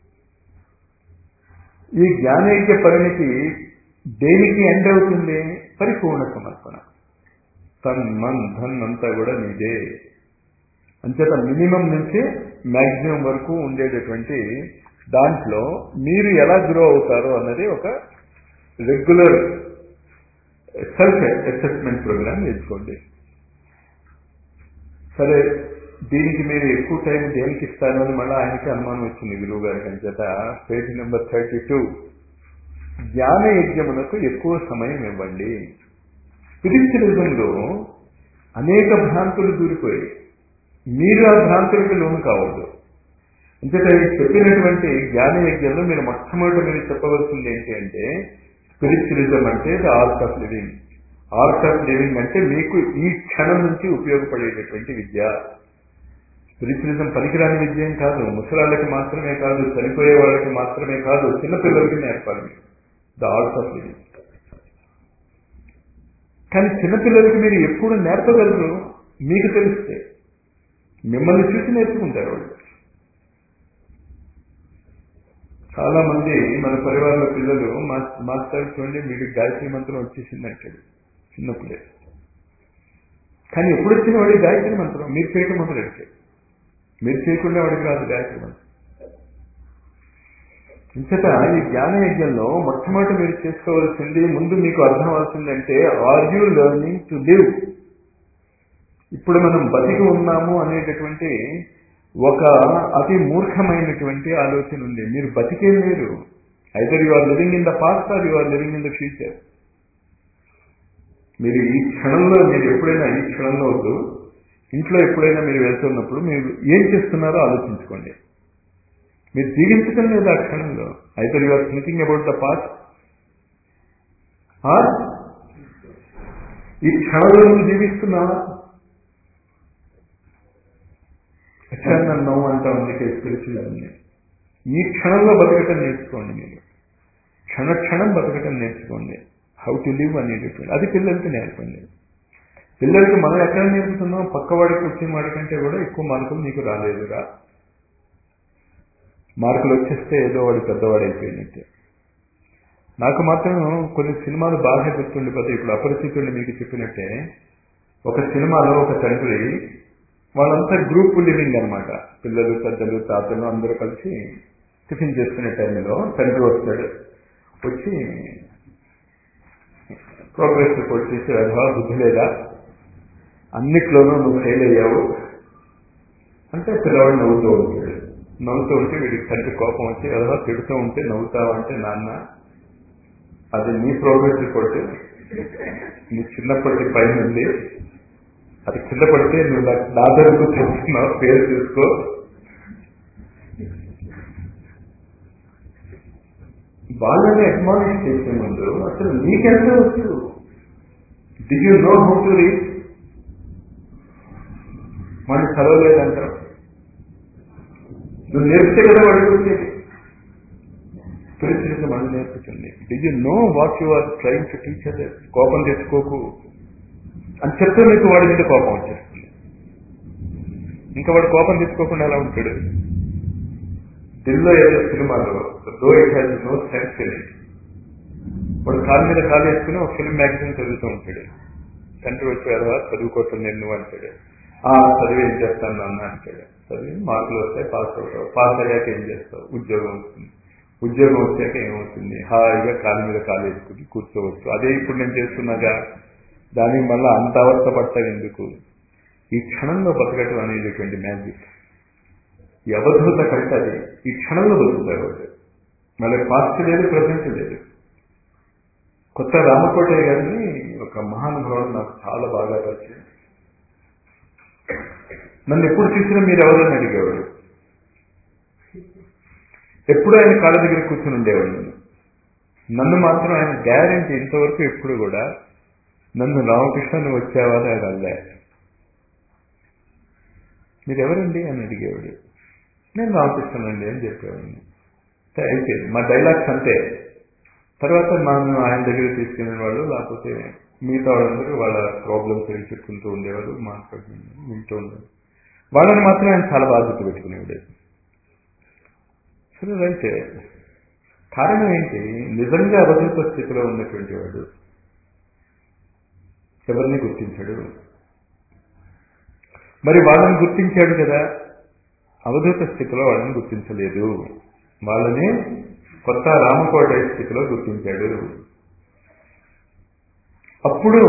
ఈ జ్ఞానైక్య పరిణితి దేనికి ఎండ్ అవుతుంది? పరిపూర్ణ సమర్పణ. తన్ మన్ ధన్ అంతా కూడా నీదే. అంచేత మినిమం నుంచి మ్యాక్సిమం వరకు ఉండేటటువంటి దాంట్లో మీరు ఎలా గ్రో అవుతారో అన్నది ఒక రెగ్యులర్ సెల్ఫ్ అసెస్మెంట్ ప్రోగ్రామ్ నేర్చుకోండి. సరే, దీనికి మీరు ఎక్కువ టైం దేనికి ఇస్తారు అని మళ్ళీ ఆయనకి అనుమానం వచ్చింది గురువు గారికి. అంచేత పేజ్ నెంబర్ థర్టీ టూ జ్ఞాన యజ్ఞమునకు ఎక్కువ సమయం ఇవ్వండి. స్పిరిచువలిజంలో అనేక భ్రాంతులు దూరిపోయి మీరు ఆ భ్రాంతులకు లోను కావద్దు. అంచేత చెప్పినటువంటి జ్ఞాన యజ్ఞంలో మీరు మొట్టమొదటి మీరు చెప్పవలసింది ఏంటి అంటే స్పిరిచువలిజం అంటే the art of living. Art of living అంటే మీకు ఈ క్షణం నుంచి ఉపయోగపడేటటువంటి విద్య. స్పిరిచువలిజం పనికిరాని విద్య ఏం కాదు, ముసలాళ్ళకి మాత్రమే కాదు, చనిపోయే వాళ్ళకి మాత్రమే కాదు, చిన్నపిల్లలకి నేర్పాలి మీరు ద ఆర్ట్ ఆఫ్ లివింగ్. కానీ చిన్నపిల్లలకి మీరు ఎప్పుడు నేర్పగలరు? మీకు తెలిస్తే మిమ్మల్ని చూసి నేర్చుకుంటారు వాళ్ళు. చాలా మంది మన పరివారంలో పిల్లలు మాస్టర్ చూడండి మీకు గాయత్రి మంత్రం వచ్చేసింది అంటాడు చిన్నప్పుడే. కానీ ఎప్పుడు వచ్చిన వాడికి గాయత్రి మంత్రం మీరు చేయటం మొదలెడితే, మీరు చేయకుండా వాడికి రాదు గాయత్రి మంత్రం. ఇంతట ఈ జ్ఞాన యజ్ఞంలో మొట్టమొదటి మీరు చేసుకోవాల్సింది, ముందు మీకు అర్థం అవుతుందంటే are you learning to live. ఇప్పుడు మనం బతికి ఉన్నాము అనేటటువంటి ఒక అతి మూర్ఖమైనటువంటి ఆలోచన ఉంది. మీరు బతికే లేరు. Either you are living in the past or you are living in the future. మీరు ఈ క్షణంలో, మీరు ఎప్పుడైనా ఈ క్షణంలో వద్దు, ఇంట్లో ఎప్పుడైనా మీరు వెళ్తున్నప్పుడు మీరు ఏం చేస్తున్నారో ఆలోచించుకోండి. మీరు జీవించడం లేదు ఆ క్షణంలో. Either you are thinking about the past or ఈ క్షణంలో నువ్వు జీవిస్తున్నావా? ఎటర్నల్ నౌ అంటా ఉంది స్పిరిచువల్. ఈ క్షణంలో బతకటం నేర్చుకోండి. మీరు క్షణ క్షణం బతకటం నేర్చుకోండి. హౌ టు లివ్ అనేటటువంటి అది పిల్లలకి నేర్పండి. పిల్లలకి మనం ఎక్కడ నేర్పుతున్నాం? పక్కవాడికి వచ్చిన వాడికంటే కూడా ఎక్కువ మార్కులు నీకు రాలేదురా. మార్కులు వచ్చేస్తే ఏదో వాడు పెద్దవాడు అయిపోయినట్టే. నాకు మాత్రం కొన్ని సినిమాలు బాగా గుర్తుండిపోతాయి. ఇప్పుడు అపరిచితుడిని మీకు చెప్పినట్టే ఒక సినిమాలో ఒక తండ్రి, వాళ్ళంతా గ్రూప్ లివింగ్ అనమాట, పిల్లలు పెద్దలు తాతలు అందరూ కలిసి టిఫిన్ చేసుకునే టైంలో తండ్రి వస్తాడు. వచ్చి ప్రోగ్రెస్ రిపోర్ట్ చేసి, అధవా బుద్ధి లేదా, అన్నిట్లోనూ నువ్వు ఫెయిల్ అయ్యావు అంటే పిల్లవాడు నవ్వుతూ ఉంటాడు. నవ్వుతూ ఉంటే వీడికి తండ్రి కోపం వచ్చి, అధవా తిడుతూ ఉంటే నవ్వుతావా అంటే, నాన్న అది నీ ప్రోగ్రెస్ రిపోర్ట్, నీ చిన్నప్పటి పైన ఉంది, అది కింద పడితే నువ్వు నాకు దాదాపు తెలుస్తున్నావు, పేరు చూసుకో. వాళ్ళని అడ్మానిష్ చేసే ముందు అసలు నీకెంత వచ్చు, do you know how to read? వాళ్ళు చదవలేదంటారు, నువ్వు నేర్పితే కదా వాడికి వచ్చేది. స్పిరిచువల్ మనం నేర్పుతుంది. Do you know what you are trying to teach other? కోపం తెచ్చుకోకు అని చెప్తే నీకు వాడి మీద కోపం వచ్చేస్తుంది. ఇంకా వాడు కోపం తెచ్చుకోకుండా ఎలా ఉంటాడు? ఢిల్లో ఏదో సినిమాలో though it has no sense in it, వాడు కాలు మీద కాలు వేసుకుని ఒక ఫిల్మ్ మ్యాగజైన్ చదువుతూ ఉంటాడు. తండ్రి వచ్చారా చదువుకోవటం నేను నువ్వు అంటాడు. ఆ చదివి ఏం చేస్తాను అన్న అంటాడు. చదివి మార్కులు వస్తాయి, పాస్ అవుతావు. పాస్ అయ్యాక ఏం చేస్తావు? ఉద్యోగం వస్తుంది. ఉద్యోగం వచ్చాక ఏమవుతుంది? హాయిగా కాలు మీద కాలు వేసుకుని కూర్చోవచ్చు. అదే ఇప్పుడు నేను చేస్తున్నాగా, దానికి మళ్ళీ అంత అవస్థ పడతావు ఎందుకు? ఈ క్షణంలో బతకటం అనేటటువంటి మ్యాజిక్, ఈ అవధూత కంటే అది ఈ క్షణంలో బతుకుతారు వాళ్ళు. మళ్ళీ పాస్ట్ లేదు, ప్రజెంట్ లేదు. కొత్త రామకోటయ్య గారిని ఒక మహానుభావుడు నాకు చాలా బాగా పరిచయం. నన్ను ఎప్పుడు చూసినా మీరు ఎవరని అడిగేవాడు. ఎప్పుడు ఆయన కాళ్ళ దగ్గర కూర్చుని ఉండేవాడు. నన్ను నన్ను మాత్రం ఆయన గ్యారెంటీ ఇంతవరకు ఎప్పుడు కూడా నన్ను రామకృష్ణ నువ్వు వచ్చావా అని ఆయన అల్లే. మీరెవరండి అని అడిగేవాడు. నేను రామకృష్ణనండి అని చెప్పేవాడిని. అయితే మా డైలాగ్స్ అంతే. తర్వాత నన్ను ఆయన దగ్గర తీసుకునే వాళ్ళు, లేకపోతే మిగతా వాళ్ళందరూ వాళ్ళ ప్రాబ్లమ్స్ అవి చెప్పుకుంటూ ఉండేవారు, మాట్లాడుకుంటూ వింటూ ఉండేవారు. వాళ్ళని మాత్రం ఆయన చాలా బాధ్యత పెట్టుకునేవాడు. సరే అయితే కారణం ఏంటి? నిజంగా అవధూత స్థితిలో ఉన్నటువంటి వాడు ఎవరిని గుర్తించాడు. మరి వాళ్ళని గుర్తించాడు కదా, అవధూత స్థితిలో వాళ్ళని గుర్తించలేదు. వాళ్ళని కొత్త రామకోట స్థితిలో గుర్తించాడు. అప్పుడు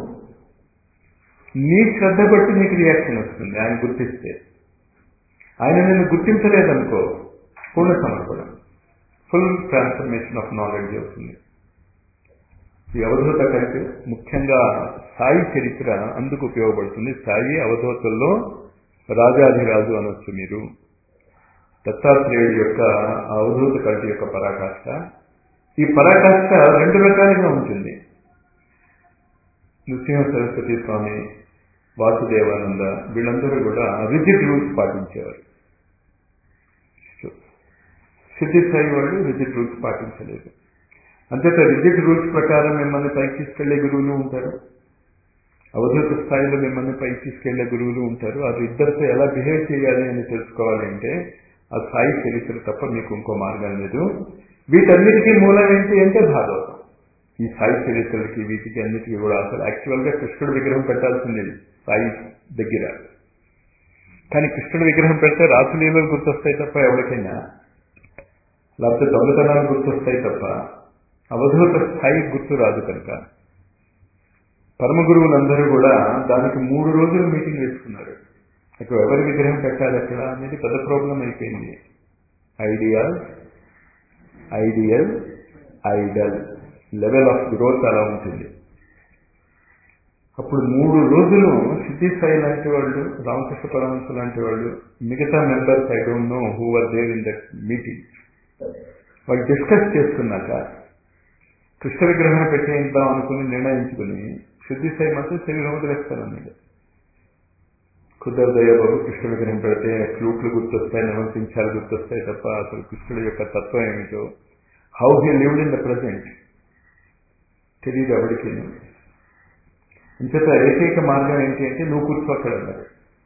నీ శ్రద్ధ బట్టి నీకు రియాక్షన్ వస్తుంది. ఆయన గుర్తిస్తే, ఆయన నిన్ను గుర్తించలేదనుకో, పూర్ణ సమర్పణ, ఫుల్ ట్రాన్స్ఫర్మేషన్ ఆఫ్ నాలెడ్జ్ అవుతుంది. ఈ అవధూత కంటే ముఖ్యంగా సాయి చరిత్ర అందుకు ఉపయోగపడుతుంది. సాయి అవధూతల్లో రాజాధిరాజు అనొచ్చు మీరు. దత్తాత్రేయుడి యొక్క అవధూత కంటి యొక్క పరాకాష్ఠ. ఈ పరాకాష్ఠ రెండు రకాలుగా ఉంటుంది. నృసింహ సరస్వతి స్వామి, వాసుదేవానంద వీళ్ళందరూ కూడా రిజిడ్ రూల్స్ పాటించేవారు. సిద్ధి సాయి వాళ్ళు రిజిడ్ రూల్స్ పాటించలేదు. అంతేత రిజిడ్ రూల్స్ ప్రకారం మిమ్మల్ని పైకి తీసుకెళ్లే గురువులు ఉంటారు, అవధూత స్థాయిలో మిమ్మల్ని పైకి తీసుకెళ్లే గురువులు ఉంటారు. అది ఇద్దరితో ఎలా బిహేవ్ చేయాలి అని తెలుసుకోవాలి అంటే ఆ సాయి చరిత్ర తప్ప మీకు ఇంకో మార్గం లేదు. వీటన్నిటికీ మూలం ఏంటి అంటే భాగవతం. ఈ సాయి చరిత్రలకి వీటికి అన్నిటికీ కూడా అసలు యాక్చువల్గా కృష్ణుడు విగ్రహం పెట్టాల్సింది సాయి దగ్గర. కానీ కృష్ణుడు విగ్రహం పెడితే రాసులీలలు గుర్తొస్తాయి తప్ప ఎవరికైనా, లేకపోతే దొంగతనాలు గుర్తొస్తాయి తప్ప అవధూత స్థాయి గుర్తు రాదు. కనుక పరమ గురువులందరూ కూడా దానికి మూడు రోజులు మీటింగ్ వేసుకున్నారు. అక్కడ ఎవరి విగ్రహం పెట్టాలి అక్కడ అనేది పెద్ద ప్రాబ్లం అయిపోయింది. Ideal ideal idol level of growth అలా ఉంటుంది. అప్పుడు మూడు రోజులు సిద్ధి సాయి లాంటి వాళ్ళు, రామకృష్ణ పరమహంస లాంటి వాళ్ళు, మిగతా members I don't know who are there in that meeting, వాళ్ళు డిస్కస్ చేసుకున్నాక కృష్ణ విగ్రహం పెట్టేద్దాం అనుకుని నిర్ణయించుకుని సిద్ధి సాయి మాత్రం శరీరం వదిలేస్తానన్నాడు. కుదరదయ్య బాబు, కృష్ణ విగ్రహం పెడితే ఫ్లూట్లు గుర్తొస్తాయి, నమస్కరించాలు గుర్తొస్తాయి తప్ప అసలు కృష్ణుడి యొక్క తత్వం ఏమిటో, how he lived in the present తెలియదు ఎవరికి. ఇంచేత ఏకైక మార్గం ఏంటి అంటే నువ్వు కూర్చోక్కడన్నారు.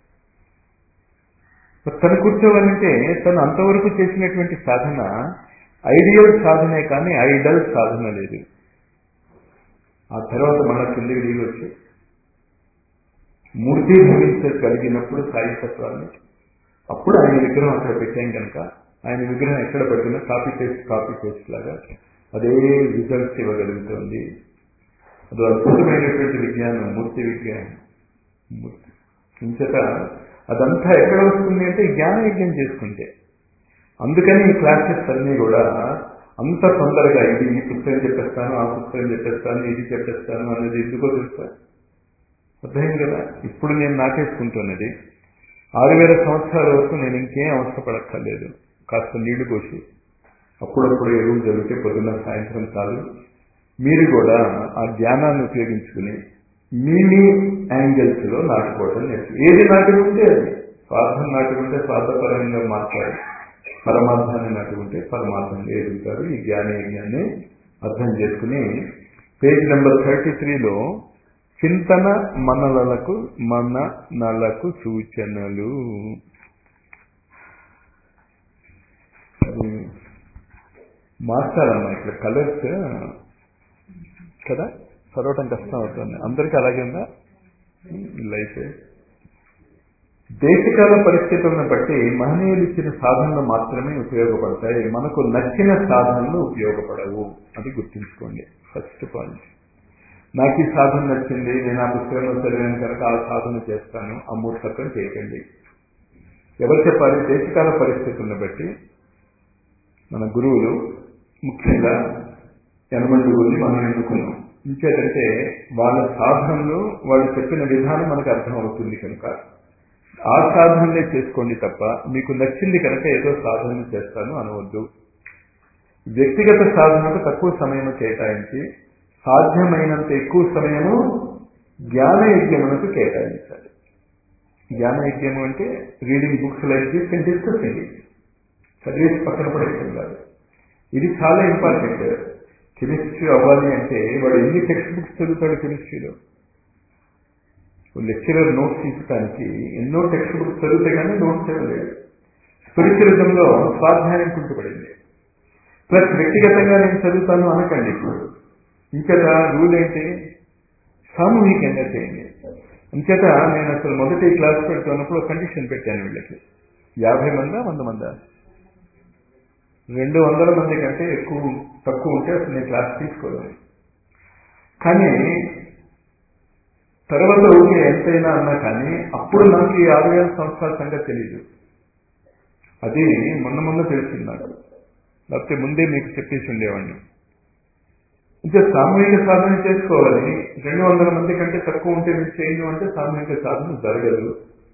తను కూర్చోవాలంటే తను అంతవరకు చేసినటువంటి సాధన ఐడియల్ సాధనే కానీ ఐడల్ సాధన లేదు. ఆ తర్వాత మళ్ళా కిందికి దిగి వచ్చి మూర్తి భవించగలిగినప్పుడు సాయి తత్వాన్ని అప్పుడు ఆయన విగ్రహం అక్కడ పెట్టాం కనుక ఆయన విగ్రహం ఎక్కడ పడినా కాపీ పేస్ట్ కాపీ పేస్ట్ లాగా అదే రిజల్ట్స్ ఇవ్వగలుగుతుంది. అది అద్భుతమైనటువంటి విజ్ఞానం, మూర్తి విజ్ఞానం. మూర్తి ఇంచట అదంతా ఎక్కడ వస్తుంది అంటే జ్ఞాన యజ్ఞం చేసుకుంటే. అందుకని ఈ క్లాసెస్ అన్నీ కూడా అంత తొందరగా ఇది ఈ పుస్తకం చెప్పేస్తాను, ఆ పుస్తకం చెప్పేస్తాను, ఇది చెప్పేస్తాను అనేది ఎందుకో తెలుసా? అర్థమైంది కదా? ఇప్పుడు నేను నాటేసుకుంటున్నది ఆరు వేల సంవత్సరాల వరకు నేను ఇంకేం అవసరపడక్కర్లేదు. కాస్త నీళ్లు పోసి అప్పుడప్పుడు ఎరువులు జరిగితే పొద్దున్న సాయంత్రం చాలు. మీరు కూడా ఆ జ్ఞానాన్ని ఉపయోగించుకుని మీ మీ యాంగిల్స్ లో నాటుకోవడం నేర్చు. ఏది నాటుకుంటే అది స్వార్థం నాటుకుంటే స్వార్థపరంగా మాట్లాడి, పరమార్థాన్ని నాటుకుంటే పరమార్థంగా ఎదుగుతారు. ఈ జ్ఞాన యజ్ఞాన్ని అర్థం చేసుకుని పేజ్ నెంబర్ థర్టీ త్రీలో చింతన మనలకు మనలకు సూచనలు. మార్చాలమ్మా ఇక్కడ కలర్స్ కదా, చదవటం కష్టం అవుతుంది. అందరికీ అలాగే ఉందా లైఫ్? దేశకాల పరిస్థితులను బట్టి మహనీయులు ఇచ్చిన సాధనలు మాత్రమే ఉపయోగపడతాయి, మనకు నచ్చిన సాధనలు ఉపయోగపడవు. అది గుర్తుంచుకోండి. First point. నాకు ఈ సాధన నచ్చింది, నేను ఆ పుస్తకంలో చదివాను కనుక ఆ సాధన చేస్తాను, ఆ మూర్ఖత్వం చేయకండి. ఎవరు చెప్పాలి? దేశకాల పరిస్థితులను బట్టి మన గురువులు, ముఖ్యంగా యనమండుగురిని మనం ఎన్నుకున్నాం. ఇంకేదంటే వాళ్ళ సాధనలు, వాళ్ళు చెప్పిన విధానం మనకు అర్థం అవుతుంది కనుక ఆ సాధనలే చేసుకోండి తప్ప మీకు నచ్చింది కనుక ఏదో సాధన చేస్తాను అనవద్దు. వ్యక్తిగత సాధనకు తక్కువ సమయం కేటాయించి సాధ్యమైనంత ఎక్కువ సమయము జ్ఞాన యజ్ఞములకు కేటాయించాలి. జ్ఞాన యజ్ఞము అంటే reading books like this and discussing it, చదివేసి పక్కన పడేయడం కాదు. ఇది చాలా ఇంపార్టెంట్. కెమిస్ట్రీ అవ్వాలి అంటే వాడు ఎన్ని టెక్స్ట్ బుక్స్ చదువుతాడు కెమిస్ట్రీలో? లెక్చరర్ నోట్స్ తీసుకోవడానికి ఎన్నో టెక్స్ట్ బుక్స్ చదివితే కానీ నోట్స్ ఇవ్వలేదు. స్పిరిచువలిజంలో స్వాధ్యాయం కుంటుపడింది. ప్లస్ వ్యక్తిగతంగా నేను చదువుతాను అనకండి. ఇప్పుడు ఇంకేత రూల్ ఏంటి? సామూహికంగా చేయండి. ఇంకేత నేను అసలు మొదటి క్లాస్ పెడుతున్నప్పుడు కండిషన్ పెట్టాను వీళ్ళకి. యాభై మందా వంద మందా? రెండు వందల మంది కంటే ఎక్కువ తక్కువ ఉంటే అసలు నేను క్లాస్ తీసుకోలేదు. కానీ తర్వాత ఊరికే ఎంతైనా అన్నా కానీ అప్పుడు నాకు ఈ ఆరు వేల సంవత్సరాల సంగతి తెలియదు. అది మొన్న మొన్న తెలిసింది నాకు. లేకపోతే ముందే మీకు చెప్పేసి ఉండేవాడిని. ఇంకా సామూహిక సాధన చేసుకోవాలని రెండు వందల మంది కంటే తక్కువ ఉంటే మీరు చేయను అంటే సామూహిక సాధన జరగదు.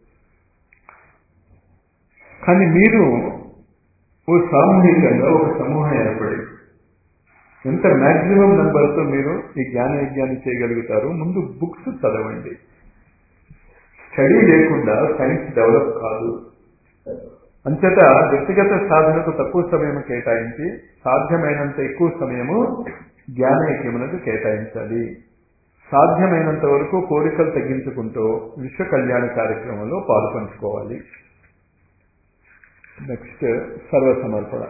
కానీ మీరు ఓ సామూహికంగా ఒక సమూహం ఏర్పడి ఎంత మ్యాక్సిమం నెంబర్తో మీరు ఈ జ్ఞాన యజ్ఞాన్ని చేయగలుగుతారు. ముందు బుక్స్ చదవండి. స్టడీ లేకుండా సైన్స్ డెవలప్ కాదు. అంచేత వ్యక్తిగత సాధనకు తక్కువ సమయం కేటాయించి సాధ్యమైనంత ఎక్కువ సమయము జ్ఞాన యజ్ఞములకు కేటాయించాలి. సాధ్యమైనంత వరకు కోరికలు తగ్గించుకుంటూ విశ్వ కళ్యాణ కార్యక్రమంలో పాల్పంచుకోవాలి. నెక్స్ట్ సర్వసమర్పణ.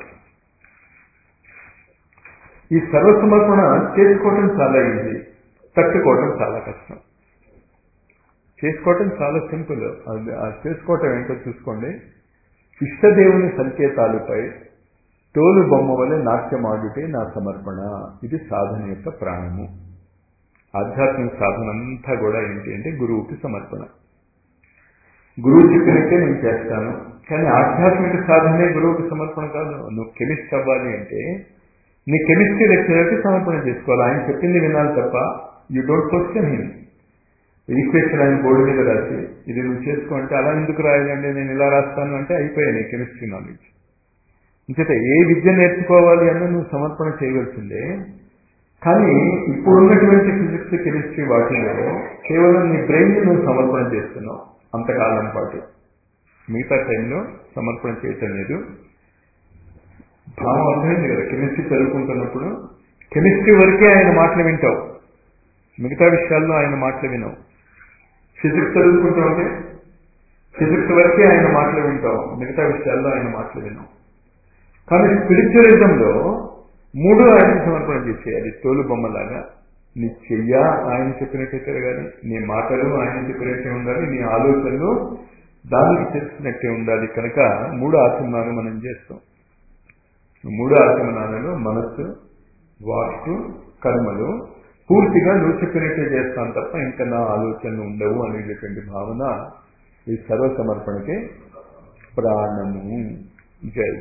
ఈ సర్వసమర్పణ చేసుకోవటం చాలా ఈజీ, తట్టుకోవటం చాలా కష్టం. చేసుకోవటం చాలా సింపుల్. ఆ చేసుకోవటం ఏంటో చూసుకోండి. ఇష్టదేవుని సంకేతాలపై తోలు బొమ్మ వలె నాట్యమాడుటే నా సమర్పణ. ఇది సాధన యొక్క ప్రాణము. ఆధ్యాత్మిక సాధన అంతా కూడా ఏంటి అంటే గురువుకి సమర్పణ. గురువు చెప్పినట్టే నేను చేస్తాను. కానీ ఆధ్యాత్మిక సాధనే గురువుకి సమర్పణ కాదు. నువ్వు కెమిస్ట్ అవ్వాలి అంటే నీ కెమిస్ట్రీ లెక్చరర్కి సమర్పణ చేసుకోవాలి. ఆయన చెప్పింది వినాలి తప్ప you don't question him. Equation ఆయన బోర్డు మీద రాసి ఇది నువ్వు చేసుకో అంటే అలా ఎందుకు రాయాలండి, నేను ఇలా రాస్తాను అంటే అయిపోయాయి కెమిస్ట్రీ నాలెడ్జ్. ఇంకైతే ఏ విద్య నేర్చుకోవాలి అన్న నువ్వు సమర్పణ చేయవలసిందే. కానీ ఇప్పుడున్నటువంటి ఫిజిక్స్ కెమిస్ట్రీ వాటిలో కేవలం నీ బ్రెయిన్ నువ్వు సమర్పణ చేస్తున్నావు అంతకాలం పాటు. మిగతా టైంలో సమర్పణ చేయటం లేదు. భావం అర్థమైంది కదా? కెమిస్ట్రీ చదువుకుంటున్నప్పుడు కెమిస్ట్రీ వరకే ఆయన మాటలు వింటావు, మిగతా విషయాల్లో ఆయన మాటలు వినవు. ఫిజిక్స్ చదువుకుంటూ ఉంటే ఫిజిక్స్ వరకే ఆయన మాటలు వింటావు, మిగతా విషయాల్లో ఆయన మాటలు వినవు. కానీ స్పిరిచువలిజంలో మూడు ఆయన సమర్పణ చేసేయాలి. తోలు బొమ్మలాగా నీ చెయ్య ఆయన చెప్పినట్టే తిరగాలి, నీ మాటలు ఆయన చెప్పినట్టే ఉండాలి, నీ ఆలోచనలు దానికి తెలిసినట్టే ఉండాలి. కనుక మూడు ఆచమనాలు మనం చేస్తాం. మూడు ఆచమనాలలో మనస్సు, వాక్కు, కర్మలు పూర్తిగా నువ్వు చెప్పినట్టే చేస్తాను తప్ప ఇంకా నా ఆలోచనలు ఉండవు అనేటటువంటి భావన ఈ సర్వ సమర్పణకి ప్రాణము. జై